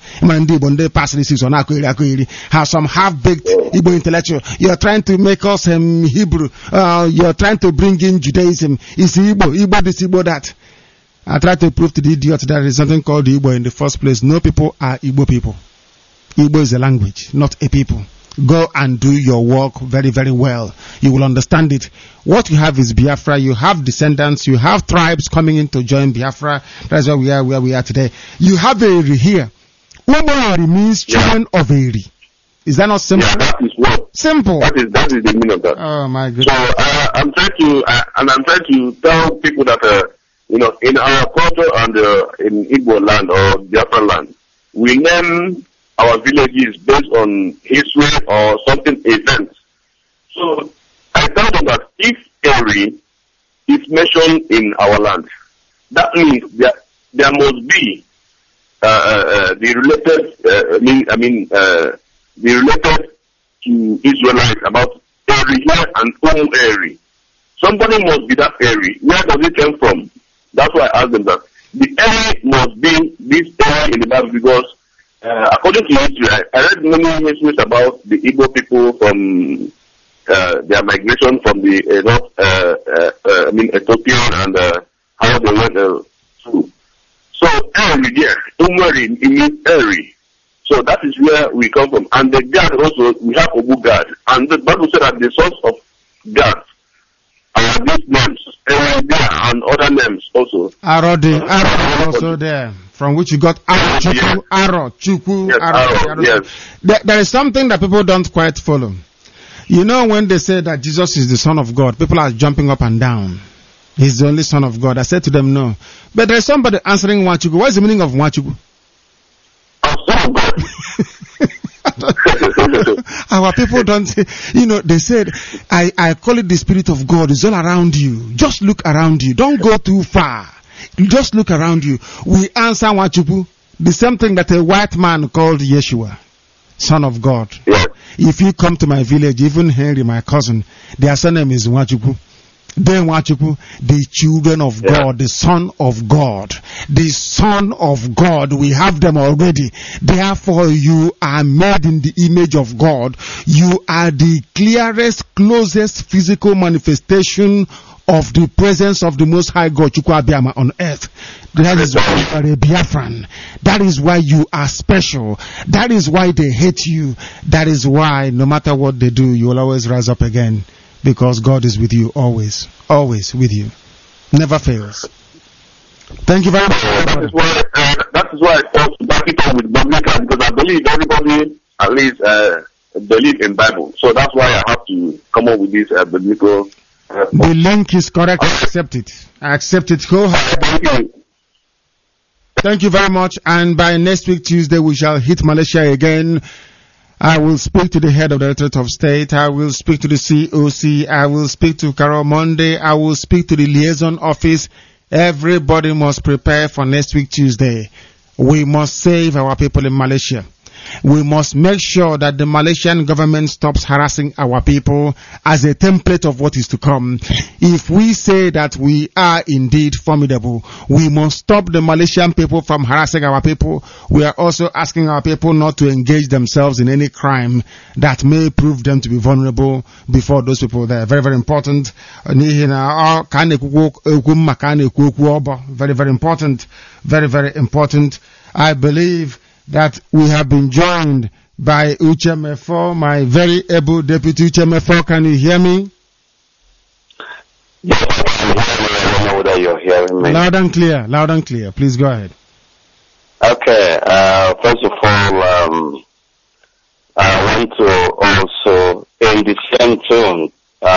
Have some half-baked Igbo intellectuals. You're trying to make us Hebrew. You're trying to bring in Judaism. It's Igbo this, Igbo that. I try to prove to the idiot that there is something called Igbo in the first place. No people are Igbo people. Igbo is a language, not a people. Go and do your work very, very well. You will understand it. What you have is Biafra. You have descendants. You have tribes coming in to join Biafra. That's why we are where we are today. You have Eri here. Umari means children of Eri. Is that not simple? Yeah, that is what. Simple. That is the meaning of that. Oh my goodness. So I'm trying to tell people that in our culture and in Igbo land or Biafra land, we name our villages based on history or something events. So I tell them that if Eri is mentioned in our land, that means there must be the related to Israelites about Eri here and Eri. Somebody must be that Eri. Where does it come from? That's why I asked them that. The Eri must be this Eri in the Bible because according to history, I read many histories about the Igbo people from their migration from the Ethiopia and how they went through. So Eri there, Umari, it means Eri. So that is where we come from. And the God also, we have Obu God. And the Bible said that the source of God are these names, Eri there and other names also. Arodi also there. From which you got Aro, Chukwu. Yes. There is something that people don't quite follow. You know, when they say that Jesus is the Son of God, people are jumping up and down. He's the only Son of God. I said to them, no. But there is somebody answering Nwachukwu. What is the meaning of Nwachukwu? Our people don't say, they said, I call it the Spirit of God. It's all around you. Just look around you. Don't go too far. Just look around you. We answer Nwachukwu, the same thing that a white man called Yeshua, Son of God. Yeah. If you come to my village, even Henry, my cousin, their surname is Nwachukwu. Then Nwachukwu, the children of God, the Son of God, the Son of God. We have them already. Therefore, you are made in the image of God. You are the clearest, closest physical manifestation of the presence of the Most High God, Chukwu Abiyama, on earth. That is why you are a Biafran. That is why you are special. That is why they hate you. That is why, no matter what they do, you will always rise up again. Because God is with you always. Always with you. Never fails. Thank you very much. That is why I thought to back it up with biblical, because I believe everybody at least believe in Bible. So that's why I have to come up with this biblical. The link is correct. I accept it. I accept it wholeheartedly. Thank you very much. And by next week Tuesday we shall hit Malaysia again. I will speak to the head of the Directorate of State. I will speak to the COC. I will speak to Carol Monday. I will speak to the liaison office. Everybody must prepare for next week Tuesday. We must save our people in Malaysia. We must make sure that the Malaysian government stops harassing our people as a template of what is to come. If we say that we are indeed formidable, we must stop the Malaysian people from harassing our people. We are also asking our people not to engage themselves in any crime that may prove them to be vulnerable before those people there. Very, very important. Very, very important. Very, very important. I believe that we have been joined by Uche Mefo, my very able deputy. Uche Mefo, can you hear me? Yes, I can hear you. I don't know whether you're hearing me. Loud and clear, loud and clear. Please go ahead. Okay, first of all, I want to also, in the same tone,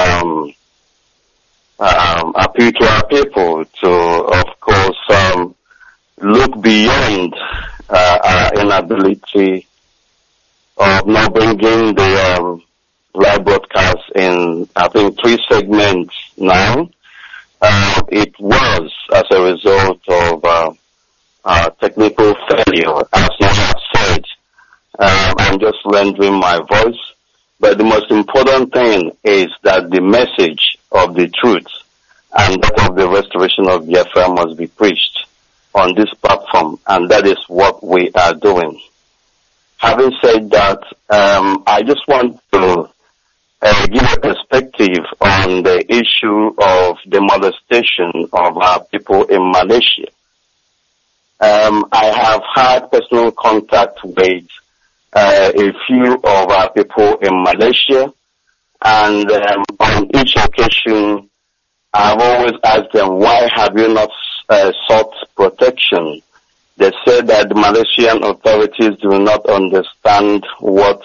appeal to our people to, of course, look beyond our inability of not bringing the live broadcast in, I think, 3 segments now. It was as a result of technical failure, as you have said. I'm just rendering my voice. But the most important thing is that the message of the truth and that of the restoration of Biafra must be preached on this platform, and that is what we are doing. Having said that, I just want to give a perspective on the issue of the molestation of our people in Malaysia. I have had personal contact with a few of our people in Malaysia, and on each occasion, I've always asked them, why have you not sought protection? They said that the Malaysian authorities do not understand what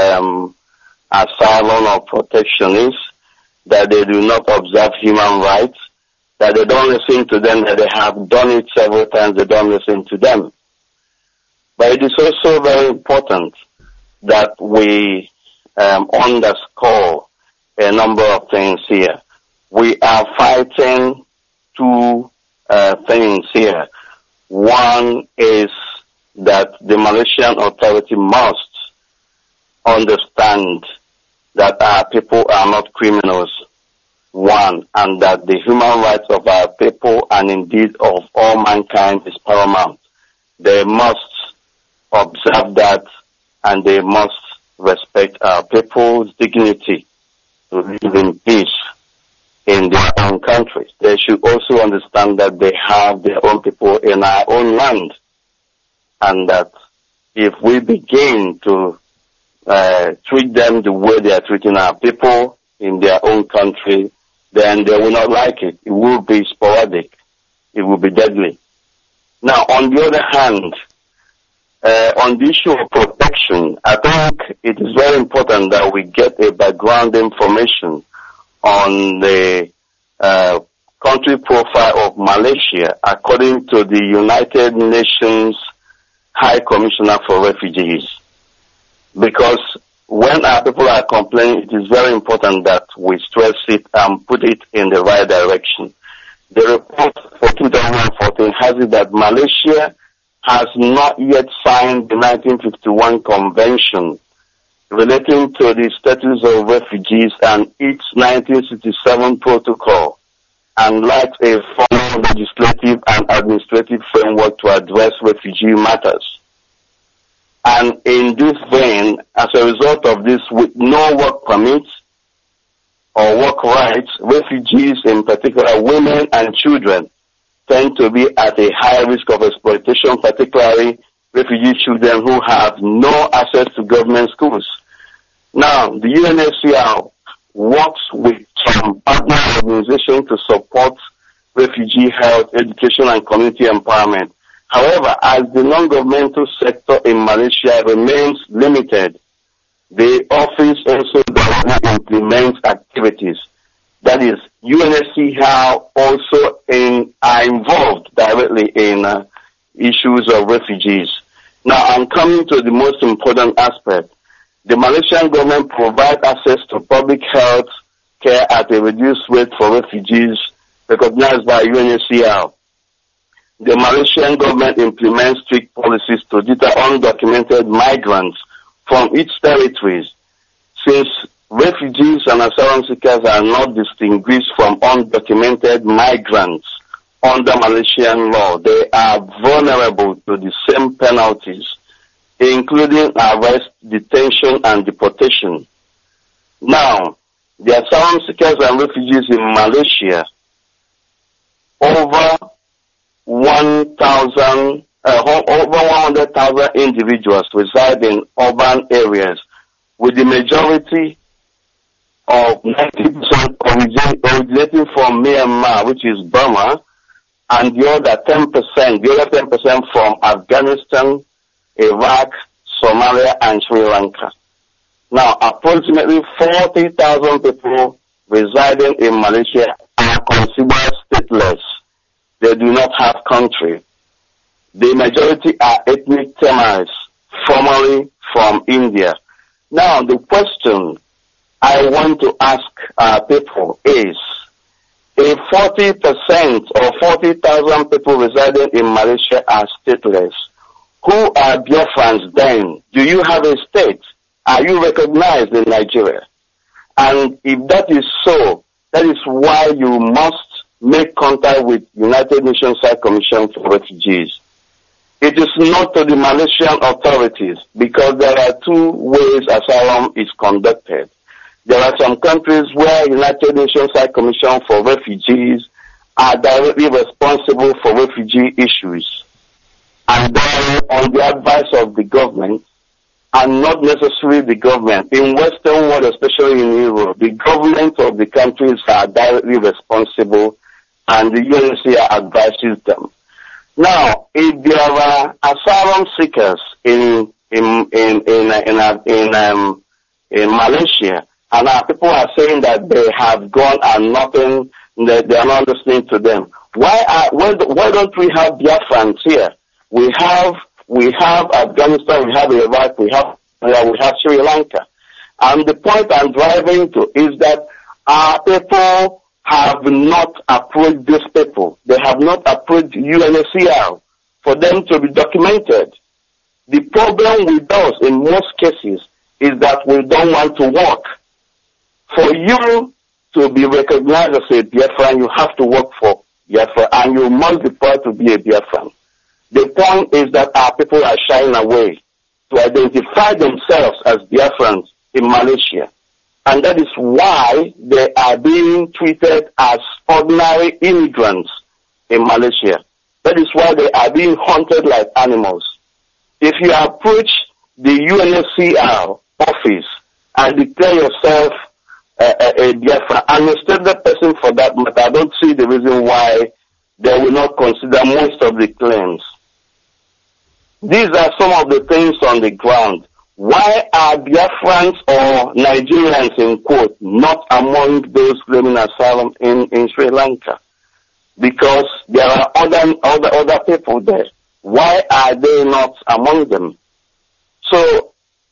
asylum or protection is, that they do not observe human rights, that they don't listen to them, that they have done it several times, they don't listen to them. But it is also very important that we underscore a number of things here. We are fighting two things here. One is that the Malaysian authority must understand that our people are not criminals, one, and that the human rights of our people and indeed of all mankind is paramount. They must observe that, and they must respect our people's dignity to live in peace in their own countries. They should also understand that they have their own people in our own land, and that if we begin to treat them the way they are treating our people in their own country, then they will not like it. It will be sporadic. It will be deadly. Now, on the other hand, on the issue of protection, I think it is very important that we get a background information on the country profile of Malaysia according to the United Nations High Commissioner for Refugees. Because when our people are complaining, it is very important that we stress it and put it in the right direction. The report for 2014 has it that Malaysia has not yet signed the 1951 Convention relating to the status of refugees and its 1967 protocol, and lacks a formal legislative and administrative framework to address refugee matters. And in this vein, as a result of this, with no work permits or work rights, refugees, in particular women and children, tend to be at a high risk of exploitation, particularly refugee children who have no access to government schools. Now, the UNHCR works with some partner organizations to support refugee health, education, and community empowerment. However, as the non-governmental sector in Malaysia remains limited, the office also directly implements activities. That is, UNHCR also are involved directly in issues of refugees. Now, I'm coming to the most important aspect. The Malaysian government provides access to public health care at a reduced rate for refugees recognized by UNHCR. The Malaysian government implements strict policies to deter undocumented migrants from its territories. Since refugees and asylum seekers are not distinguished from undocumented migrants under Malaysian law, they are vulnerable to the same penalties, including arrest, detention, and deportation. Now, the asylum seekers and refugees in Malaysia, over 100,000 individuals reside in urban areas, with the majority of 90% originating from Myanmar, which is Burma, and the other 10% from Afghanistan, Iraq, Somalia, and Sri Lanka. Now, approximately 40,000 people residing in Malaysia are considered stateless. They do not have country. The majority are ethnic Tamils, formerly from India. Now, the question I want to ask people is, if 40% or 40,000 people residing in Malaysia are stateless, who are Biafrans then? Do you have a state? Are you recognized in Nigeria? And if that is so, that is why you must make contact with United Nations High Commission for Refugees. It is not to the Malaysian authorities, because there are two ways asylum is conducted. There are some countries where United Nations High Commission for Refugees are directly responsible for refugee issues. And then, on the advice of the government and not necessarily the government. In Western world, especially in Europe, the government of the countries are directly responsible, and the UNHCR advises them. Now, if there are asylum seekers in Malaysia, and our people are saying that they have gone and nothing, they are not listening to them, why don't we have Biafrans here? We have Afghanistan, we have Iraq, we have Sri Lanka. And the point I'm driving to is that our people have not approached these people. They have not approached UNHCR for them to be documented. The problem with us in most cases is that we don't want to work. For you to be recognized as a Biafran, you have to work for Biafra, and you must be proud to be a Biafran. The point is that our people are shying away to identify themselves as Biafrans in Malaysia. And that is why they are being treated as ordinary immigrants in Malaysia. That is why they are being hunted like animals. If you approach the UNHCR office and declare yourself a Biafra, and mistake the person for that matter, I don't see the reason why they will not consider most of the claims. These are some of the things on the ground. Why are Biafrans or Nigerians, in quote, not among those claiming asylum in Sri Lanka? Because there are other people there. Why are they not among them? So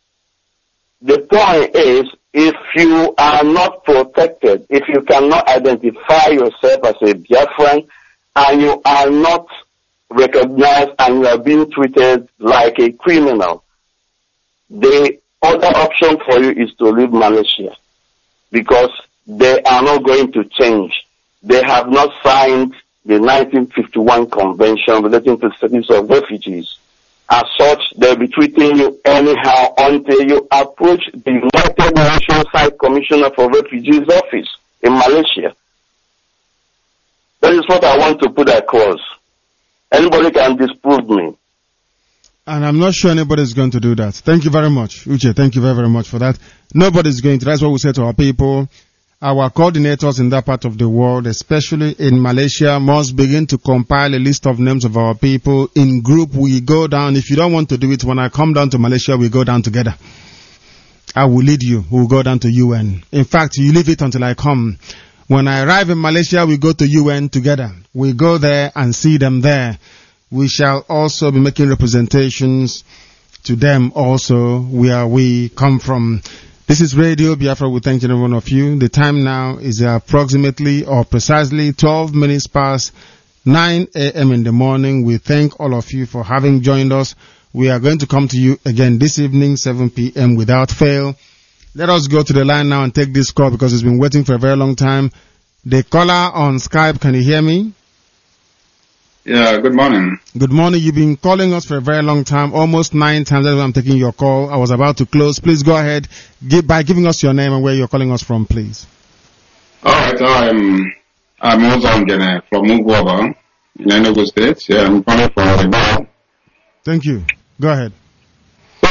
the point is, if you are not protected, if you cannot identify yourself as a Biafran, and you are not recognized and you are being treated like a criminal, the other option for you is to leave Malaysia, because they are not going to change. They have not signed the 1951 Convention relating to the status of refugees. As such, they'll be treating you anyhow until you approach the United Nations High Commissioner for Refugees office in Malaysia. That is what I want to put across. Anybody can disprove me. And I'm not sure anybody is going to do that. Thank you very much, Uche. Thank you very, very much for that. Nobody's going to. That's what we say to our people. Our coordinators in that part of the world, especially in Malaysia, must begin to compile a list of names of our people. In group, we go down. If you don't want to do it, when I come down to Malaysia, we go down together. I will lead you. We'll go down to UN. In fact, you leave it until I come. When I arrive in Malaysia, we go to UN together. We go there and see them there. We shall also be making representations to them also where we come from. This is Radio Biafra. We thank every one of you. The time now is approximately or precisely 12 minutes past 9 a.m. in the morning. We thank all of you for having joined us. We are going to come to you again this evening, 7 p.m. without fail. Let us go to the line now and take this call because it's been waiting for a very long time. The caller on Skype, can you hear me? Yeah, good morning. Good morning. You've been calling us for a very long time, almost 9 times. That's why I'm taking your call. I was about to close. Please go ahead by giving us your name and where you're calling us from, please. All right, I'm Ozongene from Mugwaba in Enugu State. Yeah, I'm calling from Ribao. Thank you. Go ahead. So,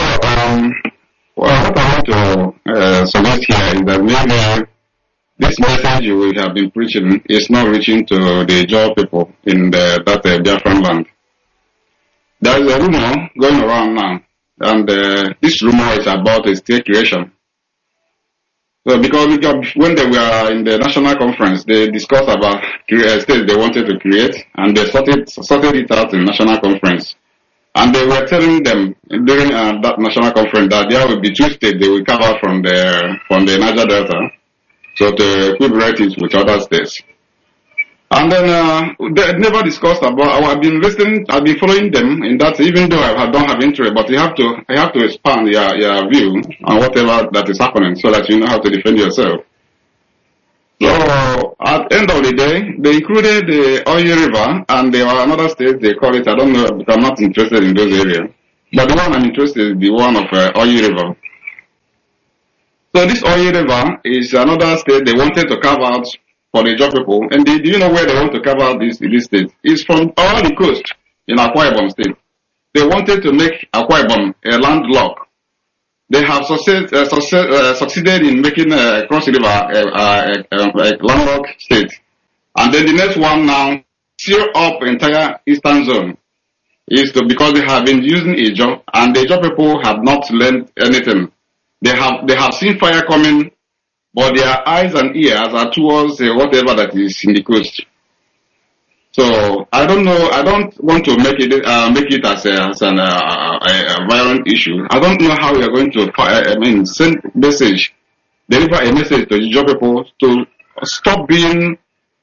what I want to suggest here is that maybe this message you have been preaching is not reaching to the Jaw people in that Biafran land. There is a rumor going around now, and this rumor is about a state creation. So because when they were in the national conference, they discussed about states they wanted to create, and they sorted it out in national conference. And they were telling them during that national conference that there will be 2 states they will carve out from the Niger Delta. So to equivalent it with other states. And then they never discussed about, I've been following them in that, even though I don't have interest, but you have to expand your view on whatever that is happening so that you know how to defend yourself. So at the end of the day, they included the Oyo River, and there are another states they call it, I don't know, because I'm not interested in those areas. But the one I'm interested in is the one of Oyo River. So this Oyo River is another state they wanted to carve out for the Jaw people. And do you know where they want to carve out this state? It's from all the coast in Akwa Ibom state. They wanted to make Akwa Ibom a landlocked they have succeeded in making Cross River a landlocked state. And then the next one now, seal up entire eastern zone, is because they have been using Ijaw, and the Ijaw people have not learned anything. They have seen fire coming, but their eyes and ears are towards whatever that is in the coast. So I don't know. I don't want to make it as a violent issue. I don't know how we are going to send message, deliver a message to the Ijaw people to stop being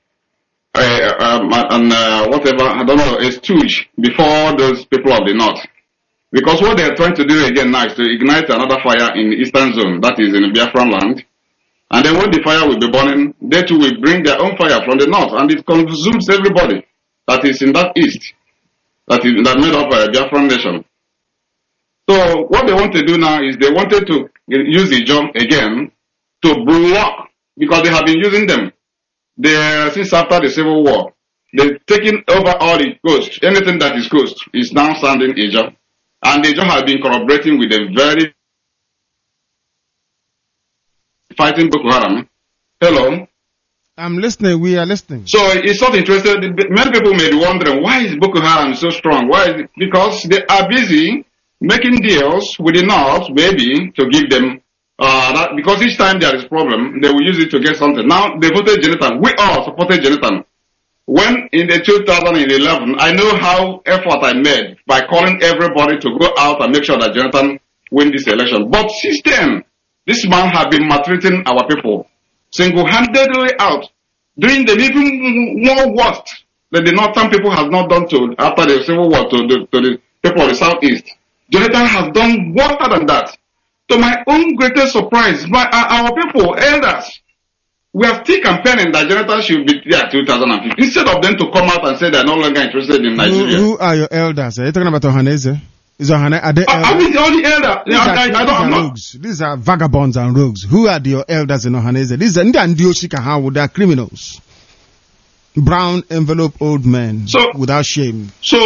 whatever, I don't know, a stooge before those people of the north. Because what they are trying to do again now is to ignite another fire in the eastern zone, that is in the Biafran land. And then when the fire will be burning, they too will bring their own fire from the north, and it consumes everybody that is in that east, that made up a Biafran nation. So what they want to do now is they wanted to use the Ijaw again to block, because they have been using them. Since after the Civil War, they've taken over all the coast. Anything that is coast is now sounding Ijaw. And the Ijaw has been collaborating with a very fighting Boko Haram. Hello? I'm listening. We are listening. So it's not interested. Many people may be wondering, why is Boko Haram so strong? Why is it? Because they are busy making deals with the North, maybe, to give them because each time there is a problem, they will use it to get something. Now, they voted Jonathan. We all supported Jonathan. When in the 2011, I know how effort I made by calling everybody to go out and make sure that Jonathan win this election. But since then, this man has been maltreating our people single-handedly out, doing them even more worse than the northern people has not done to after the Civil War to the people of the southeast. Jonathan has done worse than that. To my own greatest surprise, our people, elders, we are still campaigning that Jonathan should be there 2015 instead of them to come out and say they are no longer interested in Nigeria. Who are your elders? Are you talking about Ohaneze? Are they elders? I mean, the only elder. These are vagabonds and rogues. Who are your elders in Ohaneze? These are Ndioshika, they are criminals. Brown envelope old men without shame. So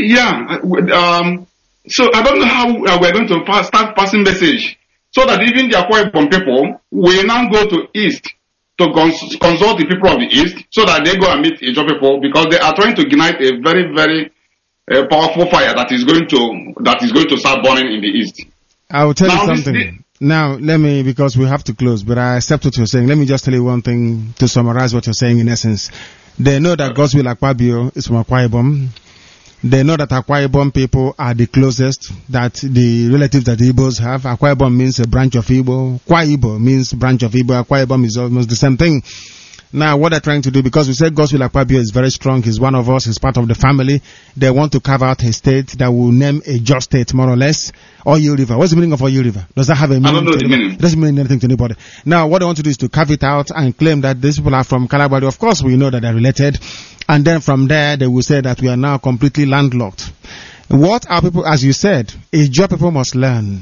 I don't know how we're going to start passing message so that even the Akwa Ibom people will now go to East to consult the people of the East so that they go and meet Ijaw people, because they are trying to ignite a very, very powerful fire that is going to start burning in the East. I will tell you something. Now, because we have to close, but I accept what you're saying. Let me just tell you one thing to summarize what you're saying in essence. They know that Godswill Akpabio is from Akwa Ibom. They know that Akwa Ibom people are the closest, that the relatives that the Igbos have. Akwa Ibom means a branch of Igbo. Kwa Ibo means branch of Igbo. Akwa Ibom is almost the same thing. Now, what they're trying to do, because we said Godswill Akpabio is very strong, he's one of us, he's part of the family, they want to carve out a state that will name a just state, more or less. Oyo River. What's the meaning of Oyo River? Does that have a meaning? I don't know the meaning. It doesn't mean anything to anybody. Now, what they want to do is to carve it out and claim that these people are from Kalabari. Of course, we know that they're related. And then from there, they will say that we are now completely landlocked. What our people, as you said, Ijaw people must learn.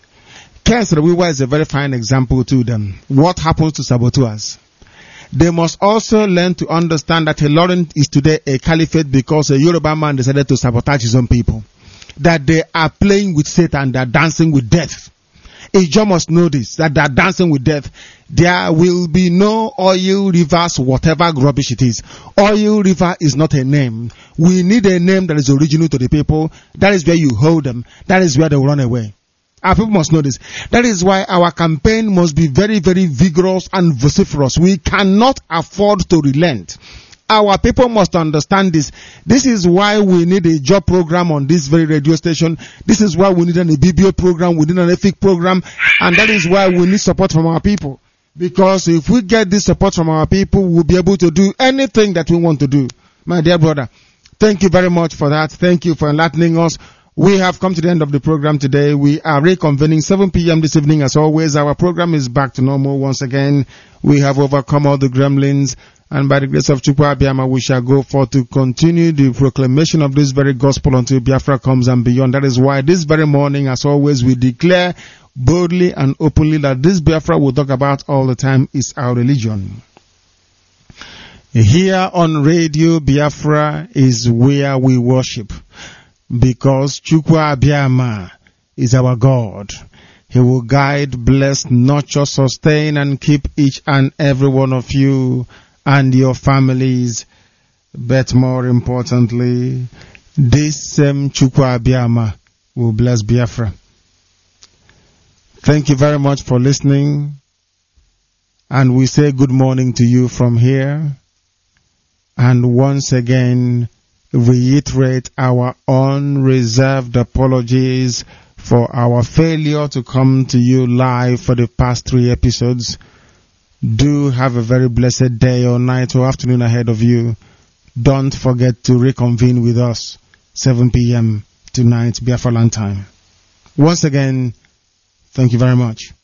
Kes Rewiwa is a very fine example to them. What happens to saboteurs? They must also learn to understand that Ilorin is today a caliphate because a Yoruba man decided to sabotage his own people. That they are playing with Satan, they are dancing with death. Ijaw must know this, that they are dancing with death. There will be no Oil Rivers, whatever rubbish it is. Oil River is not a name. We need a name that is original to the people. That is where you hold them. That is where they will run away. Our people must know this. That is why our campaign must be very, very vigorous and vociferous. We cannot afford to relent. Our people must understand this. This is why we need a job program on this very radio station. This is why we need an BBO program, we need an EFIC program, and that is why we need support from our people. Because if we get this support from our people, we'll be able to do anything that we want to do. My dear brother, thank you very much for that. Thank you for enlightening us. We have come to the end of the program today. We are reconvening 7 p.m. this evening. As always, our program is back to normal once again. We have overcome all the gremlins, and by the grace of Chukwu Abiyama, we shall go forth to continue the proclamation of this very gospel until Biafra comes and beyond. That is why this very morning, as always, we declare boldly and openly that this Biafra we talk about all the time is our religion. Here on Radio Biafra is where we worship, because Chukwu Abiyama is our God. He will guide, bless, nurture, sustain, and keep each and every one of you and your families. But more importantly, this same Chukwu Abiyama will bless Biafra. Thank you very much for listening. And we say good morning to you from here. And once again, reiterate our unreserved apologies for our failure to come to you live for the past 3 episodes. Do have a very blessed day or night or afternoon ahead of you. Don't forget to reconvene with us 7 p.m. tonight, Biafra Land time. Once again, thank you very much.